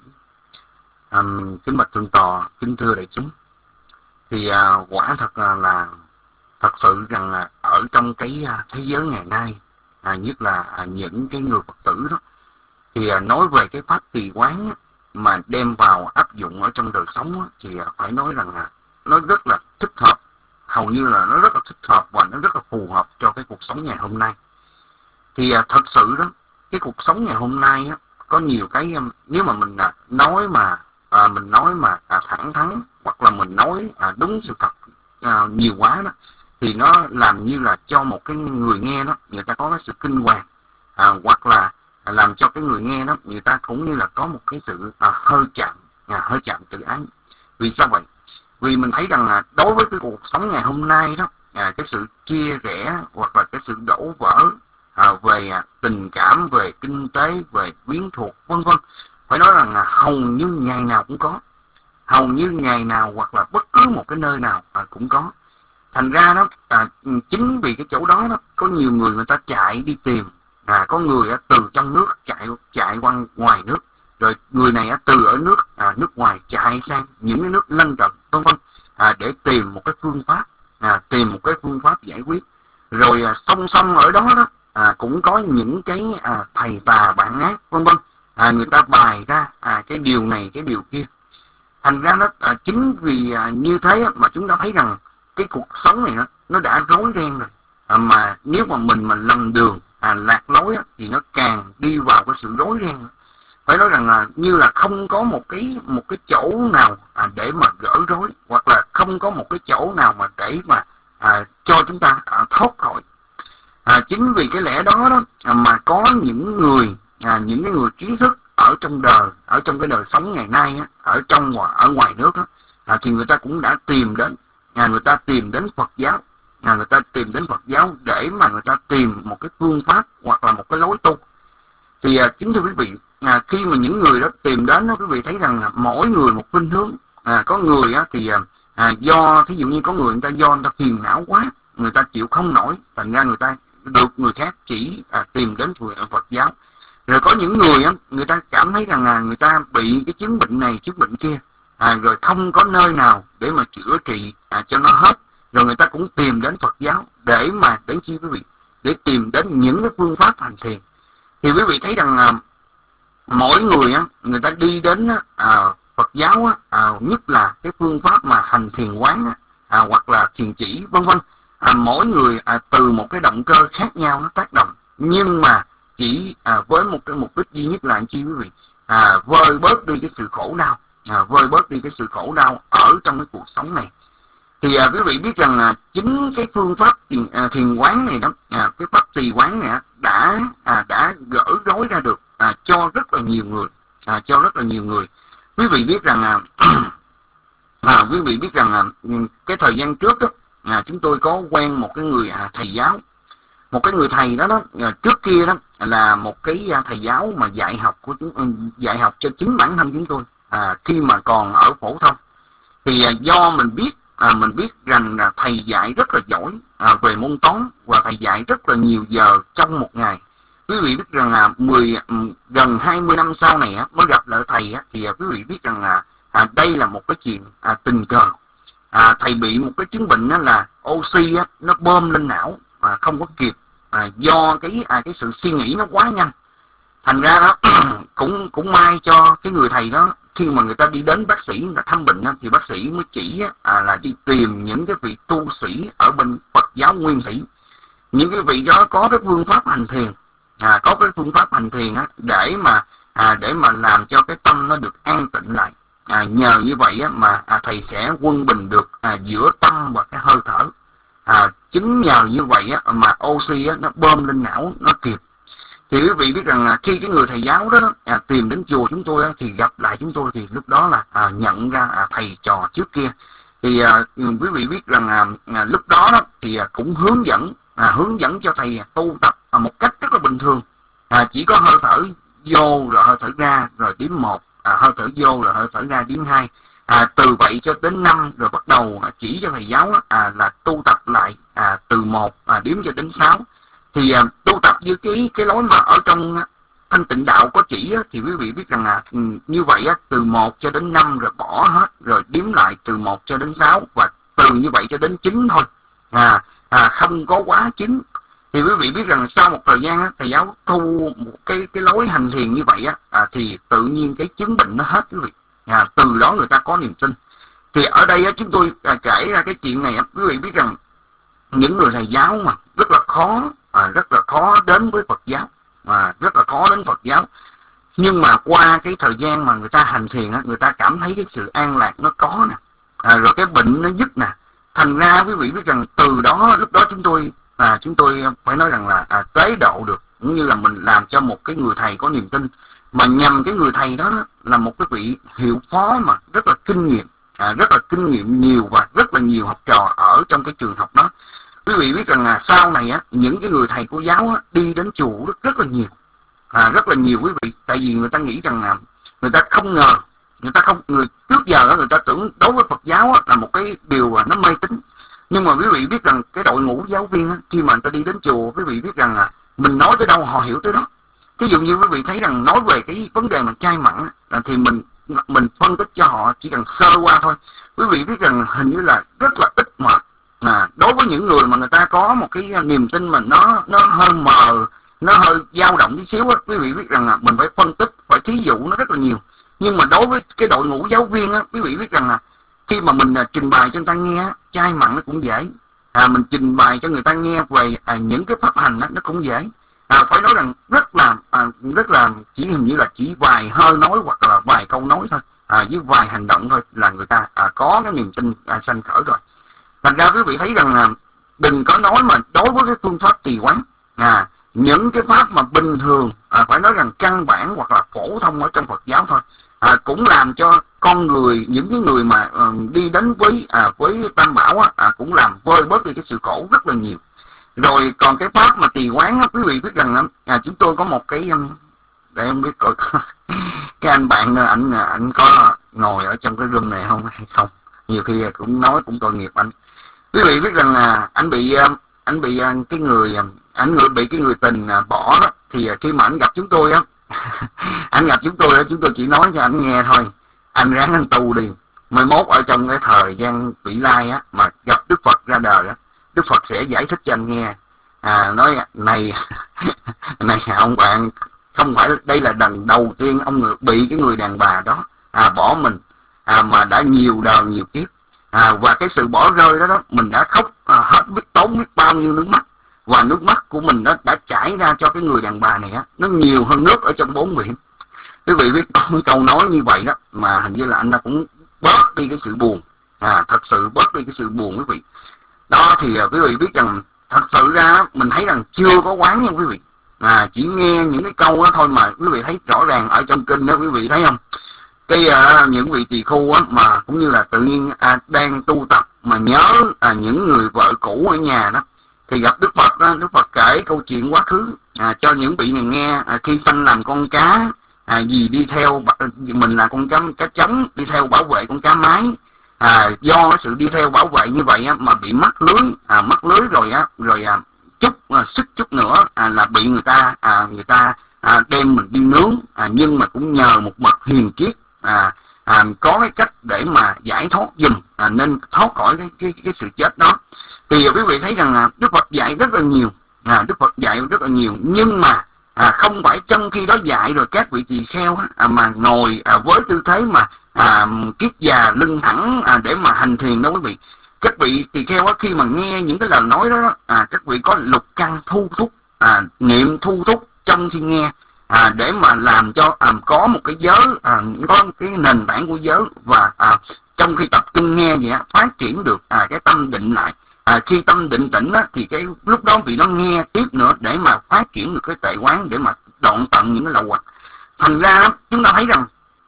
Um, kính bạch thượng tọa, kính thưa đại chúng. Thì uh, quả thật uh, là thật sự rằng uh, ở trong cái uh, thế giới ngày nay, uh, nhất là uh, những cái người Phật tử đó, thì uh, nói về cái pháp tùy quán uh, mà đem vào áp dụng ở trong đời sống uh, thì uh, phải nói rằng uh, nó rất là thích hợp, hầu như là nó rất là thích hợp và nó rất là phù hợp cho cái cuộc sống ngày hôm nay. Thì à, thật sự đó, cái cuộc sống ngày hôm nay á, có nhiều cái, nếu mà mình à, nói mà à, mình nói mà à, thẳng thắn, hoặc là mình nói à, đúng sự thật à, nhiều quá đó, thì nó làm như là cho một cái người nghe đó, người ta có cái sự kinh hoàng, à, hoặc là à, làm cho cái người nghe đó, người ta cũng như là có một cái sự à, hơi chạm, à, hơi chạm tự ái. Vì sao vậy? Vì mình thấy rằng à, đối với cái cuộc sống ngày hôm nay đó, à, cái sự chia rẽ hoặc là cái sự đổ vỡ à, về à, tình cảm, về kinh tế, về quyến thuộc, vân vân, phải nói rằng là hầu như ngày nào cũng có, hầu như ngày nào hoặc là bất cứ một cái nơi nào à, cũng có. Thành ra đó, à, chính vì cái chỗ đó đó, có nhiều người người ta chạy đi tìm, à, có người à, từ trong nước chạy chạy qua ngoài nước, rồi người này à, từ ở nước à, nước ngoài chạy sang những cái nước lân cận, vân vân, à, để tìm một cái phương pháp, à, tìm một cái phương pháp giải quyết. Rồi à, song song ở đó đó, à, cũng có những cái à, thầy tà bạn ác, vân vân, à, người ta bày ra à, cái điều này cái điều kia. Thành ra nó à, chính vì à, như thế á, mà chúng ta thấy rằng cái cuộc sống này nó, nó đã rối ren rồi, à, mà nếu mà mình mà lầm đường, à, lạc lối á, thì nó càng đi vào cái sự rối ren. Phải nói rằng là như là không có một cái một cái chỗ nào à, để mà gỡ rối, hoặc là không có một cái chỗ nào mà để mà à, cho chúng ta à, thoát khỏi. À, chính vì cái lẽ đó đó à, mà có những người à, những cái người trí thức ở trong đời, ở trong cái đời sống ngày nay á, ở trong ở ngoài nước á, à, thì người ta cũng đã tìm đến à, người ta tìm đến Phật giáo, à, người ta tìm đến Phật giáo để mà người ta tìm một cái phương pháp hoặc là một cái lối tu. Thì à, kính thưa quý vị, à, khi mà những người đó tìm đến đó, quý vị thấy rằng là mỗi người một khuynh hướng. À, có người á, thì à, do thí dụ như có người người ta do người ta phiền não quá, người ta chịu không nổi, thành ra người ta được người khác chỉ à, tìm đến Phật giáo. Rồi có những người á, người ta cảm thấy rằng là người ta bị cái chứng bệnh này chứng bệnh kia, à, rồi không có nơi nào để mà chữa trị à, cho nó hết, rồi người ta cũng tìm đến Phật giáo để mà đến chi quý vị, để tìm đến những cái phương pháp hành thiền. Thì quý vị thấy rằng là mỗi người á, người ta đi đến à, Phật giáo á, à, nhất là cái phương pháp mà hành thiền quán á, à, hoặc là thiền chỉ vân vân, à, mỗi người à, từ một cái động cơ khác nhau nó tác động, nhưng mà chỉ à, với một cái mục đích duy nhất là anh chi quý vị, à, vơi bớt đi cái sự khổ đau, à, vơi bớt đi cái sự khổ đau ở trong cái cuộc sống này. Thì à, quý vị biết rằng à, chính cái phương pháp thiền, à, thiền quán này đó, à, cái pháp trì quán này đã à, đã gỡ rối ra được à, cho rất là nhiều người, à, cho rất là nhiều người. Quý vị biết rằng à, à, quý vị biết rằng à, cái thời gian trước đó, à, chúng tôi có quen một cái người à, thầy giáo, một cái người thầy đó đó à, trước kia đó là một cái à, thầy giáo mà dạy học của chúng, dạy học cho chính bản thân chúng tôi à, khi mà còn ở phổ thông. Thì à, do mình biết à, mình biết rằng là thầy dạy rất là giỏi à, về môn toán, và thầy dạy rất là nhiều giờ trong một ngày. Quý vị biết rằng là mười gần hai mươi năm sau này á, mới gặp lại thầy á, thì à, quý vị biết rằng là à, đây là một cái chuyện à, tình cờ. À, thầy bị một cái chứng bệnh đó là oxy á, nó bơm lên não à, không có kịp, à, do cái à, cái sự suy nghĩ nó quá nhanh. Thành ra đó cũng cũng may cho cái người thầy đó, khi mà người ta đi đến bác sĩ người ta thăm bệnh đó, thì bác sĩ mới chỉ à, là đi tìm những cái vị tu sĩ ở bên Phật giáo Nguyên Thủy. Những cái vị đó có cái phương pháp hành thiền, à, có cái phương pháp hành thiền á, để mà à, để mà làm cho cái tâm nó được an tịnh lại. À, nhờ như vậy á, mà à, thầy sẽ quân bình được à, giữa tâm và cái hơi thở. À, chính nhờ như vậy á, mà oxy á, nó bơm lên não nó kịp. Thì quý vị biết rằng là khi cái người thầy giáo đó, đó à, tìm đến chùa chúng tôi á, thì gặp lại chúng tôi, thì lúc đó là à, nhận ra à, thầy trò trước kia. Thì à, quý vị biết rằng à, à, lúc đó, đó thì à, cũng hướng dẫn à, hướng dẫn cho thầy tu tập à, một cách rất là bình thường. À, chỉ có hơi thở vô rồi hơi thở ra, rồi đếm một, à, hơi thở vô rồi hơi thở ra đếm hai. À, từ vậy cho đến năm, rồi bắt đầu à, chỉ cho thầy giáo à, là tu tập lại à, từ một à, đếm cho đến sáu. Thì à, tu tập như cái cái lối mà ở trong Thanh Tịnh Đạo có chỉ á, thì quý vị biết rằng là ừ, như vậy á, từ một cho đến năm rồi bỏ hết, rồi đếm lại từ một cho đến sáu, và từ như vậy cho đến chín thôi, à, à, không có quá chín. Thì quý vị biết rằng sau một thời gian á, thầy giáo thu một cái cái lối hành thiền như vậy á, à, thì tự nhiên cái chứng bệnh nó hết quý vị, à, từ đó người ta có niềm tin. Thì ở đây á, chúng tôi à, kể ra cái chuyện này á, quý vị biết rằng những người thầy giáo mà rất là khó, à, rất là khó đến với Phật giáo, à, rất là khó đến Phật giáo. Nhưng mà qua cái thời gian mà người ta hành thiền á, người ta cảm thấy cái sự an lạc nó có nè, à, rồi cái bệnh nó dứt nè. Thành ra quý vị biết rằng từ đó, lúc đó chúng tôi à, chúng tôi phải nói rằng là à, tế độ được, cũng như là mình làm cho một cái người thầy có niềm tin, mà nhằm cái người thầy đó, đó là một cái vị hiệu phó mà rất là kinh nghiệm, à, rất là kinh nghiệm nhiều, và rất là nhiều học trò ở trong cái trường học đó. Quý vị biết rằng là sau này á, những cái người thầy cô giáo á, đi đến chùa rất, rất là nhiều, à, rất là nhiều quý vị. Tại vì người ta nghĩ rằng là người ta không ngờ, người ta không người trước giờ á, người ta tưởng đối với Phật giáo á, là một cái điều à, nó mê tín. Nhưng mà quý vị biết rằng cái đội ngũ giáo viên á, khi mà người ta đi đến chùa, quý vị biết rằng là mình nói tới đâu họ hiểu tới đó. Ví dụ như quý vị thấy rằng nói về cái vấn đề mà chay mặn á, thì mình mình phân tích cho họ chỉ cần sơ qua thôi. Quý vị biết rằng hình như là rất là ít mà à, đối với những người mà người ta có một cái niềm tin mà nó nó hơi mờ, nó hơi dao động tí xíu á, quý vị biết rằng là mình phải phân tích, phải thí dụ nó rất là nhiều. Nhưng mà đối với cái đội ngũ giáo viên á, quý vị biết rằng là khi mà mình à, trình bày cho người ta nghe, chay mặn nó cũng dễ. À, mình trình bày cho người ta nghe về à, những cái pháp hành đó, nó cũng dễ. À, phải nói rằng rất là à, rất là chỉ hình như là chỉ vài hơi nói hoặc là vài câu nói thôi, à, với vài hành động thôi là người ta à, có cái niềm tin à, sanh khởi rồi. Thành ra quý vị thấy rằng là đừng có nói mà đối với cái phương pháp trì quán, à, những cái pháp mà bình thường à, phải nói rằng căn bản hoặc là phổ thông ở trong Phật giáo thôi, à, cũng làm cho con người, những cái người mà à, đi đến với à, với Tam Bảo á, à, cũng làm vơi bớt đi cái sự khổ rất là nhiều. Rồi còn cái pháp mà tỳ quán á, quý vị biết rằng à, chúng tôi có một cái um, để không biết coi cái anh bạn anh anh có ngồi ở trong cái room này không hay không, nhiều khi cũng nói cũng tội nghiệp anh. Quý vị biết rằng là anh bị anh bị cái người anh người bị cái người tình bỏ đó, thì khi mà anh gặp chúng tôi á anh gặp chúng tôi á, chúng tôi chỉ nói cho anh nghe thôi, anh ráng anh tu đi, mai mốt ở trong cái thời gian vị lai á mà gặp Đức Phật ra đời á, Đức Phật sẽ giải thích cho anh nghe, à, nói này này ông bạn, không phải đây là lần đầu tiên ông người bị cái người đàn bà đó à, bỏ mình, à, mà đã nhiều đời nhiều kiếp, à, và cái sự bỏ rơi đó đó mình đã khóc à, hết biết tốn biết bao nhiêu nước mắt, và nước mắt của mình đó đã chảy ra cho cái người đàn bà này á, nó nhiều hơn nước ở trong bốn biển. Quý vị biết câu nói như vậy đó mà hình như là anh ta cũng bớt đi cái sự buồn, à, thật sự bớt đi cái sự buồn quý vị. Đó thì quý vị biết rằng thật sự ra mình thấy rằng chưa có quán nha quý vị, à, chỉ nghe những cái câu đó thôi mà quý vị thấy rõ ràng ở trong kinh đó, quý vị thấy không? Cái à, những vị tỳ khu á, mà cũng như là tự nhiên à, đang tu tập mà nhớ à, những người vợ cũ ở nhà đó, thì gặp Đức Phật đó, Đức Phật kể câu chuyện quá khứ à, cho những vị này nghe, à, khi sanh làm con cá à, gì đi theo mình là con cá cá trống đi theo bảo vệ con cá mái, à, do sự đi theo bảo vệ như vậy á, mà bị mắc lưới à, mắc lưới rồi á rồi à, chút à, sức chút nữa à, là bị người ta à, người ta à, đem mình đi nướng, à, nhưng mà cũng nhờ một bậc hiền triết à, à, có cái cách để mà giải thoát giùm, à, nên thoát khỏi cái, cái cái sự chết đó. Thì quý vị thấy rằng à, Đức Phật dạy rất là nhiều, à, Đức Phật dạy rất là nhiều, nhưng mà à, không phải trong khi đó dạy rồi các vị tỳ kheo à, mà ngồi à, với tư thế mà à, kiết già lưng thẳng à, để mà hành thiền đó quý vị. Các vị tỳ kheo á, khi mà nghe những cái lời nói đó à, các vị có lục căn thu thúc, à, niệm thu thúc trong khi nghe, à, để mà làm cho à, có một cái giới, à, có cái nền tảng của giới, và à, trong khi tập trung nghe vậy á, phát triển được à, cái tâm định lại. À, khi tâm định tĩnh á, thì cái lúc đó vị nó nghe tiếp nữa để mà phát triển được cái tệ quán, để mà đoạn tận những cái lậu hoặc. Thành ra chúng ta thấy rằng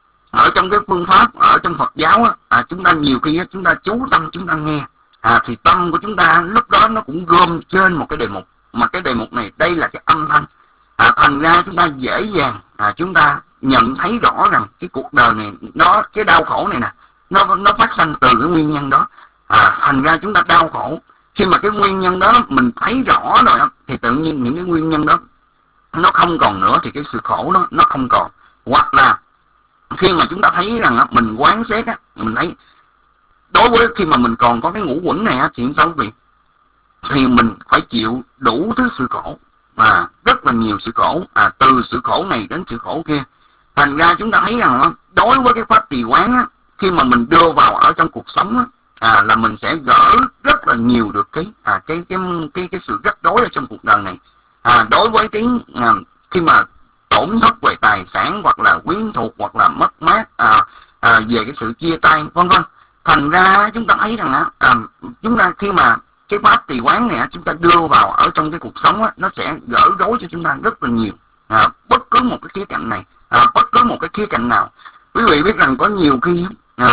ở trong cái phương pháp ở trong Phật giáo á, à, chúng ta nhiều khi á, chúng ta chú tâm chúng ta nghe, à, thì tâm của chúng ta lúc đó nó cũng gom trên một cái đề mục, mà cái đề mục này đây là cái âm thanh, à, thành ra chúng ta dễ dàng à, chúng ta nhận thấy rõ rằng cái cuộc đời này nó cái đau khổ này nè nó nó phát sinh từ cái nguyên nhân đó, à, thành ra chúng ta đau khổ. Khi mà cái nguyên nhân đó mình thấy rõ rồi đó, thì tự nhiên những cái nguyên nhân đó nó không còn nữa, thì cái sự khổ đó nó không còn. Hoặc là khi mà chúng ta thấy rằng mình quán xét á, mình thấy đối với khi mà mình còn có cái ngũ quẩn này á, thì sao vậy? Thì mình phải chịu đủ thứ sự khổ, à, rất là nhiều sự khổ, à, từ sự khổ này đến sự khổ kia. Thành ra chúng ta thấy rằng đối với cái pháp trì quán á, khi mà mình đưa vào ở trong cuộc sống á, à, là mình sẽ gỡ rất là nhiều được cái à, cái cái cái cái sự rắc rối ở trong cuộc đời này. À, đối với cái à, khi mà tổn thất về tài sản, hoặc là quyến thuộc, hoặc là mất mát à, à, về cái sự chia tay vân vân. Thành ra chúng ta thấy rằng á, à, chúng ta khi mà cái pháp trì quán này chúng ta đưa vào ở trong cái cuộc sống á, nó sẽ gỡ rối cho chúng ta rất là nhiều, à, bất cứ một cái khía cạnh này, à, bất cứ một cái khía cạnh nào. Quý vị biết rằng có nhiều khi à,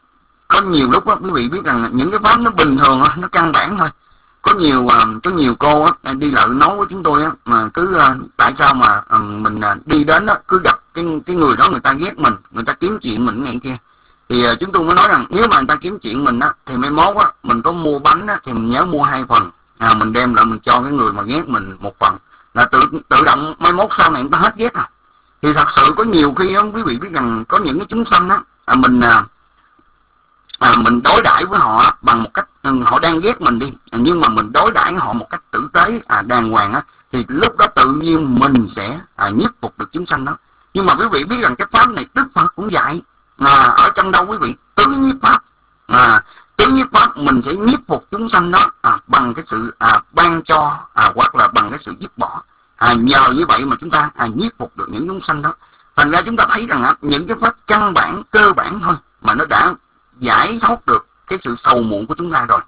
có nhiều lúc đó, quý vị biết rằng những cái pháp nó bình thường nó căn bản thôi. Có nhiều có nhiều cô á, đi lại nói với chúng tôi á, mà cứ tại sao mà mình đi đến đó cứ gặp cái cái người đó người ta ghét mình, người ta kiếm chuyện mình này kia. Thì chúng tôi mới nói rằng nếu mà người ta kiếm chuyện mình á, thì mai mốt á mình có mua bánh á, thì mình nhớ mua hai phần, à, mình đem lại mình cho cái người mà ghét mình một phần, là tự tự động mai mốt sau này người ta hết ghét à. Thì thật sự có nhiều khi á, quý vị biết rằng có những cái chúng sanh á, à, mình à, À, mình đối đãi với họ bằng một cách, họ đang ghét mình đi, nhưng mà mình đối đãi họ một cách tử tế, à, đàng hoàng á, thì lúc đó tự nhiên mình sẽ à, nhiếp phục được chúng sanh đó. Nhưng mà quý vị biết rằng cái pháp này Đức Phật cũng dạy, à, ở trong đâu quý vị? Tứ nhiếp pháp, à, tứ nhiếp pháp mình sẽ nhiếp phục chúng sanh đó à, bằng cái sự à, ban cho, à, hoặc là bằng cái sự dứt bỏ, à, nhờ như vậy mà chúng ta à, nhiếp phục được những chúng sanh đó. Thành ra chúng ta thấy rằng à, những cái pháp căn bản cơ bản thôi mà nó đã giải thoát được cái sự sầu muộn của chúng ta rồi.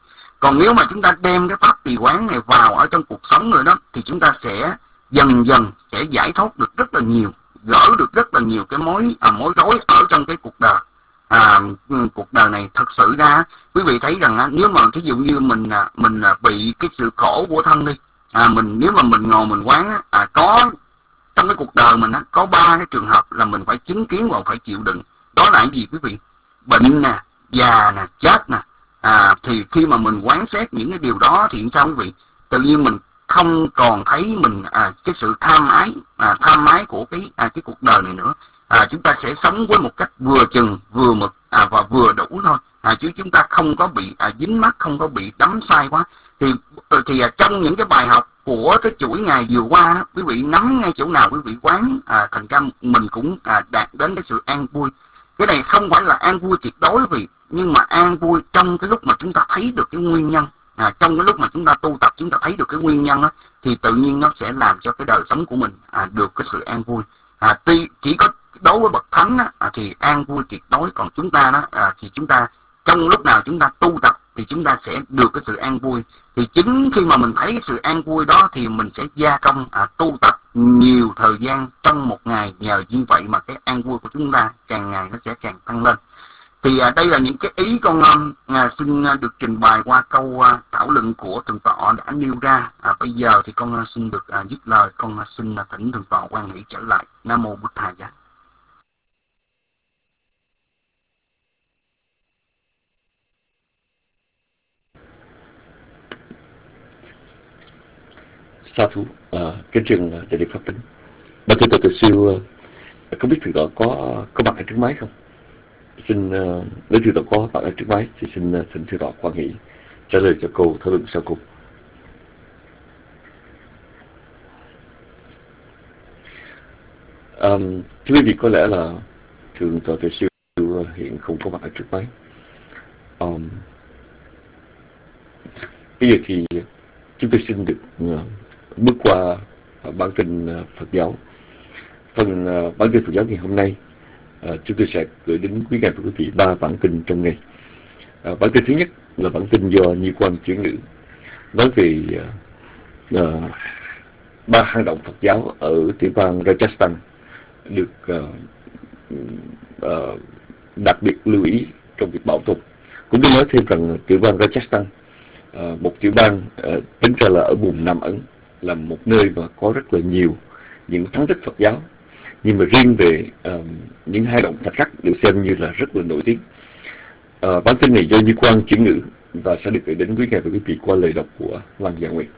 Còn nếu mà chúng ta đem cái pháp trì quán này vào ở trong cuộc sống rồi đó, thì chúng ta sẽ dần dần sẽ giải thoát được rất là nhiều, gỡ được rất là nhiều cái mối à, mối rối ở trong cái cuộc đời. À, cuộc đời này thật sự ra quý vị thấy rằng á, nếu mà thí dụ như mình mình bị cái sự khổ của thân đi, à, mình nếu mà mình ngồi mình quán á, à, có trong cái cuộc đời mình á, có ba cái trường hợp là mình phải chứng kiến và phải chịu đựng. Đó là cái gì quý vị? Bệnh nè, già nè, chết nè. À, thì khi mà mình quán xét những cái điều đó thì sao quý vị? Tự nhiên mình không còn thấy mình à, cái sự tham ái à, tham ái của cái à, cái cuộc đời này nữa. À, chúng ta sẽ sống với một cách vừa chừng vừa mực à, và vừa đủ thôi, à, chứ chúng ta không có bị à, dính mắc, không có bị đắm sai quá. Thì thì à, trong những cái bài học của cái chuỗi ngày vừa qua đó, quý vị nắm ngay chỗ nào quý vị quán, à, thành ra mình cũng à, đạt đến cái sự an vui. Cái này không phải là an vui tuyệt đối vì, nhưng mà an vui trong cái lúc mà chúng ta thấy được cái nguyên nhân. À, trong cái lúc mà chúng ta tu tập chúng ta thấy được cái nguyên nhân đó, thì tự nhiên nó sẽ làm cho cái đời sống của mình à, được cái sự an vui. À, tuy chỉ có đối với bậc thánh á, à, thì an vui tuyệt đối, còn chúng ta đó à, thì chúng ta trong lúc nào chúng ta tu tập thì chúng ta sẽ được cái sự an vui. Thì chính khi mà mình thấy cái sự an vui đó thì mình sẽ gia công à, tu tập nhiều thời gian trong một ngày, nhờ như vậy mà cái an vui của chúng ta càng ngày nó sẽ càng tăng lên. Thì à, đây là những cái ý con à, xin à, được trình bày qua câu à, thảo luận của thượng tọa đã nêu ra. À, bây giờ thì con à, xin được à, dứt lời, con à, xin à, thỉnh thượng tọa quan hỷ trở lại. Nam mô Bụt Thầy. Sa thú, à, kính trân đại đức pháp tính. Bà thưa Từ Siêu, không biết thượng tọa có có mặt ở trước máy không? Xin uh, nếu thượng tọa có mặt ở trước máy thì xin uh, thỉnh thượng tọa quan hỷ trả lời cho câu thảo luận sau cùng. Um, thưa quý vị, có lẽ là thượng tọa Từ Siêu hiện không có mặt ở trước máy. Um, bây giờ thì chúng tôi xin được uh, bước qua uh, bản tin uh, Phật giáo. Phần uh, bản tin Phật giáo ngày hôm nay, uh, chúng tôi sẽ gửi đến quý ngài và quý vị ba bản tin trong ngày. Uh, bản tin thứ nhất là bản tin do Nhi Quan chuyển ngữ, nói về uh, uh, ba hang động Phật giáo ở tiểu bang Rajasthan được uh, uh, đặc biệt lưu ý trong việc bảo tồn. Cũng tôi nói thêm rằng tiểu bang Rajasthan, uh, một tiểu bang uh, tính ra là ở vùng Nam Ấn, là một nơi mà có rất là nhiều những thắng tích Phật giáo, nhưng mà riêng về uh, những hang động Thạch Khắc được xem như là rất là nổi tiếng. Uh, bản tin này do Như Quang chuyển ngữ và sẽ được gửi đến quý ngài và quý vị qua lời đọc của Lăng Dạ Nguyệt.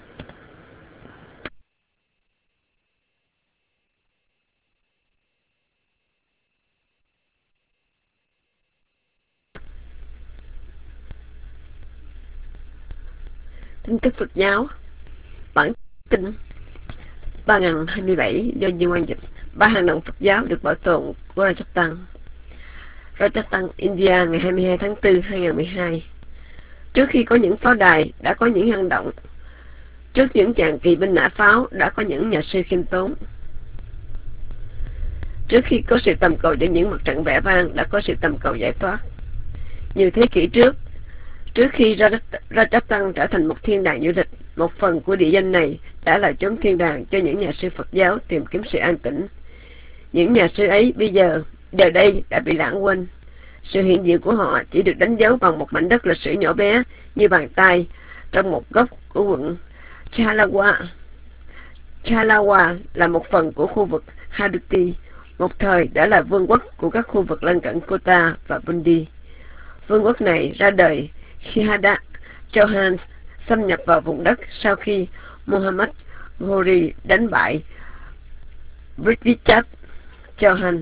Tin tức Phật giáo, bản tin ba nghìn không trăm hai mươi bảy do Như Quang dịch. Ba hang động Phật giáo được bảo tồn của Rajasthan. Rajasthan, India, ngày hai mươi hai tháng tư năm hai nghìn không trăm mười hai. Trước khi có những pháo đài, đã có những hang động. Trước những chàng kỳ binh nã pháo, đã có những nhà sư khiêm tốn. Trước khi có sự tầm cầu cho những mặt trận vẻ vang, đã có sự tầm cầu giải thoát. Nhiều thế kỷ trước, trước khi Rajasthan trở thành một thiên đàng du lịch, một phần của địa danh này đã là chốn thiên đàng cho những nhà sư Phật giáo tìm kiếm sự an tĩnh. Những nhà sư ấy bây giờ, giờ đây đã bị lãng quên. Sự hiện diện của họ chỉ được đánh dấu bằng một mảnh đất lịch sử nhỏ bé như bàn tay trong một góc của quận Chalawa. Chalawa là một phần của khu vực Haduti, một thời đã là vương quốc của các khu vực lân cận Kota và Bundi. Vương quốc này ra đời khi Hada Chauhan xâm nhập vào vùng đất sau khi Muhammad Ghori đánh bại Prithviraj Chauhan.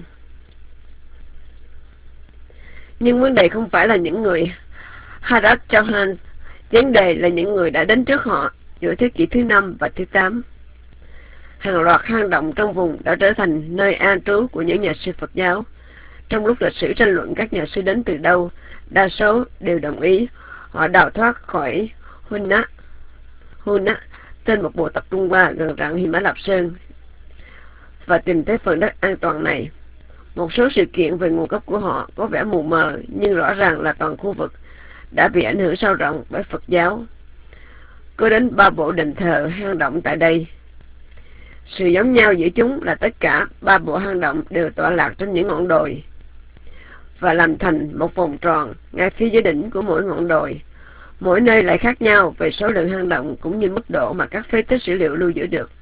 Nhưng vấn đề không phải là những người Harat Chauhan, vấn đề là những người đã đến trước họ giữa thế kỷ thứ năm và thứ tám. Hàng loạt hang động trong vùng đã trở thành nơi an trú của những nhà sư Phật giáo. Trong lúc lịch sử tranh luận các nhà sư đến từ đâu, đa số đều đồng ý họ đào thoát khỏi Hunna, Hunna trên một bộ tập Trung Hoa gần rặng Hy Mã Lạp Sơn và tìm thấy phần đất an toàn này. Một số sự kiện về nguồn gốc của họ có vẻ mù mờ, nhưng rõ ràng là toàn khu vực đã bị ảnh hưởng sâu rộng bởi Phật giáo. Có đến ba bộ đền thờ hang động tại đây. Sự giống nhau giữa chúng là tất cả ba bộ hang động đều tọa lạc trên những ngọn đồi và làm thành một vòng tròn ngay phía dưới đỉnh của mỗi ngọn đồi. Mỗi nơi lại khác nhau về số lượng hang động cũng như mức độ mà các phế tích sử liệu lưu giữ được.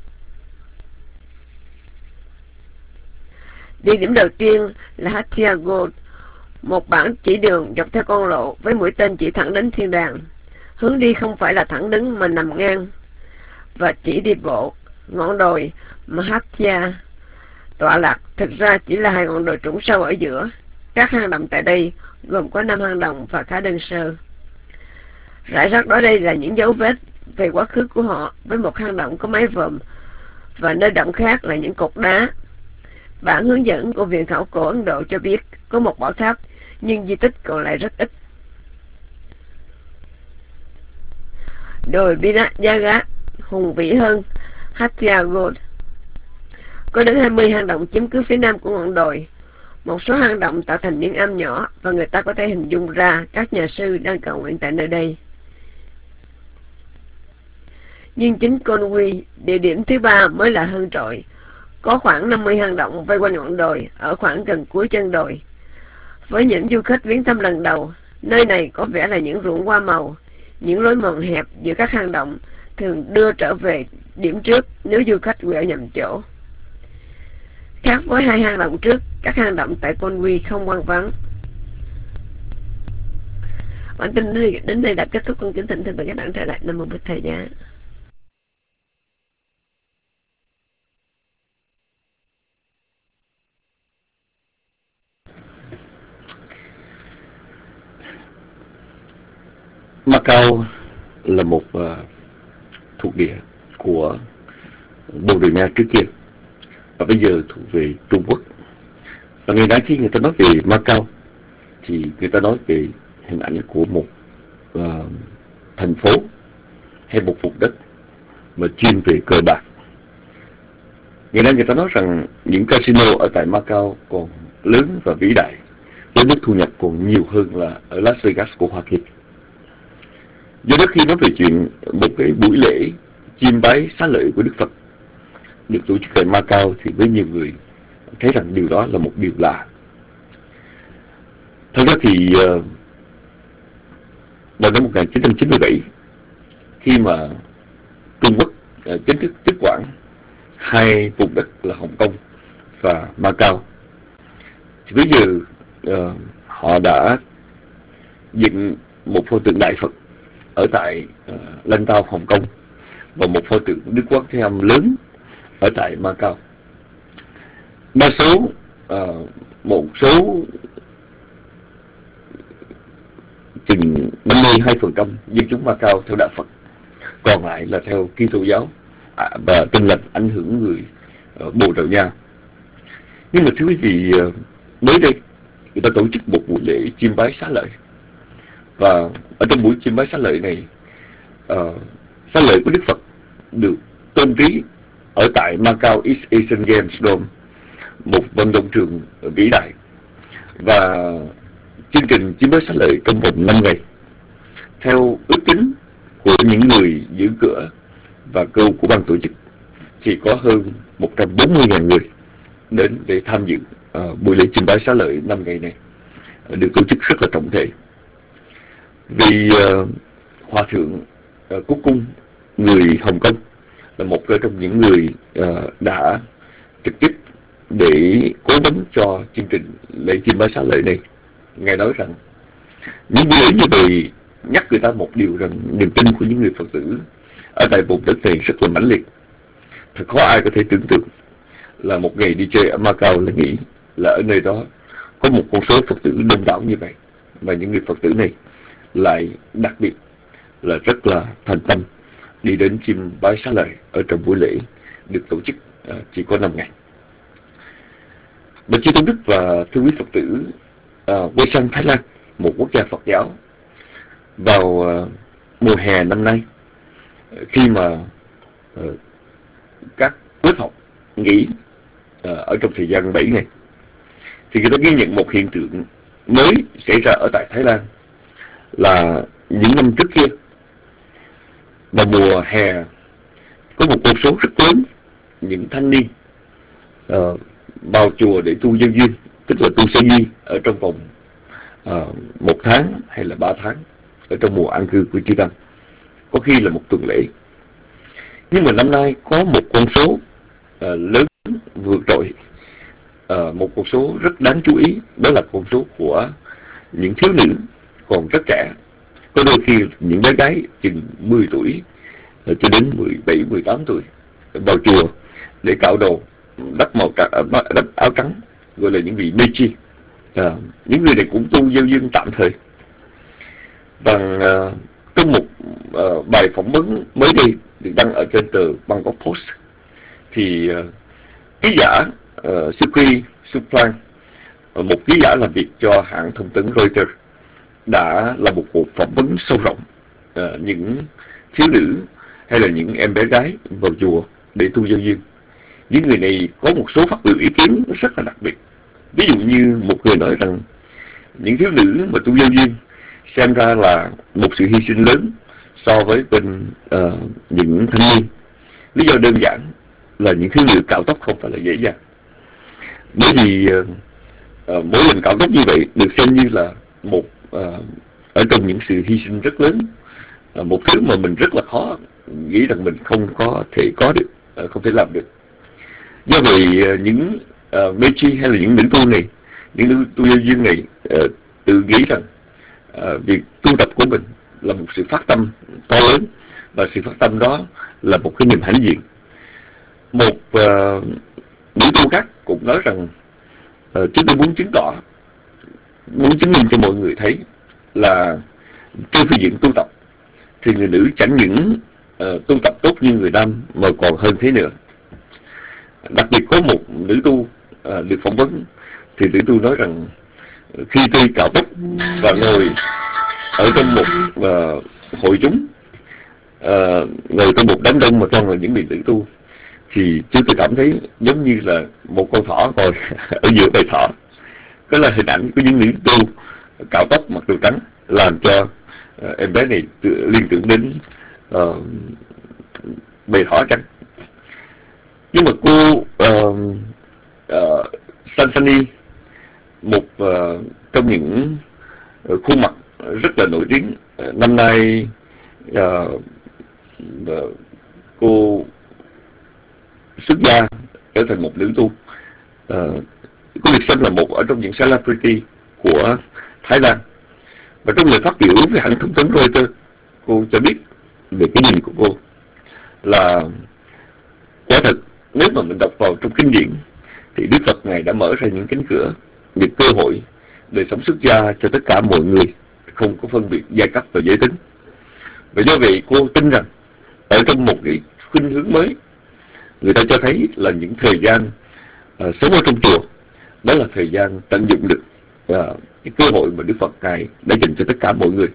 Địa điểm đầu tiên là Hathia Gold, một bản chỉ đường dọc theo con lộ với mũi tên chỉ thẳng đến thiên đàng. Hướng đi không phải là thẳng đứng mà nằm ngang và chỉ đi bộ. Ngọn đồi mà Hathia tọa lạc thực ra chỉ là hai ngọn đồi trũng sâu ở giữa. Các hang động tại đây gồm có năm hang động và khá đơn sơ. Rải rác đó đây là những dấu vết về quá khứ của họ, với một hang động có mái vòm và nơi động khác là những cột đá. Bản hướng dẫn của Viện Khảo cổ Ấn Độ cho biết có một bảo tháp, nhưng di tích còn lại rất ít. Đồi Vinayaga hùng vĩ hơn Hathia Gold. Có đến hai mươi hang động chiếm cứ phía nam của ngọn đồi. Một số hang động tạo thành những am nhỏ và người ta có thể hình dung ra các nhà sư đang cầu nguyện tại nơi đây. Nhưng chính Conwy, địa điểm thứ ba, mới là hơn trội. Có khoảng năm mươi hang động vây quanh ngọn đồi ở khoảng gần cuối chân đồi. Với những du khách viếng thăm lần đầu, nơi này có vẻ là những ruộng hoa màu. Những lối mòn hẹp giữa các hang động thường đưa trở về điểm trước nếu du khách quẹo nhầm chỗ. Khác với hai hang động trước, các hang động tại Conwy không hoang vắng. Bản tin đến đây đã kết thúc. Con kính thỉnh thưa các bạn trở lại. Nam mô Bụt Thầy Giá. Macau là một uh, thuộc địa của Bồ Đào Nha trước kia và bây giờ thuộc về Trung Quốc. Và ngày nay khi người ta nói về Macau thì người ta nói về hình ảnh của một uh, thành phố hay một vùng đất mà chuyên về cờ bạc. Ngày nay người ta nói rằng những casino ở tại Macau còn lớn và vĩ đại, với mức thu nhập còn nhiều hơn là ở Las Vegas của Hoa Kỳ. Do đó khi nói về chuyện một cái buổi lễ chiêm bái xá lợi của Đức Phật được tổ chức tại Macau thì với nhiều người thấy rằng điều đó là một điều lạ. Thật ra thì uh, vào năm một nghìn chín trăm chín mươi bảy, khi mà Trung Quốc uh, chính thức tiếp quản hai vùng đất là Hồng Kông và Macau, thì bây giờ uh, họ đã dựng một pho tượng Đại Phật ở tại uh, Lăng Tao, Hồng Kông, và một pho tượng Đức Quán Thế Âm lớn ở tại Macau. Đa số uh, một số chừng năm mươi hai phần trăm dân chúng Macau theo đạo Phật, còn lại là theo Kitô giáo à, và Tin Lành ảnh hưởng người uh, Bồ Đào Nha. Nhưng mà thưa quý vị, uh, mới đây người ta tổ chức một buổi lễ chiêm bái xá lợi, và ở trong buổi chiêm bái xá lợi này, uh, xá lợi của Đức Phật được tôn trí ở tại Macau East Asian Games Dome, một vận động trường vĩ đại. Và chương trình chiêm bái xá lợi trong vòng năm ngày, theo ước tính của những người giữ cửa và câu của ban tổ chức, thì có hơn một trăm bốn mươi nghìn người đến để tham dự uh, buổi lễ chiêm bái xá lợi năm ngày này, uh, được tổ chức rất là trọng thể. Vì uh, Hòa thượng uh, Cúc Cung, người Hồng Kông, là một trong những người uh, đã trực tiếp để cố vấn cho chương trình lễ chiêm bái xá lợi này. Ngài nói rằng những buổi lễ như vậy nhắc người ta một điều, rằng niềm tin của những người Phật tử ở tại vùng đất này rất là mãnh liệt. Thật khó ai có thể tưởng tượng là một ngày đi chơi ở Macau là nghĩ là ở nơi đó có một con số Phật tử đông đảo như vậy, và những người Phật tử này lại đặc biệt là rất là thành tâm đi đến chiêm bái xá lợi ở trong buổi lễ được tổ chức uh, chỉ có năm ngày. Bà Chư Tôn Đức và thưa quý Phật tử, uh, quay sang Thái Lan, một quốc gia Phật giáo, vào uh, mùa hè năm nay, khi mà uh, các lớp học nghỉ uh, ở trong thời gian bảy ngày, thì người ta ghi nhận một hiện tượng mới xảy ra ở tại Thái Lan, là những năm trước kia, vào mùa hè, có một con số rất lớn những thanh niên uh, vào chùa để tu nhân duyên, tức là tu sơ duy ở trong vòng uh, một tháng hay là ba tháng ở trong mùa an cư của chư Tăng, có khi là một tuần lễ. Nhưng mà năm nay có một con số uh, lớn vượt trội, uh, một con số rất đáng chú ý, đó là con số của những thiếu nữ còn rất trẻ, có đôi khi những bé gái chừng mười tuổi uh, cho đến mười bảy, mười tám tuổi vào chùa để cạo đầu, đắp màu trắng, đắp áo trắng, gọi là những vị mechi. À, những người này cũng tu gieo duyên tạm thời. Và uh, trong một uh, bài phỏng vấn mới đây được đăng ở trên tờ Bangkok Post, thì uh, ký giả uh, Sukri Suplang, uh, một ký giả làm việc cho hãng thông tấn Reuters, đã làm một cuộc phỏng vấn sâu rộng uh, những thiếu nữ hay là những em bé gái vào chùa để tu gieo duyên. Những người này có một số phát biểu ý kiến rất là đặc biệt. Ví dụ như một người nói rằng những thiếu nữ mà tu gieo duyên xem ra là một sự hy sinh lớn so với bên uh, những thanh niên. Lý do đơn giản là những thiếu nữ cạo tóc không phải là dễ dàng, bởi vì uh, uh, mỗi lần cạo tóc như vậy được xem như là một uh, ở trong những sự hy sinh rất lớn, uh, một thứ mà mình rất là khó nghĩ rằng mình không có thể có được, uh, không thể làm được. Do vậy uh, những uh, mechi hay là những nữ tu này, những nữ tu gieo duyên này uh, tự nghĩ rằng uh, việc tu tập của mình là một sự phát tâm to lớn, và sự phát tâm đó là một cái niềm hãnh diện. Một uh, nữ tu khác cũng nói rằng uh, chúng tôi muốn chứng tỏ, muốn chứng minh cho mọi người thấy là trên phương diện tu tập thì người nữ chẳng những uh, tu tập tốt như người nam mà còn hơn thế nữa. Đặc biệt có một nữ tu uh, được phỏng vấn, thì nữ tu nói rằng khi tôi cạo tóc và ngồi ở trong một uh, hội chúng, uh, ngồi trong một đám đông mà toàn là những vị nữ tu, thì chúng tôi cảm thấy giống như là một con thỏ ngồi ở giữa bầy thỏ. Đó là hình ảnh của những nữ tu cạo tóc mặc đồ trắng, làm cho uh, em bé này tự, liên tưởng đến uh, bầy thỏ trắng. Nhưng mà cô uh, uh, Sansani, một uh, trong những uh, khuôn mặt rất là nổi tiếng, uh, năm nay uh, uh, cô xuất gia trở thành một nữ tu. Uh, cô được xem là một ở trong những celebrity của Thái Lan. Và trong lời phát biểu với hãng thông tấn Reuters, cô cho biết về cái nhìn của cô là quả thật, nếu mà mình đọc vào trong kinh điển thì Đức Phật Ngài đã mở ra những cánh cửa, những cơ hội đời sống xuất gia cho tất cả mọi người, không có phân biệt giai cấp và giới tính. Và do vậy cô tin rằng ở trong một cái khuynh hướng mới, người ta cho thấy là những thời gian uh, sống ở trong chùa, đó là thời gian tận dụng được uh, cái cơ hội mà Đức Phật Ngài đã dành cho tất cả mọi người.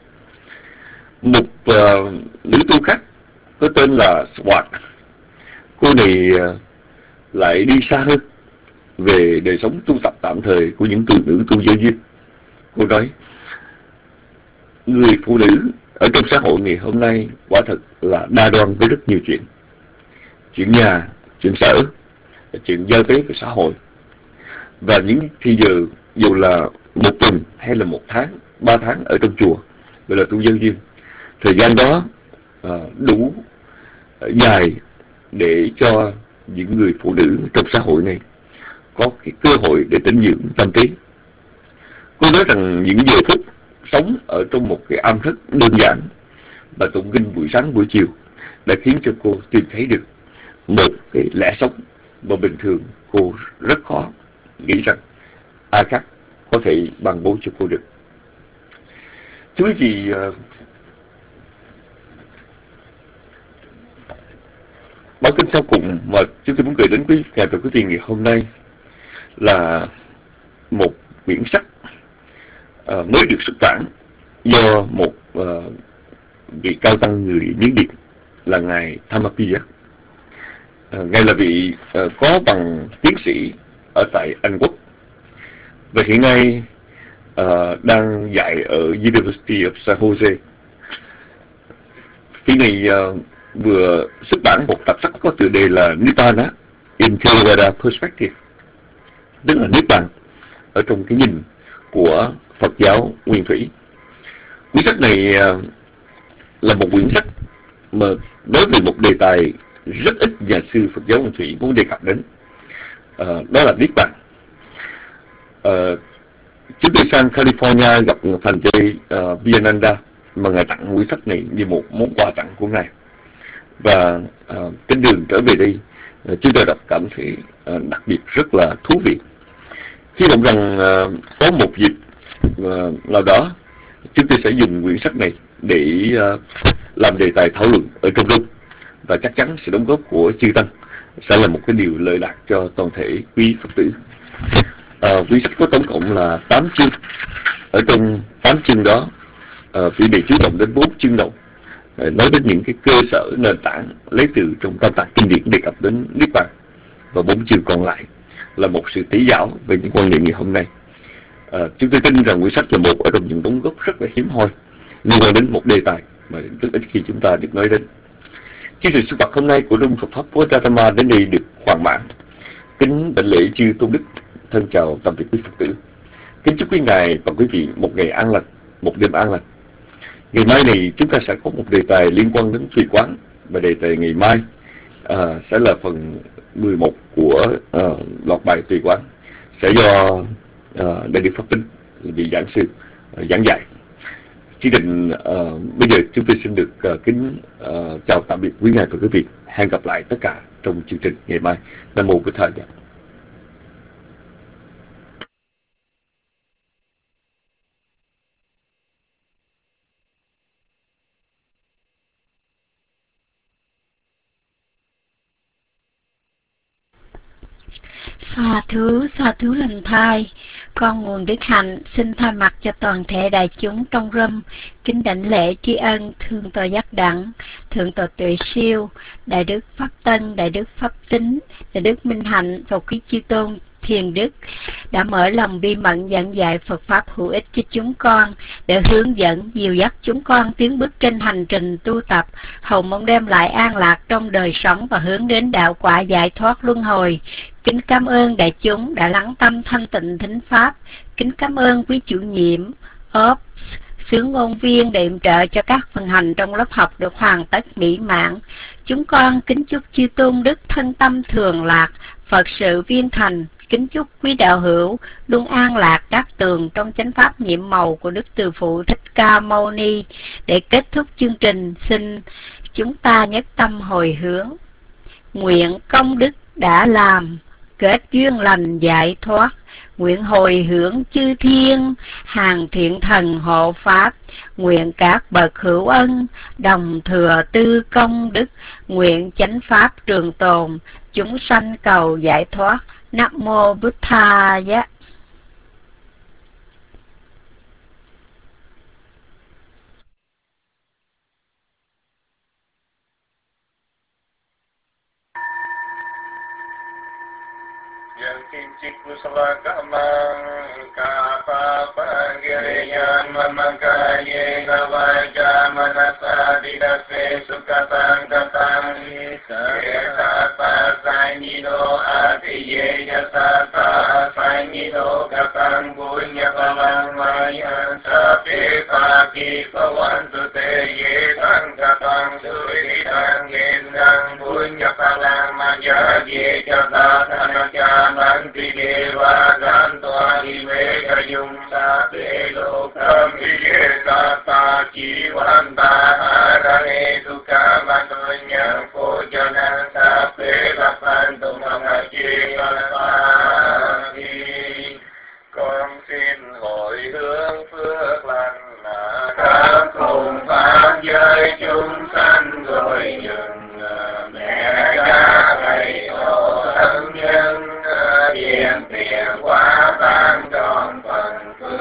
Một uh, nữ tu khác có tên là Swat, cô này uh, lại đi xa hơn về đời sống tu tập tạm thời của những tu nữ tu gieo duyên. Cô nói người phụ nữ ở trong xã hội ngày hôm nay quả thật là đa đoan với rất nhiều chuyện, chuyện nhà, chuyện sở, chuyện giao tế của xã hội. Và những thì giờ dù là một tuần hay là một tháng, ba tháng ở trong chùa, gọi là tu gieo duyên, thời gian đó uh, đủ uh, dài để cho những người phụ nữ trong xã hội này có cái cơ hội để tĩnh dưỡng tâm trí. Cô nói rằng những giờ phút sống ở trong một cái am thất đơn giản và tụng kinh buổi sáng buổi chiều đã khiến cho cô tìm thấy được một cái lẽ sống mà bình thường cô rất khó nghĩ rằng ai khác có thể ban bố cho cô được. Thưa quý vị, bản kinh sau cùng mà chúng tôi muốn gửi đến quý ngài và quý vị ngày hôm nay là một quyển sách uh, mới được xuất bản do một uh, vị cao tăng người Miến Điện là ngài Thamappiya. Uh, ngài là vị uh, có bằng tiến sĩ ở tại Anh Quốc, và hiện nay uh, đang dạy ở University of San Jose. Khi này uh, vừa xuất bản một tập sách có tựa đề là Nibbana in Theravada Perspective, tức là Niết Bàn ở trong cái nhìn của Phật giáo Nguyên Thủy. Quyển sách này uh, là một quyển sách mà đối với một đề tài rất ít nhà sư Phật giáo Nguyên Thủy muốn đề cập đến, uh, đó là Niết Bàn. Uh, Trước khi sang California gặp thành chơi uh, Viananda mà ngài tặng quyển sách này như một món quà tặng của ngài. Và uh, trên đường trở về đây, uh, chúng tôi đã cảm thấy uh, đặc biệt rất là thú vị. Hy vọng rằng uh, có một dịp uh, nào đó chúng tôi sẽ dùng quyển sách này để uh, làm đề tài thảo luận ở trong room, và chắc chắn sự đóng góp của chư tăng sẽ là một cái điều lợi lạc cho toàn thể quý Phật tử. À, quyển sách có tổng cộng là tám chương. Ở trong tám chương đó, à, vị đề chú trọng đến bốn chương đầu, à, nói đến những cái cơ sở nền tảng lấy từ trong tam tạng kinh điển đề cập đến Niết Bàn, và bốn chương còn lại là một sự tỉ giáo về những quan niệm ngày hôm nay. À, chúng tôi tin rằng quyển sách là một ở trong những đóng góp rất là hiếm hoi liên quan đến một đề tài mà rất ít khi chúng ta được nói đến. Chương trình sinh hoạt hôm nay của Trung Phật pháp Bodhidharma đến đây được hoàn mãn. Kính đảnh lễ chư tôn đức, thân chào tạm biệt quý Phật tử. Kính chúc quý ngài và quý vị một ngày an lành, một đêm an lành. Ngày mai này chúng ta sẽ có một đề tài liên quan đến tùy quán, và đề tài ngày mai à, sẽ là phần mười một của à, loạt bài tùy quán, sẽ do à, Đại đức Pháp Tinh, vị giảng sư à, giảng dạy. Chương trình à, bây giờ chúng tôi xin được à, kính à, chào tạm biệt quý ngài và quý vị. Hẹn gặp lại tất cả trong chương trình ngày mai. Nam mô Bổn Thầy. Xà thứ, xà thứ lành thai. Con nguồn Đức Hạnh xin thay mặt cho toàn thể đại chúng trong râm kính đảnh lễ tri ân Thượng tọa Giác Đẳng, Thượng tọa Tuệ Siêu, Đại đức Pháp Tân, Đại đức Pháp Tính, Đại đức Minh Hạnh và quý chư tôn Thiền Đức đã mở lòng bi mẫn giảng dạy Phật Pháp hữu ích cho chúng con, để hướng dẫn, dìu dắt chúng con tiến bước trên hành trình tu tập, hầu mong đem lại an lạc trong đời sống và hướng đến đạo quả giải thoát luân hồi. Kính cảm ơn đại chúng đã lắng tâm thanh tịnh thính Pháp. Kính cảm ơn quý chủ nhiệm, ốp, sứ ngôn viên để yểm trợ cho các phần hành trong lớp học được hoàn tất mỹ mãn. Chúng con kính chúc chư tôn đức thân tâm thường lạc, Phật sự viên thành. Kính chúc quý đạo hữu luôn an lạc đắc tường trong chánh pháp nhiệm màu của Đức Từ Phụ Thích Ca Mâu Ni. Để kết thúc chương trình, xin chúng ta nhất tâm hồi hướng. Nguyện công đức đã làm, kết duyên lành giải thoát, nguyện hồi hướng chư thiên, hàng thiện thần hộ pháp, nguyện các bậc hữu ân, đồng thừa tư công đức, nguyện chánh pháp trường tồn, chúng sanh cầu giải thoát. Nam mô Bụt Tha Giá. Yang kincik kusala kamang kapa pangiriyan mamangkaye kawaja manasa didase sukatang katang kesata sanyido atiye yasata sanyido katang punya kalang mayan sapi pagi kawantu te ye tang katang suri tang gendang punya kalang maya ye jata tanaka Nanti dewa gantua diveka yung sa pelo kambiye kata jiwanta harane duka matonya pojana sa pelapan tumangaji kalapagi. Con xin hồi hướng phước lành các cùng pháp giới chúng sanh rồi dừng mẹ cha thầy tổ thân nhân Tiền tiền quá tan tròn phần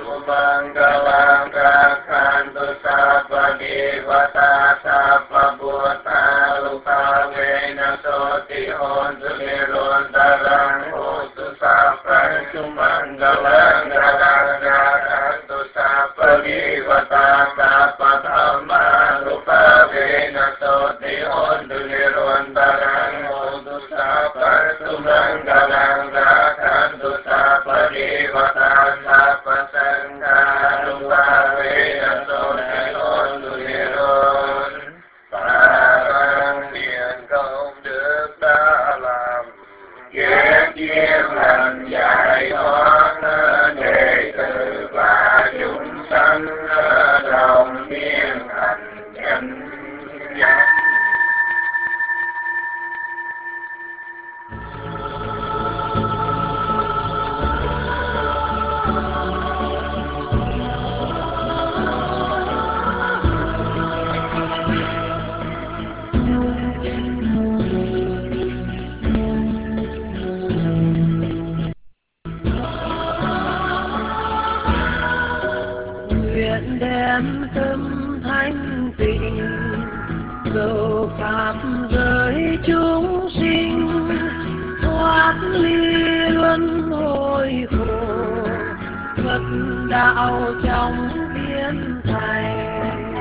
Sumanggalang rakhantu sabba devata sabba bhuta lupavena soti hontu nirontarang hotu sabba sumanggalang rakhantu sabba devata sabba dhamma lupavena soti hontu nirontarang hotu sabba sumanggalang rakhantu sabba devata sabba sangha lupavena soti hontu niron. Parang thiện công đức đã làm kiếp kiếp lần giải thoát đệ tử và chúng sanh đồng biến thành chánh giác. Nguyện đem tâm thanh tịnh cầu pháp giới chúng sinh thoát ly luân hồi khổ, Phật đạo trong biến thành.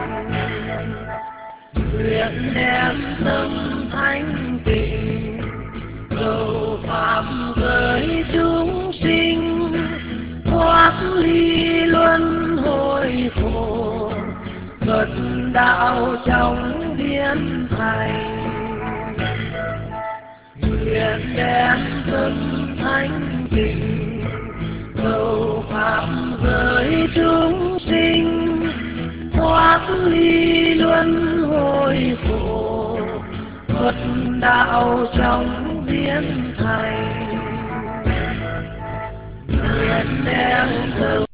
Nguyện đem tâm thanh tịnh cầu pháp giới chúng sinh thoát ly luân hồi khổ, Phật đạo trong biến thành. Nguyện đem tâm thanh tịnh cầu pháp giới chúng sinh thoát ly luân hồi khổ, Phật đạo trong biến thành. Nguyện đem tâm